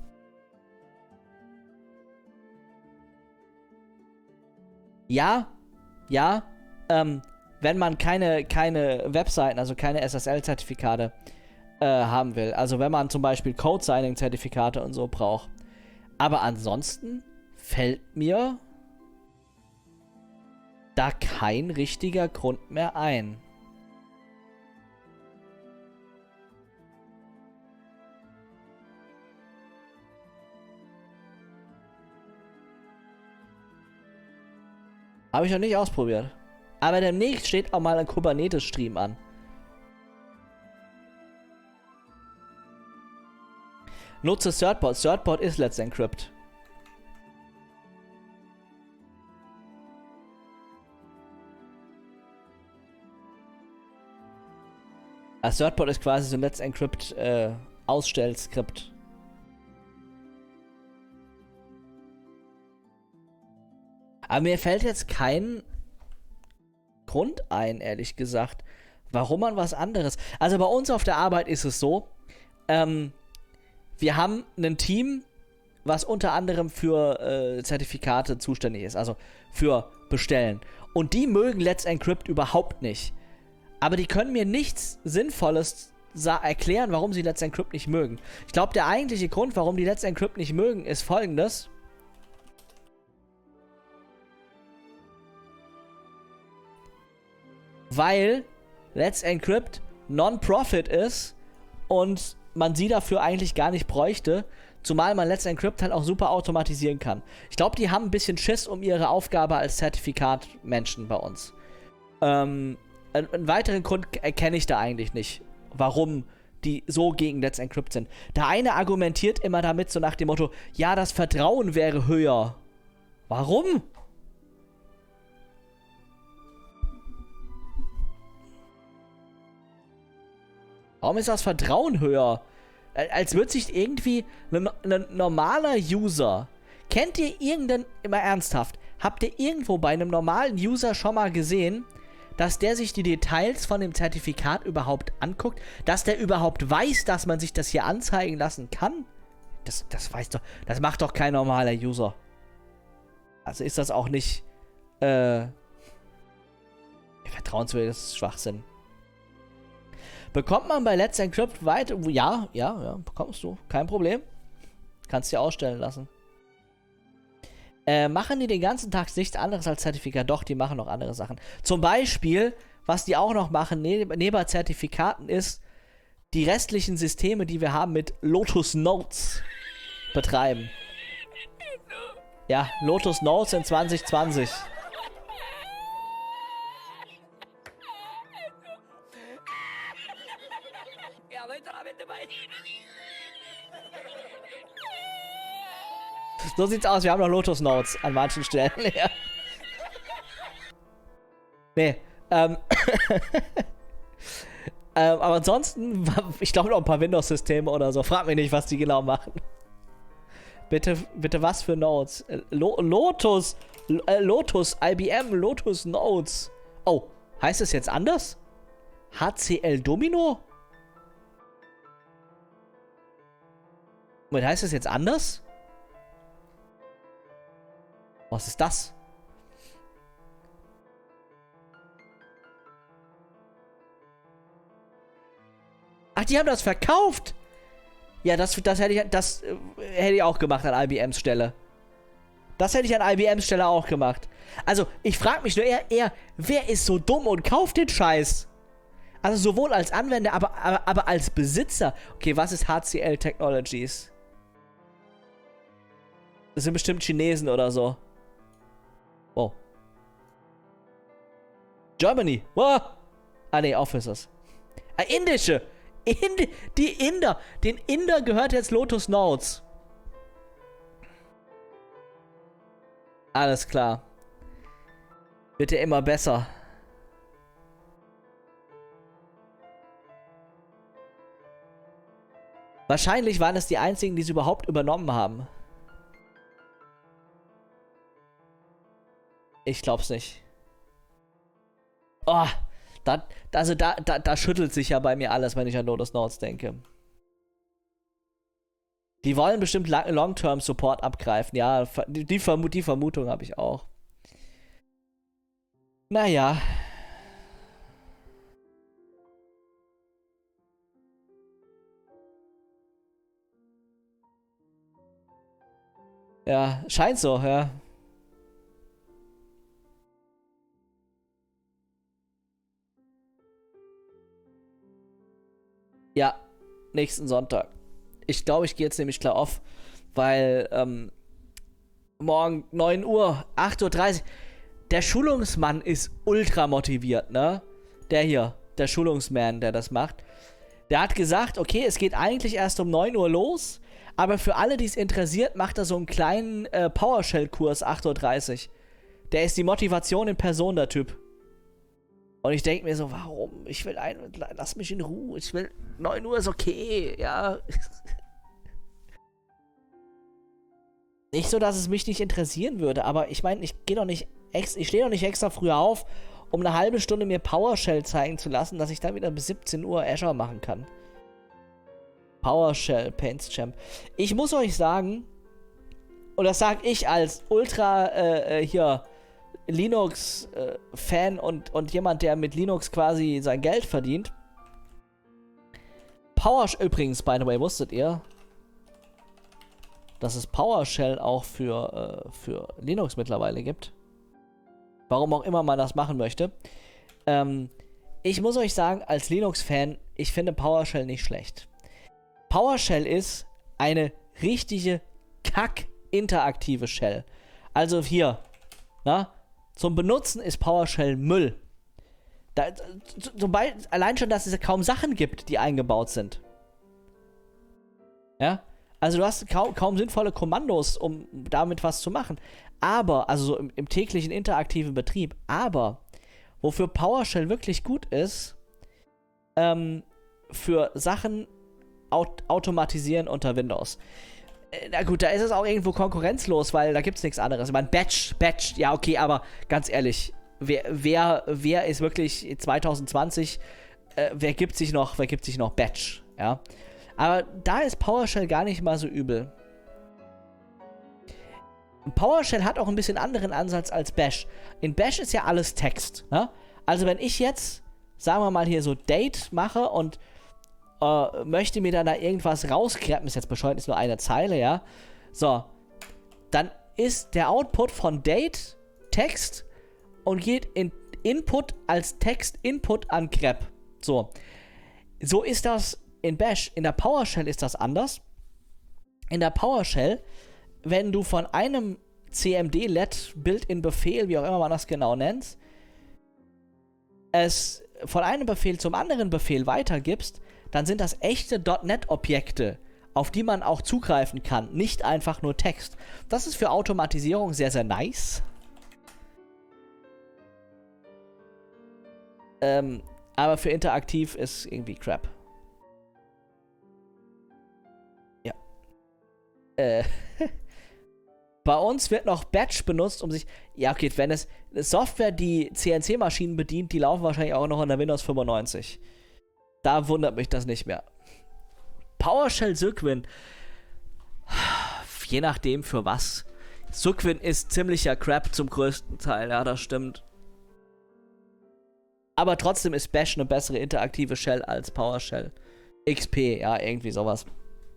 Speaker 1: Ja, ja, ähm, wenn man keine, keine Webseiten, also keine S S L-Zertifikate äh, haben will. Also wenn man zum Beispiel Code-Signing-Zertifikate und so braucht. Aber ansonsten fällt mir da kein richtiger Grund mehr ein. Habe ich noch nicht ausprobiert. Aber demnächst steht auch mal ein Kubernetes-Stream an. Nutze Certbot. Certbot ist Let's Encrypt. Das Certbot ist quasi so ein Let's Encrypt äh, Ausstellskript. Aber mir fällt jetzt kein Grund ein, ehrlich gesagt, warum man was anderes... Also bei uns auf der Arbeit ist es so, ähm, wir haben ein Team, was unter anderem für äh, Zertifikate zuständig ist, also für Bestellen. Und die mögen Let's Encrypt überhaupt nicht. Aber die können mir nichts Sinnvolles erklären, warum sie Let's Encrypt nicht mögen. Ich glaube, der eigentliche Grund, warum die Let's Encrypt nicht mögen, ist folgendes. Weil Let's Encrypt Non-Profit ist und man sie dafür eigentlich gar nicht bräuchte, zumal man Let's Encrypt halt auch super automatisieren kann. Ich glaube, die haben ein bisschen Schiss um ihre Aufgabe als Zertifikatmenschen bei uns. Ähm, einen, einen weiteren Grund erkenne ich da eigentlich nicht, warum die so gegen Let's Encrypt sind. Der eine argumentiert immer damit so nach dem Motto, ja, das Vertrauen wäre höher. Warum? Warum ist das Vertrauen höher? Als würde sich irgendwie ein, ein normaler User... Kennt ihr irgendeinen... Immer ernsthaft. Habt ihr irgendwo bei einem normalen User schon mal gesehen, dass der sich die Details von dem Zertifikat überhaupt anguckt? Dass der überhaupt weiß, dass man sich das hier anzeigen lassen kann? Das, das weiß doch... Das macht doch kein normaler User. Also ist das auch nicht... Äh... Vertrauenswürdiges Schwachsinn. Bekommt man bei Let's Encrypt weiter... Ja, ja, ja, bekommst du. Kein Problem. Kannst dir ausstellen lassen. Äh, machen die den ganzen Tag nichts anderes als Zertifikat? Doch, die machen noch andere Sachen. Zum Beispiel, was die auch noch machen, neb neben Zertifikaten, ist, die restlichen Systeme, die wir haben, mit Lotus Notes betreiben. Ja, Lotus Notes in zwanzig zwanzig. So sieht's aus, wir haben noch Lotus Notes an manchen Stellen. Ja. Nee, ähm. ähm, aber ansonsten, ich glaube noch ein paar Windows-Systeme oder so. Frag mich nicht, was die genau machen. Bitte, bitte was für Notes? Lo Lotus, äh, Lotus, I B M, Lotus Notes. Oh, heißt es jetzt anders? H C L Domino? Moment, heißt es jetzt anders? Was ist das? Ach, die haben das verkauft! Ja, das, das, hätte, ich, das äh, hätte ich auch gemacht an I B Ms Stelle. Das hätte ich an I B Ms Stelle auch gemacht. Also, ich frage mich nur eher, eher, wer ist so dumm und kauft den Scheiß? Also sowohl als Anwender, aber, aber, aber als Besitzer. Okay, was ist H C L Technologies? Das sind bestimmt Chinesen oder so. Oh. Germany. Oh. Ah, ne, Officers. Ah, indische. In, die Inder. Den Inder gehört jetzt Lotus Notes. Alles klar. Wird ja immer besser. Wahrscheinlich waren es die einzigen, die es überhaupt übernommen haben. Ich glaub's nicht. Oh, da, also da, da, da schüttelt sich ja bei mir alles, wenn ich an Lotus Notes denke. Die wollen bestimmt Long-Term-Support abgreifen. Ja, die, die, Vermu die Vermutung habe ich auch. Naja. Ja, scheint so, ja. Ja, nächsten Sonntag. Ich glaube, ich gehe jetzt nämlich klar off, weil ähm, morgen neun Uhr, acht Uhr dreißig. Der Schulungsmann ist ultra motiviert, ne? Der hier, der Schulungsman, der das macht. Der hat gesagt, okay, es geht eigentlich erst um neun Uhr los, aber für alle, die es interessiert, macht er so einen kleinen äh, PowerShell-Kurs acht Uhr dreißig. Der ist die Motivation in Person, der Typ. Und ich denke mir so, warum? Ich will ein, lass mich in Ruhe. Ich will, neun Uhr ist okay, ja. Nicht so, dass es mich nicht interessieren würde, aber ich meine, ich gehe doch nicht, ex ich stehe doch nicht extra früher auf, um eine halbe Stunde mir PowerShell zeigen zu lassen, dass ich dann wieder bis siebzehn Uhr Azure machen kann. PowerShell, PaintsChamp. Ich muss euch sagen, und das sage ich als Ultra, äh, hier, Linux-Fan äh, und, und jemand, der mit Linux quasi sein Geld verdient. PowerShell, übrigens, by the way, wusstet ihr, dass es PowerShell auch für, äh, für Linux mittlerweile gibt? Warum auch immer man das machen möchte. Ähm, ich muss euch sagen, als Linux-Fan, ich finde PowerShell nicht schlecht. PowerShell ist eine richtige kack-interaktive Shell. Also hier, na, zum Benutzen ist PowerShell Müll. Da, zum Beispiel, allein schon, dass es kaum Sachen gibt, die eingebaut sind. Ja? Also du hast kaum, kaum sinnvolle Kommandos, um damit was zu machen. Aber, also so im, im täglichen interaktiven Betrieb, aber wofür PowerShell wirklich gut ist, ähm, für Sachen aut automatisieren unter Windows. Na gut, da ist es auch irgendwo konkurrenzlos, weil da gibt es nichts anderes. Ich meine, Batch, Batch, ja okay, aber ganz ehrlich, wer, wer, wer ist wirklich zwanzig zwanzig, äh, wer gibt sich noch, wer gibt sich noch Batch, ja? Aber da ist PowerShell gar nicht mal so übel. PowerShell hat auch ein bisschen anderen Ansatz als Bash. In Bash ist ja alles Text, ne? Also wenn ich jetzt, sagen wir mal hier so Date mache und Uh, möchte mir dann da irgendwas rauskreppen, ist jetzt bescheuert, ist nur eine Zeile, ja. So, dann ist der Output von Date Text und geht in Input als Text Input an grep. So, so ist das in Bash. In der PowerShell ist das anders. In der PowerShell, wenn du von einem C M D-Let, Built-in-Befehl, wie auch immer man das genau nennt, es von einem Befehl zum anderen Befehl weitergibst, dann sind das echte .NET-Objekte, auf die man auch zugreifen kann, nicht einfach nur Text. Das ist für Automatisierung sehr, sehr nice. Ähm, aber für interaktiv ist irgendwie Crap. Ja. Äh. Bei uns wird noch Batch benutzt, um sich... Ja, okay, wenn es... Software, die C N C-Maschinen bedient, die laufen wahrscheinlich auch noch in der Windows fünfundneunzig. Da wundert mich das nicht mehr. PowerShell Suquin. Je nachdem für was. Suquin ist ziemlicher Crap zum größten Teil, ja, das stimmt. Aber trotzdem ist Bash eine bessere interaktive Shell als PowerShell. X P, ja, irgendwie sowas.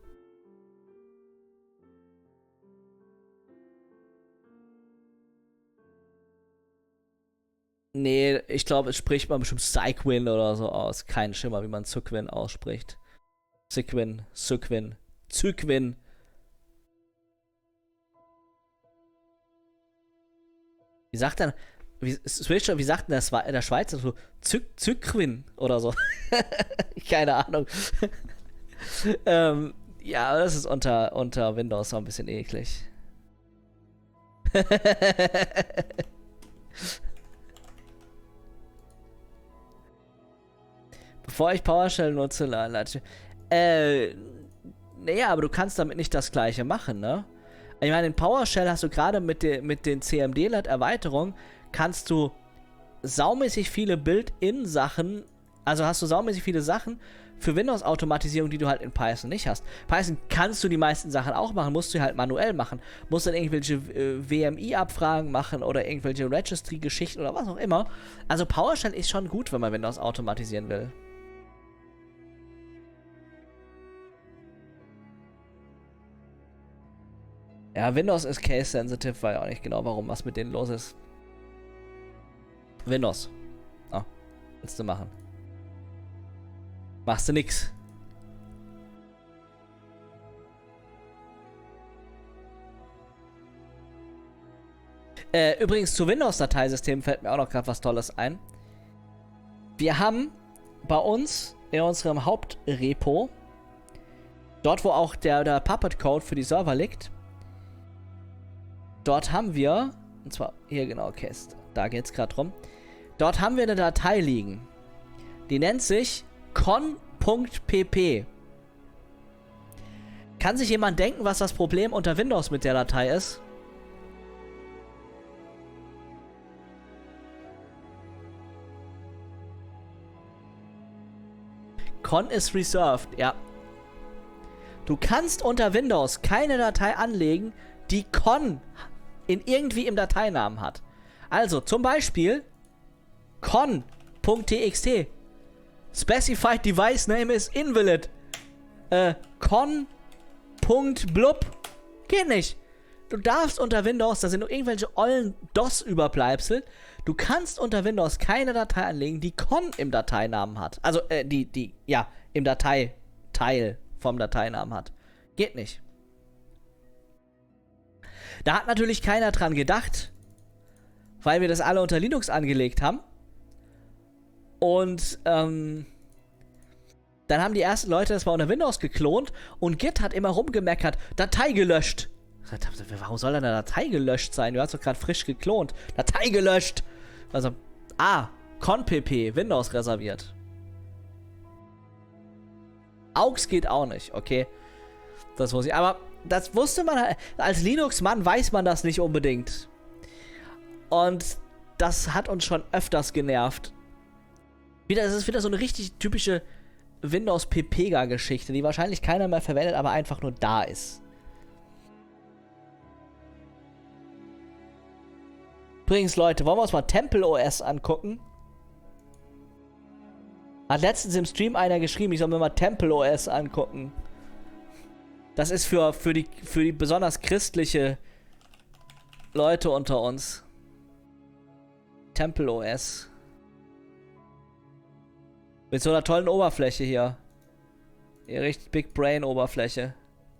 Speaker 1: Nee, ich glaube, es spricht man bestimmt Cyquin oder so aus. Kein Schimmer, wie man Suquin ausspricht. Cyquin, Suquin, Zyquin. Wie sagt er? wie, Switch, wie sagt denn der, Schwe der Schweizer so? Zückwin oder so. Keine Ahnung. ähm, ja, das ist unter, unter Windows auch ein bisschen eklig. Bevor ich PowerShell nutze, Leute. Äh, naja, aber du kannst damit nicht das Gleiche machen, ne? Ich meine, in PowerShell hast du gerade mit, de, mit den C M D L A T-Erweiterungen kannst du saumäßig viele Build-in-Sachen, also hast du saumäßig viele Sachen für Windows-Automatisierung, die du halt in Python nicht hast. Python kannst du die meisten Sachen auch machen, musst du halt manuell machen. Musst dann irgendwelche äh, W M I-Abfragen machen oder irgendwelche Registry-Geschichten oder was auch immer. Also PowerShell ist schon gut, wenn man Windows automatisieren will. Ja, Windows ist case-sensitive, weiß auch nicht genau, warum, was mit denen los ist. Windows. Oh, willst du machen? Machst du nix. Äh, übrigens zu Windows-Dateisystemen fällt mir auch noch gerade was Tolles ein. Wir haben bei uns in unserem Hauptrepo, dort wo auch der, der Puppet-Code für die Server liegt, dort haben wir, und zwar hier genau, okay, da geht's gerade drum. Dort haben wir eine Datei liegen. Die nennt sich con.pp. Kann sich jemand denken, was das Problem unter Windows mit der Datei ist? Con ist reserved, ja. Du kannst unter Windows keine Datei anlegen, die con in irgendwie im Dateinamen hat. Also zum Beispiel con.txt. Specified Device Name is invalid. Äh, con.blub. Geht nicht. Du darfst unter Windows, da sind nur irgendwelche ollen DOS-Überbleibsel, du kannst unter Windows keine Datei anlegen, die con im Dateinamen hat. Also, äh, die, die, ja, im Dateiteil vom Dateinamen hat. Geht nicht. Da hat natürlich keiner dran gedacht, weil wir das alle unter Linux angelegt haben. Und ähm, dann haben die ersten Leute das mal unter Windows geklont und Git hat immer rumgemeckert, Datei gelöscht. Warum soll denn eine Datei gelöscht sein? Du hast doch gerade frisch geklont. Datei gelöscht. Also, ah, conpp, Windows reserviert. Aux geht auch nicht, okay. Das wusste ich. Aber das wusste man, als Linux-Mann weiß man das nicht unbedingt. Und das hat uns schon öfters genervt. Wieder, das ist wieder so eine richtig typische Windows-Pepega-Geschichte, die wahrscheinlich keiner mehr verwendet, aber einfach nur da ist. Übrigens, Leute, wollen wir uns mal TempleOS angucken? Hat letztens im Stream einer geschrieben, ich soll mir mal TempleOS angucken. Das ist für, für, die, für die besonders christliche Leute unter uns. TempleOS. Mit so einer tollen Oberfläche hier. Hier richtig Big Brain Oberfläche.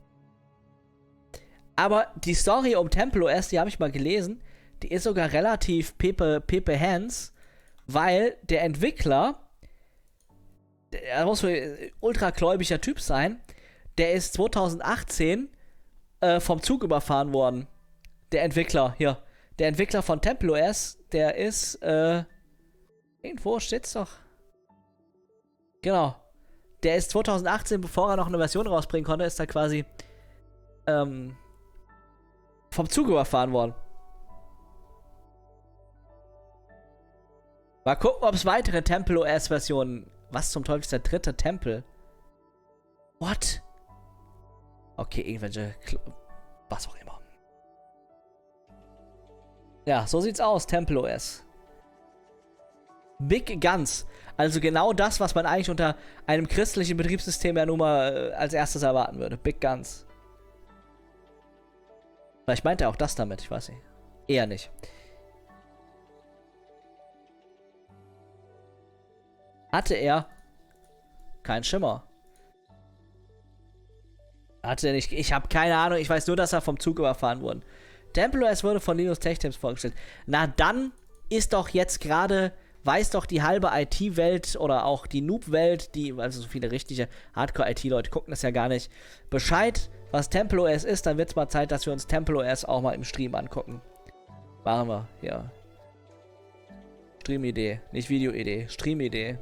Speaker 1: Aber die Story um TempleOS, die habe ich mal gelesen, die ist sogar relativ Pepe, Pepe Hands, weil der Entwickler, er muss ein ultragläubiger Typ sein, der ist zwanzig achtzehn äh, vom Zug überfahren worden. Der Entwickler, hier. Der Entwickler von TempleOS, der ist, äh, irgendwo steht's doch. Genau. Der ist zwanzig achtzehn, bevor er noch eine Version rausbringen konnte, ist er quasi, ähm, vom Zug überfahren worden. Mal gucken, ob es weitere TempleOS-Versionen. Was zum Teufel ist der dritte Temple? What? Okay, irgendwelche. Kl was auch immer. Ja, so sieht's aus, TempleOS. Big Guns. Also genau das, was man eigentlich unter einem christlichen Betriebssystem ja nun mal äh, als erstes erwarten würde. Big Guns. Vielleicht meint er auch das damit, ich weiß nicht. Eher nicht. Hatte er kein Schimmer. Hatte er nicht. Ich habe keine Ahnung. Ich weiß nur, dass er vom Zug überfahren wurde. TempleOS wurde von Linus Tech Tips vorgestellt. Na dann ist doch jetzt gerade, weiß doch die halbe I T-Welt oder auch die Noob-Welt, die, also so viele richtige Hardcore-I T-Leute gucken das ja gar nicht, Bescheid, was TempleOS ist, dann wird es mal Zeit, dass wir uns TempleOS auch mal im Stream angucken. Machen wir, ja. Stream-Idee, nicht Video-Idee, Stream-Idee.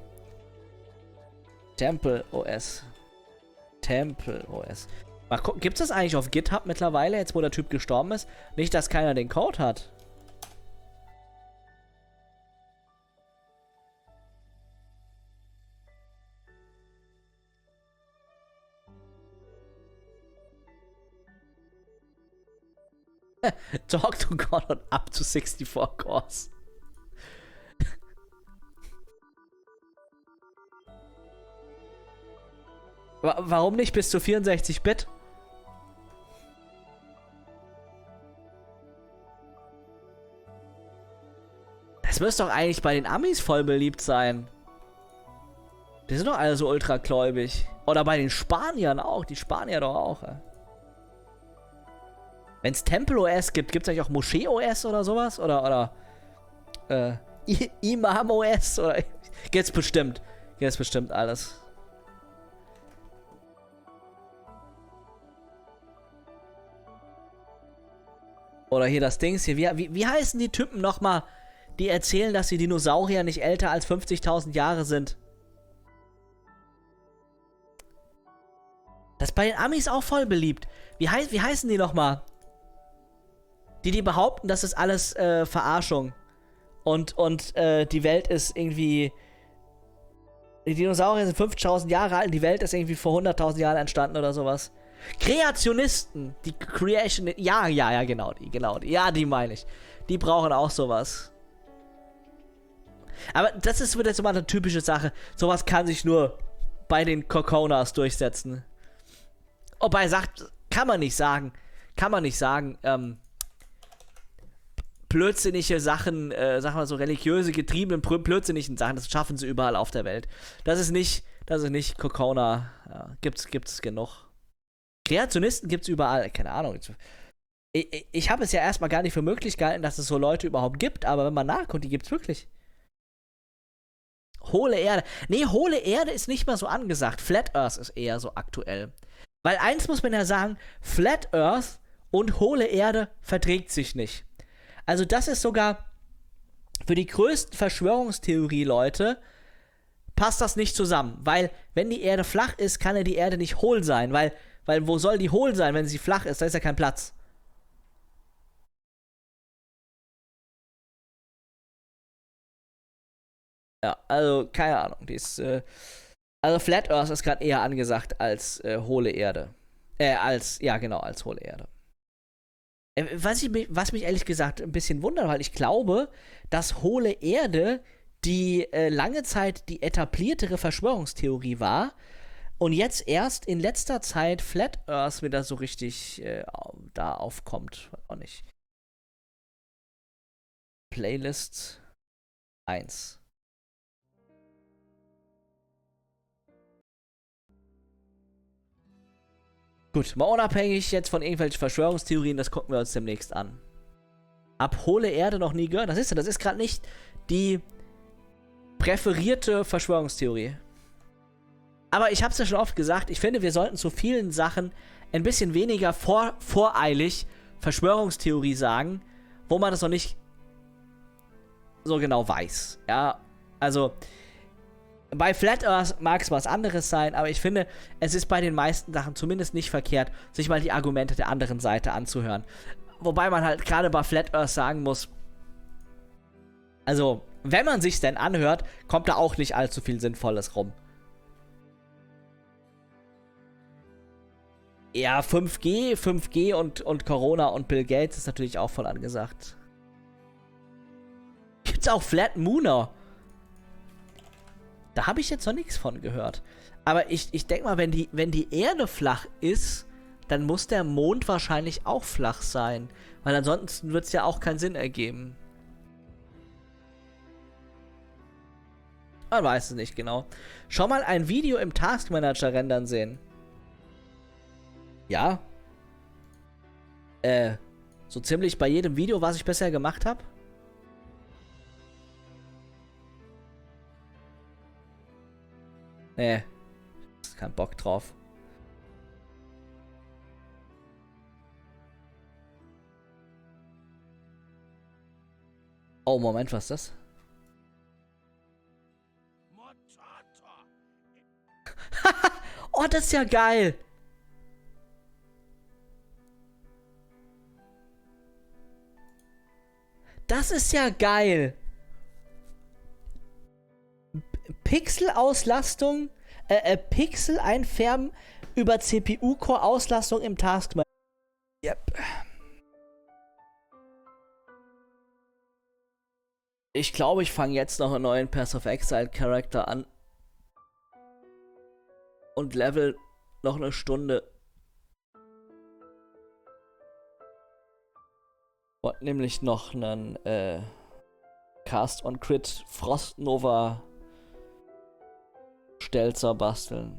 Speaker 1: TempleOS. TempleOS. Mal gucken, gibt es das eigentlich auf GitHub mittlerweile, jetzt wo der Typ gestorben ist? Nicht, dass keiner den Code hat. Talk to God on up to sixty-four cores. Warum nicht bis zu vierundsechzig Bit? Das müsste doch eigentlich bei den Amis voll beliebt sein. Die sind doch alle so ultragläubig. Oder bei den Spaniern auch. Die Spanier doch auch. Ja. Wenn es TempleOS gibt, gibt es eigentlich auch MoscheeOS oder sowas? Oder, oder, äh, ImamOS? Oder, gibt's bestimmt. Gibt's bestimmt alles. Oder hier das Dings hier. Wie, wie, wie heißen die Typen nochmal, die erzählen, dass die Dinosaurier nicht älter als fünfzigtausend Jahre sind? Das ist bei den Amis auch voll beliebt. Wie, hei wie heißen die nochmal? Die, die behaupten, das ist alles äh, Verarschung. Und, und äh, die Welt ist irgendwie... Die Dinosaurier sind fünfzigtausend Jahre alt und die Welt ist irgendwie vor hunderttausend Jahren entstanden oder sowas. Kreationisten. Die Creation... Ja, ja, ja, genau die, genau die. Ja, die meine ich. Die brauchen auch sowas. Aber das ist wieder so mal eine typische Sache. Sowas kann sich nur bei den Kokonas durchsetzen. Wobei, sagt, kann man nicht sagen. Kann man nicht sagen, ähm... blödsinnige Sachen, äh, sag mal so religiöse, getriebenen, blödsinnigen Sachen, das schaffen sie überall auf der Welt. Das ist nicht, das ist nicht Kokona. Ja, gibt's, gibt's genug. Kreationisten gibt's überall, keine Ahnung. Ich, ich, ich habe es ja erstmal gar nicht für möglich gehalten, dass es so Leute überhaupt gibt, aber wenn man nachguckt, die gibt's wirklich. Hohle Erde. Nee, hohle Erde ist nicht mal so angesagt. Flat Earth ist eher so aktuell. Weil eins muss man ja sagen, Flat Earth und hohle Erde verträgt sich nicht. Also das ist sogar für die größten Verschwörungstheorie-Leute passt das nicht zusammen. Weil wenn die Erde flach ist, kann ja die Erde nicht hohl sein. Weil, weil wo soll die hohl sein, wenn sie flach ist? Da ist ja kein Platz. Ja, also keine Ahnung. Die ist, äh, also Flat Earth ist gerade eher angesagt als äh, hohle Erde. Äh, als, ja genau, als hohle Erde. Was, ich, was mich ehrlich gesagt ein bisschen wundert, weil ich glaube, dass hohle Erde die äh, lange Zeit die etabliertere Verschwörungstheorie war und jetzt erst in letzter Zeit Flat Earth wieder so richtig äh, da aufkommt. Auch nicht. Playlist eins. Gut, mal unabhängig jetzt von irgendwelchen Verschwörungstheorien, das gucken wir uns demnächst an. Hab hohle Erde noch nie gehört. Das ist ja, das ist gerade nicht die präferierte Verschwörungstheorie. Aber ich hab's ja schon oft gesagt, ich finde, wir sollten zu vielen Sachen ein bisschen weniger vor, voreilig Verschwörungstheorie sagen, wo man das noch nicht so genau weiß. Ja, also bei Flat Earth mag es was anderes sein, aber ich finde, es ist bei den meisten Sachen zumindest nicht verkehrt, sich mal die Argumente der anderen Seite anzuhören. Wobei man halt gerade bei Flat Earth sagen muss, also, wenn man sich's denn anhört, kommt da auch nicht allzu viel Sinnvolles rum. Ja, fünf G, fünf G und, und Corona und Bill Gates ist natürlich auch voll angesagt. Gibt's auch Flat Mooner? Da habe ich jetzt noch nichts von gehört. Aber ich, ich denke mal, wenn die, wenn die Erde flach ist, dann muss der Mond wahrscheinlich auch flach sein. Weil ansonsten wird es ja auch keinen Sinn ergeben. Man weiß es nicht genau. Schau mal ein Video im Task Manager rendern sehen. Ja. Äh, so ziemlich bei jedem Video, was ich bisher gemacht habe. Nee, ist kein Bock drauf. Oh, Moment, was ist das? Oh, das ist ja geil. Das ist ja geil. Pixelauslastung, äh, äh, Pixel einfärben über C P U-Core-Auslastung im Taskmanager. Yep. Ich glaube, ich fange jetzt noch einen neuen Path of Exile Charakter an. Und level noch eine Stunde. Und nämlich noch einen äh, Cast on Crit Frost Nova Stelzer basteln.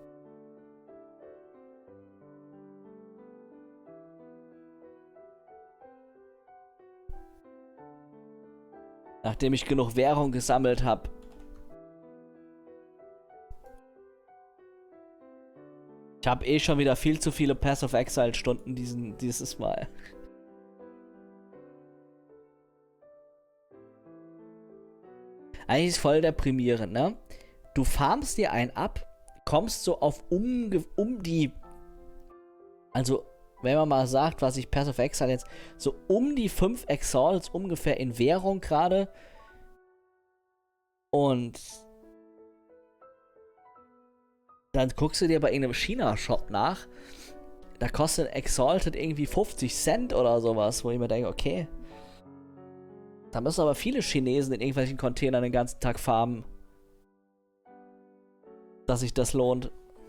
Speaker 1: Nachdem ich genug Währung gesammelt habe. Ich habe eh schon wieder viel zu viele Path of Exile Stunden diesen, dieses Mal. Eigentlich ist voll deprimierend, ne? Du farmst dir einen ab, kommst so auf um, um die... Also, wenn man mal sagt, was ich Path of Exile jetzt... So um die fünf Exalts ungefähr in Währung gerade. Und... Dann guckst du dir bei irgendeinem China-Shop nach. Da kostet Exalted irgendwie fünfzig Cent oder sowas, wo ich mir denke, okay. Da müssen aber viele Chinesen in irgendwelchen Containern den ganzen Tag farmen. Dass sich das lohnt.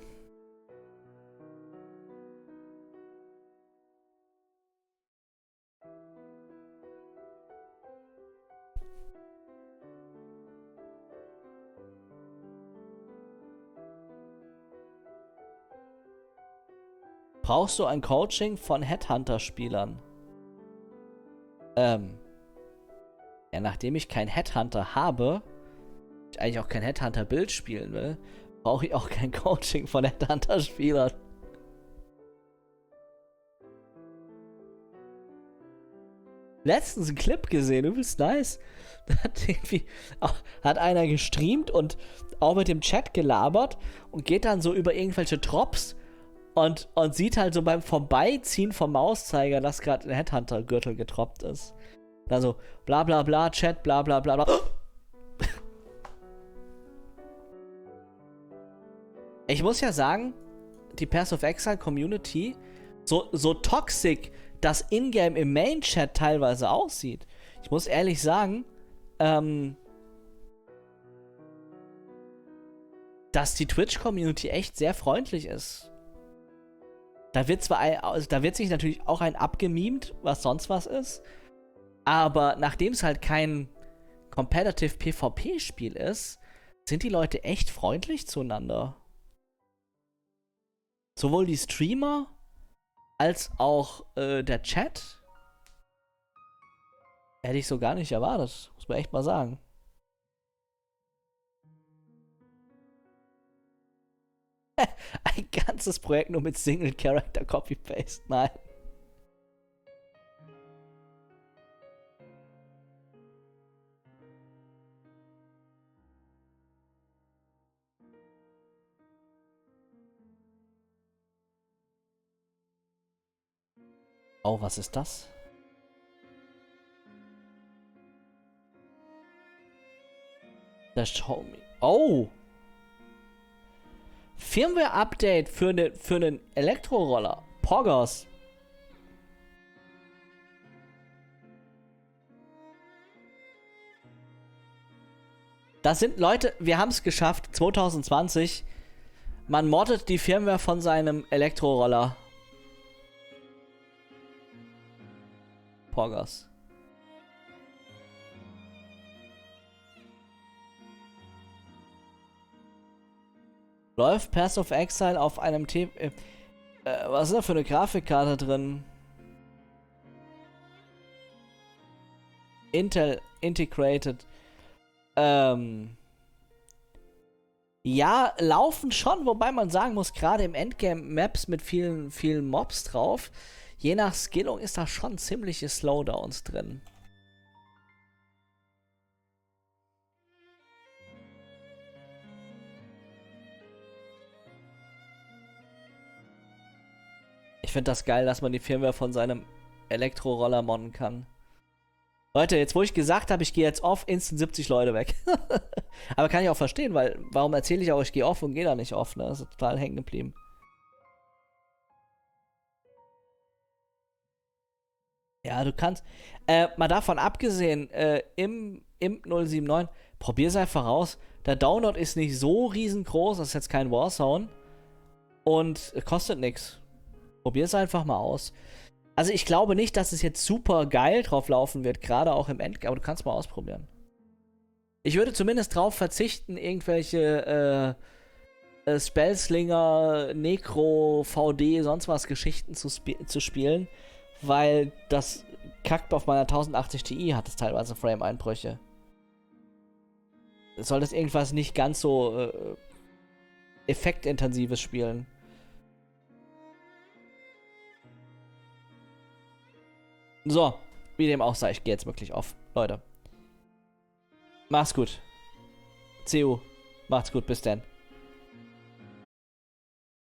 Speaker 1: Brauchst du ein Coaching von Headhunter-Spielern? Ähm. Ja, nachdem ich kein Headhunter habe, ich eigentlich auch kein Headhunter-Bild spielen will, brauche ich auch kein Coaching von Headhunter-Spielern. Letztens einen Clip gesehen, übelst nice. Da hat irgendwie auch, hat einer gestreamt und auch mit dem Chat gelabert und geht dann so über irgendwelche Drops und, und sieht halt so beim Vorbeiziehen vom Mauszeiger, dass gerade ein Headhunter-Gürtel getroppt ist. Dann so, bla bla bla, Chat, bla bla bla bla. Ich muss ja sagen, die Path of Exile Community, so, so toxic das Ingame im Main-Chat teilweise aussieht. Ich muss ehrlich sagen, ähm, dass die Twitch-Community echt sehr freundlich ist. Da wird zwar ein, also da wird sich natürlich auch ein abgemimt, was sonst was ist. Aber nachdem es halt kein Competitive PvP-Spiel ist, sind die Leute echt freundlich zueinander. Sowohl die Streamer als auch äh, der Chat. Hätte ich so gar nicht erwartet. Muss man echt mal sagen. Ein ganzes Projekt nur mit Single-Character Copy-Paste. Nein. Oh, was ist das? Das Show Me. Oh! Firmware-Update für, ne, für einen Elektroroller. Poggers. Das sind Leute, wir haben es geschafft, zwanzig zwanzig. Man moddet die Firmware von seinem Elektroroller. Poggers. Läuft Path of Exile auf einem T... Äh, was ist da für eine Grafikkarte drin? Intel Integrated. Ähm... Ja, laufen schon, wobei man sagen muss, gerade im Endgame Maps mit vielen, vielen Mobs drauf, je nach Skillung ist da schon ziemliche Slowdowns drin. Ich finde das geil, dass man die Firmware von seinem Elektroroller modden kann. Leute, jetzt wo ich gesagt habe, ich gehe jetzt off, instant siebzig Leute weg. Aber kann ich auch verstehen, weil warum erzähle ich auch, ich gehe off und gehe da nicht off, ne? Das ist total hängen geblieben. Ja, du kannst, äh, mal davon abgesehen, äh, im Imp null sieben neun, probier's einfach raus. Der Download ist nicht so riesengroß, das ist jetzt kein Warzone und kostet nichts. Probier's einfach mal aus. Also ich glaube nicht, dass es jetzt super geil drauf laufen wird, gerade auch im Endgame, aber du kannst mal ausprobieren. Ich würde zumindest drauf verzichten, irgendwelche äh, äh, Spellslinger, Necro, V D, sonst was Geschichten zu, sp zu spielen, weil das kackt auf meiner tausendachtzig Ti, hat es teilweise Frame-Einbrüche. Soll das irgendwas nicht ganz so äh, effektintensives spielen? So, wie dem auch sei, ich gehe jetzt wirklich auf. Leute. Mach's gut. C U. Macht's gut, bis dann.